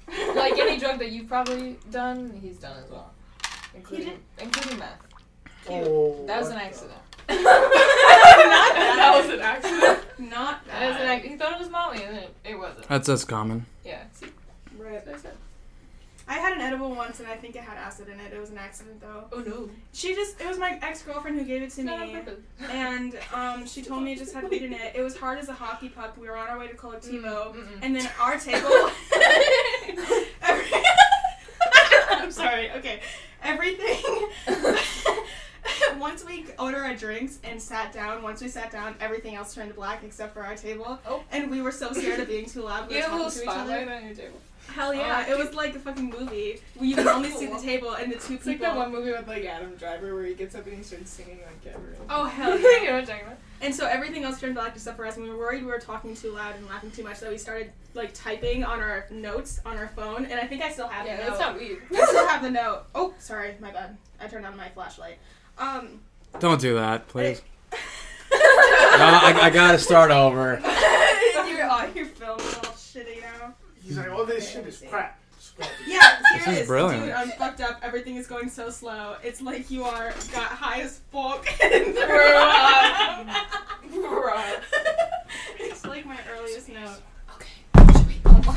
Like any drug that you've probably done, he's done as well, including including meth. Oh, That was an what accident. Not That was an accident. Not That was an bad. ac- He thought it was Molly, and it, it wasn't. That's that's common. Yeah. See, Right. that's what I said. I had an edible once, and I think it had acid in it. It was an accident, though. Oh no. She just, it was my ex-girlfriend who gave it to Not on me. purpose. And um, she told me it just had weed in it. It was hard as a hockey puck. We were on our way to Colectivo. Mm, mm-mm. And then our table... Every- I'm sorry. Okay. Everything... Once we ordered our drinks and sat down, once we sat down, everything else turned black except for our table. Oh. And we were so scared of being too loud. We You were had a little talking to each spotlight other. on your table. Hell yeah. Oh, It was like a fucking movie. You can only see the table and the two It's like people. that one movie with like Adam Driver where he gets up and he starts singing like everyone. Oh, hell You yeah. know what I'm talking about? And so everything else turned black except for us, and we were worried we were talking too loud and laughing too much, so we started like typing on our notes on our phone, and I think I still have Yeah, the that's note. not weed. I still have the note. Oh, sorry, my bad. I turned on my flashlight. Um, Don't do that, please. No, I, I gotta start over. you're, oh, your film is all shitty now. He's like, all this shit is crap. Yeah, This here is it is. brilliant. Dude, I'm fucked up. Everything is going so slow. It's like you are got high as fuck and threw up. It's like my earliest note. Oh my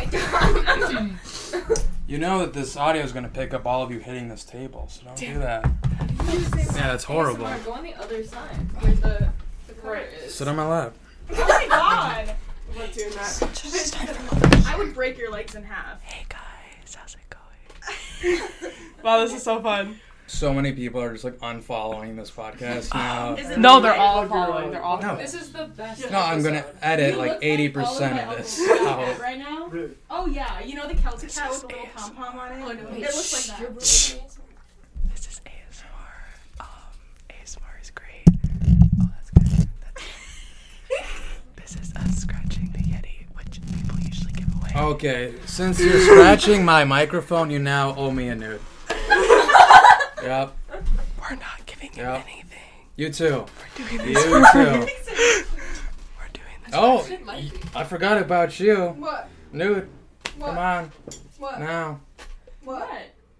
god. You know that this audio is gonna pick up all of you hitting this table, so don't do that. Yeah, that's horrible. A S M R, go on the other side where the, the cover Right. is. Sit on my lap. Oh my god! I'm not doing that. I would break your legs in half. Hey guys, how's it going? Wow, this is so fun. So many people are just like unfollowing this podcast now. Is it No, they're right? all following. They're all. No. This is the best. No, I'm gonna episode. edit You like look eighty all of percent my of this uncle's out. cat right now. Really? Oh yeah, you know the Celtic cat with the little pom pom on it. Oh no, It looks like that. You're really This is A S M R. Um, A S M R is great. Oh, that's good. That's good. This is us scratching the Yeti, which people usually give away. Okay, since you're scratching my microphone, you now owe me a nude. Yep, We're not giving you Yep. anything. you too. We're doing You this. too. We're doing this. Oh, Shit might be. I forgot about you. What? Nude, What? come on, What? now. What?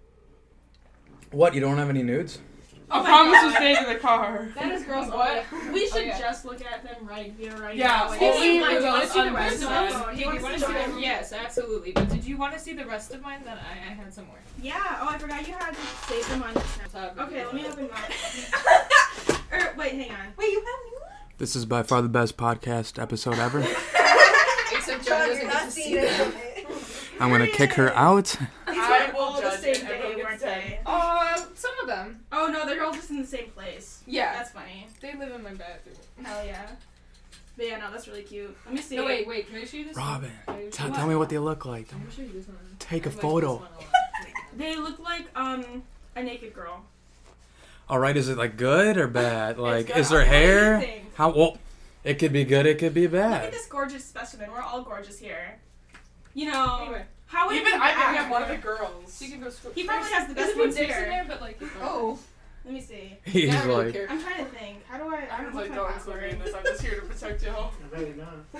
What, you don't have any nudes? I promise to stay in the car. That is girls What? only. We should Okay. just look at them right here, right Yeah, now. only Speaking of for my those John's see the on rest of my mine? phone. Hey, You want wanna to see see them? them? Yes, absolutely. But did you want to see the rest of mine? Then I, I had some more. Yeah. Oh, I forgot you had to save them on your Snap. Top Okay, let me video. open mine. er, wait, hang on. Wait, you have This is by far the best podcast episode ever. Except John doesn't get to see them. I'm gonna kick her out. I all will the judge same it. Everyone day, gets weren't ten. they? Uh, some of them. Oh no, they're all just in the same place. Yeah. That's funny. They live in my bathroom. Hell yeah. But yeah, no, that's really cute. Let me see. No, wait, wait. Can I show you this Robin, one? Can I t- show you tell me what they look like. Let me show you this one. Take a I like photo. this one a lot. They look like um a naked girl. All right, is it like good or bad? Like, good. is there What do you hair? think? How well? It could be good. It could be Look at bad. this gorgeous specimen. We're all gorgeous here. You know, Anyway, how would Even he I think act? I'm one of the girls. you can go scroll. He probably has the There's best a few ones dicks in here. there, but like. Oh, let me see. He's Yeah, I really like, care. I'm trying to think. How do I? I I'm don't like, know don't my include me in password. this. I'm just here to protect y'all. I bet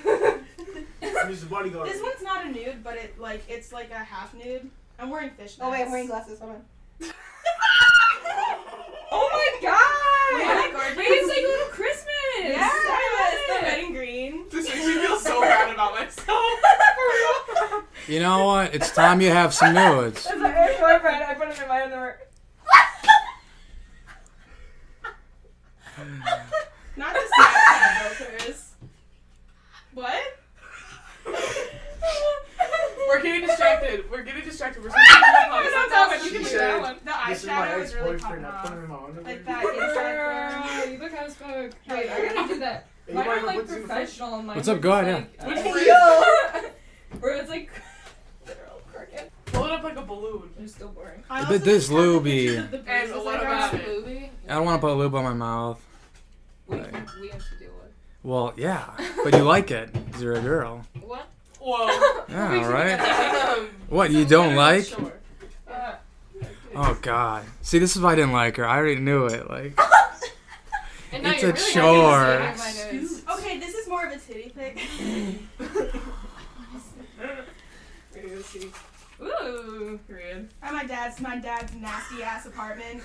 not. Who's the bodyguard? This one's not a nude, but it like it's like a half nude. I'm wearing fishnets. Oh wait, I'm wearing glasses. Hold on. Oh my god! Yeah, gorgeous. Wait, it's like little Christmas. Yes, I the love red it. and green. This makes me feel so bad about myself. you know what? It's time you have some nudes. It's my ex-boyfriend. I put him in my underwear. Not the Snapchat though, Chris. What? We're getting distracted. We're getting distracted. We're supposed to be It's on not that one. She You can do said, that one. The This is my eyeshadow is really ex-boyfriend. popping I put off. him in my underwear. Like that inside Girl, you look hot as fuck. Wait, Hell I yeah. gotta do that. Hey, you Mine might are have like put this in the fridge? professional. Mine What's up? are Go just, ahead, like, Which uh, fridge? Where it's like they're all crooked. Pull it up like a balloon. They're still boring. I But also this just have the looby. pictures of the And bruises what I got. about it? Movie. I don't want to put lube on my mouth. We, we have to deal with. Well, yeah, but you like it 'cause you're a girl. What? Whoa. Yeah, all right. Um, What, you don't like? Sure. Uh, Oh, God. See, this is why I didn't like her. I already knew it. Like, and now It's you're a really chore. Not gonna say my nose. Okay, this is more of a titty pic. We're gonna see. Ooh, Yeah, it's my dad's nasty ass apartment.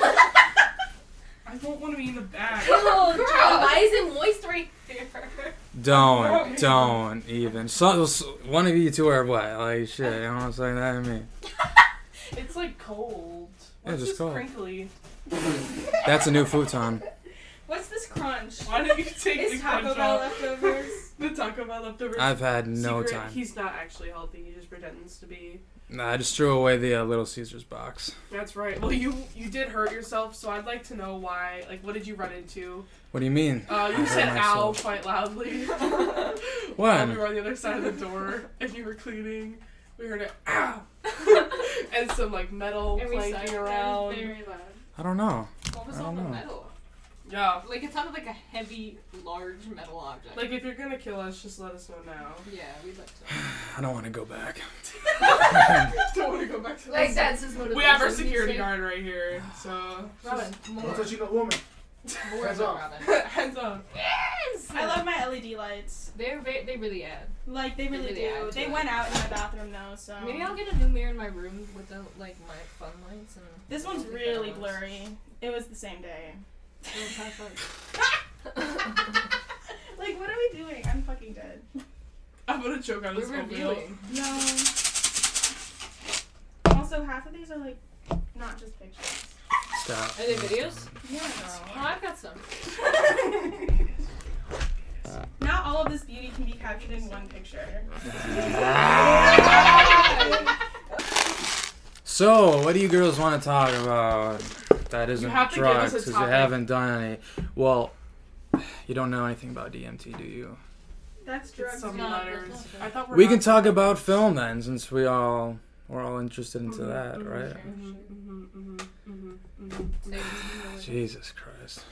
I don't want to be in the back. Oh, girl, why is it moist right there? Don't, don't even. So, so- one of you two are wet. Like, shit, you know what I'm saying? That ain't me. It's like cold. Yeah, What's just this cold. crinkly? That's a new futon. What's this crunch? Why did you take the Is Taco crunch Bell out? leftovers? The Taco Bell leftovers. I've had no Secret, time. He's not actually healthy. He just pretends to be. Nah, I just threw away the uh, Little Caesars box. That's right. Well, you you did hurt yourself, so I'd like to know why. Like, what did you run into? What do you mean? Uh, I you hurt said "ow" myself. quite loudly. When? While we were on the other side of the door, and you were cleaning. We heard it "ow," and some like metal Every clanking side around. very loud. I don't know. What was I all don't the know. metal? Yeah. Like it sounded like a heavy, large metal object. Like, if you're gonna kill us, just let us know now. yeah, we'd like to. I don't want to go back. Don't want to go back to Like this. that's his motivation. We have our you security say. guard right here, so. Robin, more. Don't touch a woman. More Hands than off. Robin. Hands up. Yes! I love my L E D lights. They're very, they really add. Like, they really, They really add do. to They it. went out in my bathroom, though, so... Maybe I'll get a new mirror in my room without like my fun lights and. This one's I'll get really that blurry. It was the same day. one. Like, what are we doing? I'm fucking dead. I'm gonna choke on We're this oatmeal. reviewing. No. Also, half of these are, like, not just pictures. Stop. Are they videos? Yeah, Oh, I've got some. Not all of this beauty can be captured in one picture. So, what do you girls want to talk about that isn't have to give us drugs? a Because you topic. haven't done any. Well, you don't know anything about D M T, do you? That's It's drugs. some No, letters. that's not I thought we're We not- can talk about film then, since we all we're all interested into that, Mhm, right? mhm, mhm, mhm, mhm, mhm, mhm. Jesus Christ.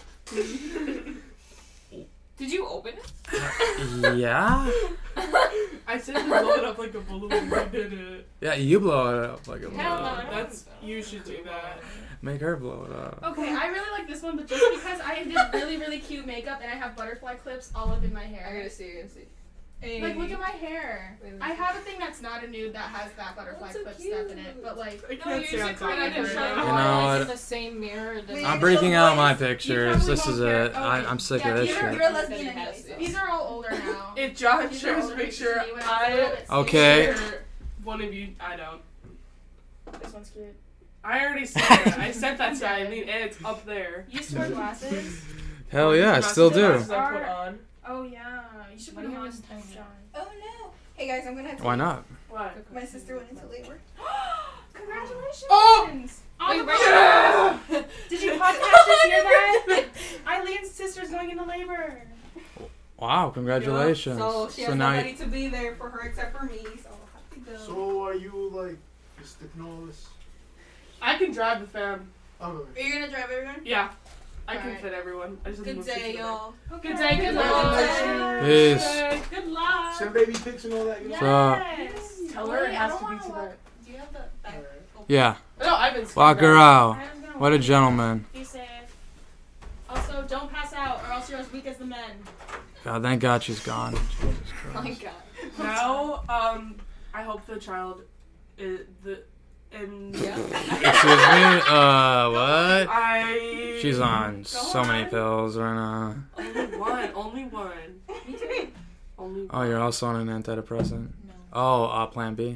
Did you open it? Yeah. I said to blow it up like a balloon. You did it. Yeah, you blow it up like a Hell balloon. no, I don't That's think so. you should do that. Make her blow it up. Okay, I really like this one, but just because I did really, really cute makeup and I have butterfly clips all up in my I hair. gotta see, I gotta see. Like, look at my hair. Wait, let me I see. have a thing that's not a nude that has that butterfly That's so clip stuff in it, cute. but like, I No, can't you see on should top put of it in it the right show now. You know like what? in the same mirror. That Wait, I'm you breaking know out my what? pictures. probably This is won't care. it. I, Okay. I'm sick Yeah, of this you're- shit. you're a lesbian That he has anyways. these. These are all older now. If John These are shares older a picture, pictures of me when I was a little I bit Okay. share one of you. I don't. This one's cute. I already said it. I sent that to Eileen, and it's up there. You used to wear glasses? Hell yeah, I Glasses- still do. glasses I put on. Oh yeah, you should put Why do them you on, have this tiny- John. Oh no! Hey guys, I'm gonna have to. Why not? What? My sister went into labor. Congratulations! Oh! On Wait, the right- podcast. Did you podcast just hear that? Eileen's sister's going into labor. Wow, congratulations. So she has now nobody you, to be there for her except for me, so I'll have to go. So are you like just sticking all this? I can drive the fam. Oh, Are you gonna drive everyone? Yeah. I can Alright. fit everyone. I just Good move day, to the y'all. Okay. Good day, good luck. Peace. Good, good luck. send baby pics and all that. You know? Yes. Tell her it Wait, I has don't to be wanna to walk- the. Do you have the back? Alright. Yeah, No, I've been. walk scared her of out. I am gonna What a walk. gentleman. Be safe. Also, don't pass out, or else you're as weak as the men. God, thank God she's gone. Jesus Oh my Christ. god. that. Now, um, I hope the child is the. And Yeah. Excuse me? Uh, what? I. She's on so many pills right now. Only one. Only one. Me too. Only one. Oh, you're also on an antidepressant? No. Oh, uh, Plan B?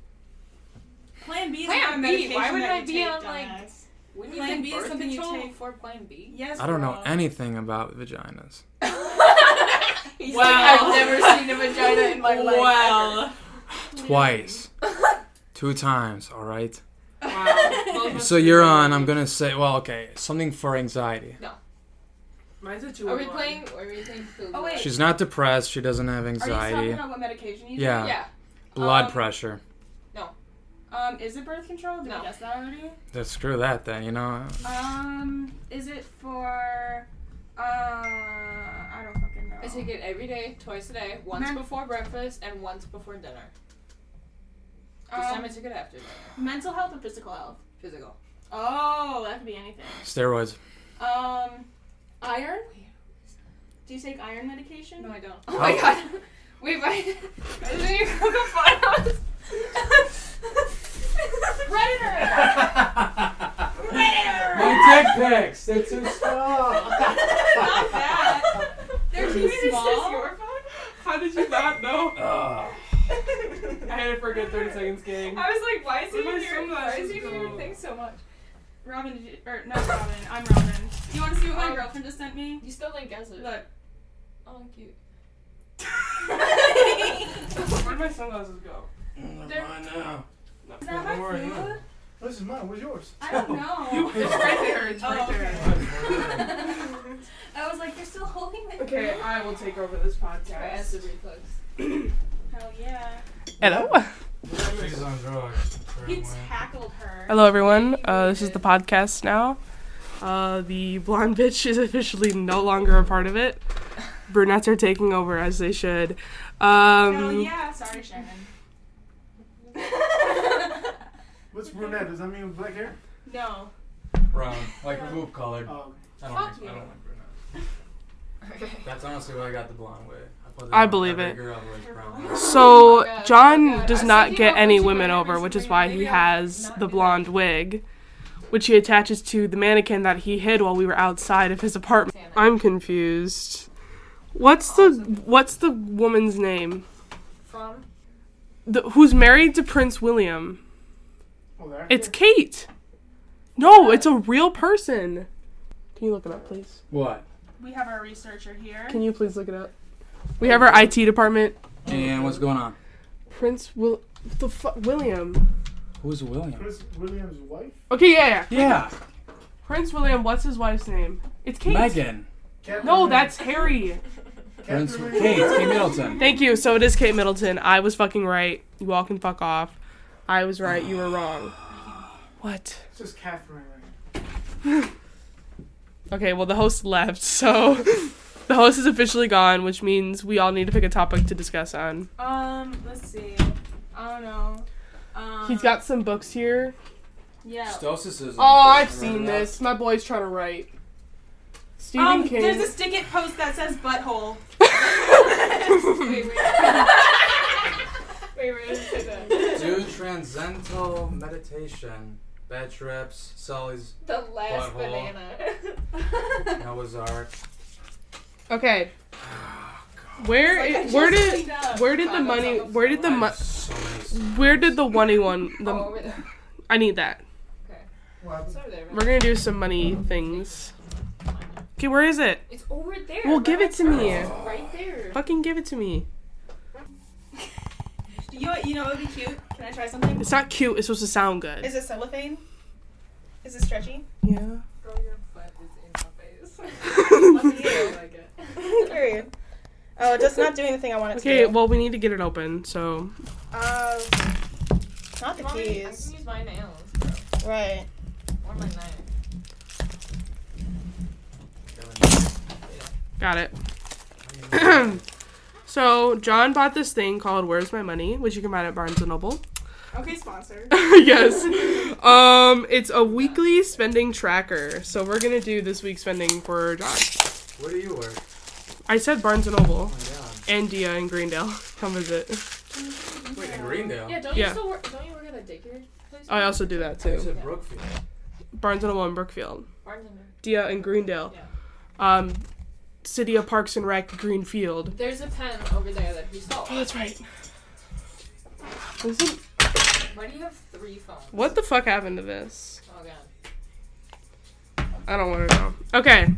Plan B is Plan not a B? medication Why would that I you be take, on, like- dumbass. Wouldn't you Plan think B is birth something you control take. for Plan B? Yes, I don't know girl. anything about vaginas. He's Wow. like, I've never seen a vagina in my life. Well. Twice. Two times, alright? Wow. So you're on, I'm gonna say, well, okay, something for anxiety. Mine's a two. Ever. Are and we one. playing? Are we playing? Food? Oh, wait. She's not depressed, she doesn't have Are you anxiety. talking about what medication you Yeah. Yeah. Blood Um, pressure. take? Um, is it birth control? Did No. I guess that already? Let's screw that then, you know? Um, is it for, uh, I don't fucking know. I take it every day, twice a day, once Men- before breakfast and once before dinner. This Um, time I took it after dinner. mental health or physical health? Physical. Oh, that could be anything. Steroids. Um, iron? Do you take iron medication? No, I don't. Oh my god. Wait, I, I didn't even go to find out. My dick pics. They're too small. Not that. They're too small. Your phone? How did you not know? Ugh. I had it for a good thirty seconds, gang. I was like, why is he Where my in your, why is he in sunglasses your go? thing so much? Robin, did you, or not Robin, I'm Robin. Do you want to see what my Um, girlfriend just sent me? You still didn't guess it. Look. Oh, cute. Where'd my sunglasses go? They're mine now. Is that my Don't worry, food? This is mine. What's yours? I don't know. You, it's right there. It's right Oh, okay. there. I was like, you're still holding my Okay, food? I will take over this Try podcast. acid reflux. Hell yeah. Hello. She's on drugs. He tackled her. Hello, everyone. Uh, this is the podcast now. Uh, the blonde bitch is officially no longer a part of it. Brunettes are taking over as they should. Um, Hell yeah. Sorry, Shannon. What's brunette? Does that mean black hair? No. Brown, like remove color. Oh, I don't Fuck like. you. I don't like brunette. That's honestly why I got the blonde wig. I, put it I on believe every it. Girl who wears brown hair. So, God. John God. does I not said, get you know, any but you women might over, have which is recently, why maybe he I'll has not the do blonde that. wig, which he attaches to the mannequin that he hid while we were outside of his apartment. I'm confused. What's the What's the woman's name? From? The, who's married to Prince William? oh there. It's Kate. No, it's a real person. Can you look it up, please? What? We have our researcher here. Can you please look it up? We have our I T department. And what's going on? Prince Will the fu- William. Who's William? Chris Williams' wife? Okay, yeah, yeah. Yeah, Prince William. What's his wife's name? It's Kate. Megan. Catherine No, Meg- that's Harry. Prince Catherine Kate. Meg- Kate Middleton. Thank you. So it is Kate Middleton. I was fucking right. You all can fuck off. I was right. You were wrong. What? It's just Catherine. Okay, well, the host left, so the host is officially gone, which means we all need to pick a topic to discuss on. Um, let's see. I don't know. Um, He's got some books here. yeah. Stoicism. Oh, I've seen this. My boy's trying to write. Stephen Um, King. there's a stick it post that says butthole. Wait, wait. Wait, wait, say that. Do transcendental meditation. Bad trips. Sully's. The last Butthole. banana. Noah's Ark. Okay. Where It's like I i- just where did cleaned up. where did the Condoms money on the where did the I mo- have so many. where did the money one the Oh, over there. I need that. What It's happened? over there. We're gonna do some money things. Okay, where is it? It's over there. Well, give it to me. It's right there. Fucking give it to me. You know what? You know what would be cute? Can I try something? It's not cute. It's supposed to sound good. Is it cellophane? Is it stretchy? Yeah. Girl, your butt is in my face. Lucky you. I like it. Period. Oh, it's just not doing the thing I want it Okay, to do. well, we need to get it open. So Uh, not the You want me- I keys. can use my nails, bro. Right. Or my knife. got it. So John bought this thing called "Where's My Money," which you can find at Barnes and Noble. Okay, sponsor. Yes. Um, it's a weekly spending tracker. So we're gonna do this week's spending for John. Where do you work? I said Barnes and Noble Oh my god. and Dia in Greendale. Come visit. Wait, in Greendale? Yeah, don't Yeah. you still work? Don't you work at a daycare place? I also do that I too. said Brookfield. Barnes and Noble in Brookfield. Bartender. Dia in Greendale. Yeah. Um, City of Parks and Rec, Greenfield. There's a pen over there that he stole. Oh, that's right. Listen, Why do you have three phones? what the fuck happened to this? Oh god. I don't want to know. Okay.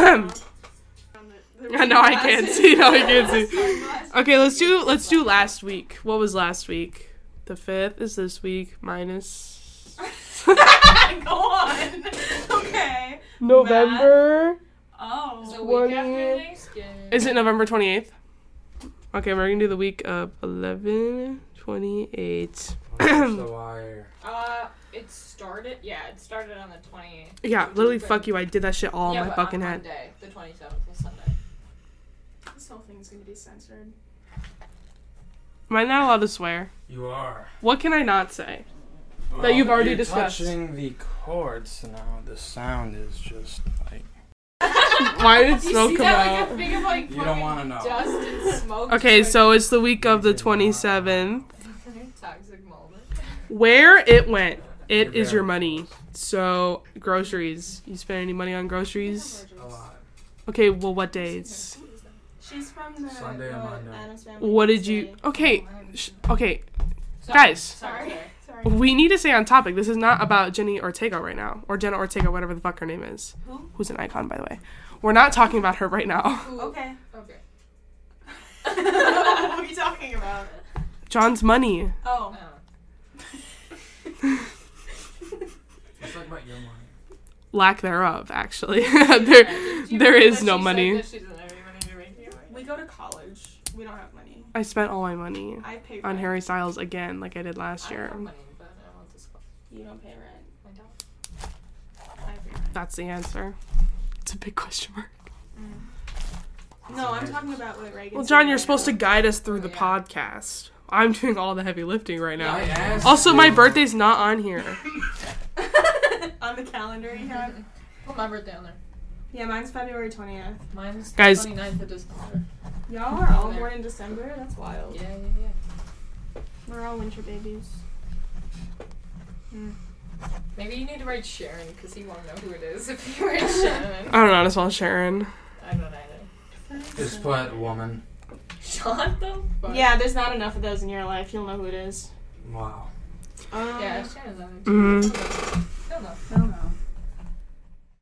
No, I can't see. No, I can't see. Okay, let's do let's do last week. What was last week? The fifth is this week minus Go on. Okay. November. Oh. So week twenty after Thanksgiving. Is it November twenty-eighth? Okay, we're gonna do the week of eleven twenty-eight. The wire. Uh, it started. Yeah, it started on the twenty-eighth. Yeah, literally, fuck you. I did that shit all yeah, in my but fucking on head. Monday, the twenty-seventh was Sunday. This whole thing's gonna be censored. Am I not allowed to swear? You are. What can I not say? That you've already You're discussed. touching the chords now. The sound is just like. Why did You smoke see come that out? like a thing of like You don't want to know. dust and smoke? Okay, just, so it's the week of the twenty-seventh. like, toxic moment. Where it went. It You're is your very money. So, groceries. You spend any money on groceries? A lot. Okay, well, what days? She's from the Sunday and uh, Monday. Addams Family. What did you... Okay, sh- okay. Guys, Sorry. Sorry. we need to stay on topic. This is not about Jenny Ortega right now. Or Jenna Ortega, whatever the fuck her name is. Who? Who's an icon, by the way. We're not talking about her right now. Okay. Okay. What are you talking about? John's money. Oh. Let's talk about your money. Lack thereof, actually. there, there is no money. We go to college. We don't have money. I spent all my money I pay rent. on Harry Styles again, like I did last year. You don't pay rent. I don't. I pay rent. That's the answer. It's a big question mark. No, I'm talking about what Reagan. Well, John, you're supposed to guide us through the podcast. I'm doing all the heavy lifting right now. I asked Also, you. my birthday's not on here. on the calendar you have. Put my birthday on there. Yeah, mine's February twentieth. Mine's Guys- twenty-ninth of December. Y'all are all born in December. That's wild. Yeah, yeah, yeah. We're all winter babies. Maybe you need to write Sharon, because he won't know who it is if you write Shannon. I don't know how to spell Sharon. I don't either. Just put woman. Shut the fuck. Yeah, there's not enough of those in your life. You'll know who it is. Wow. Um, Yeah, Shannon's on it. Mm-hmm. No, no. No, no.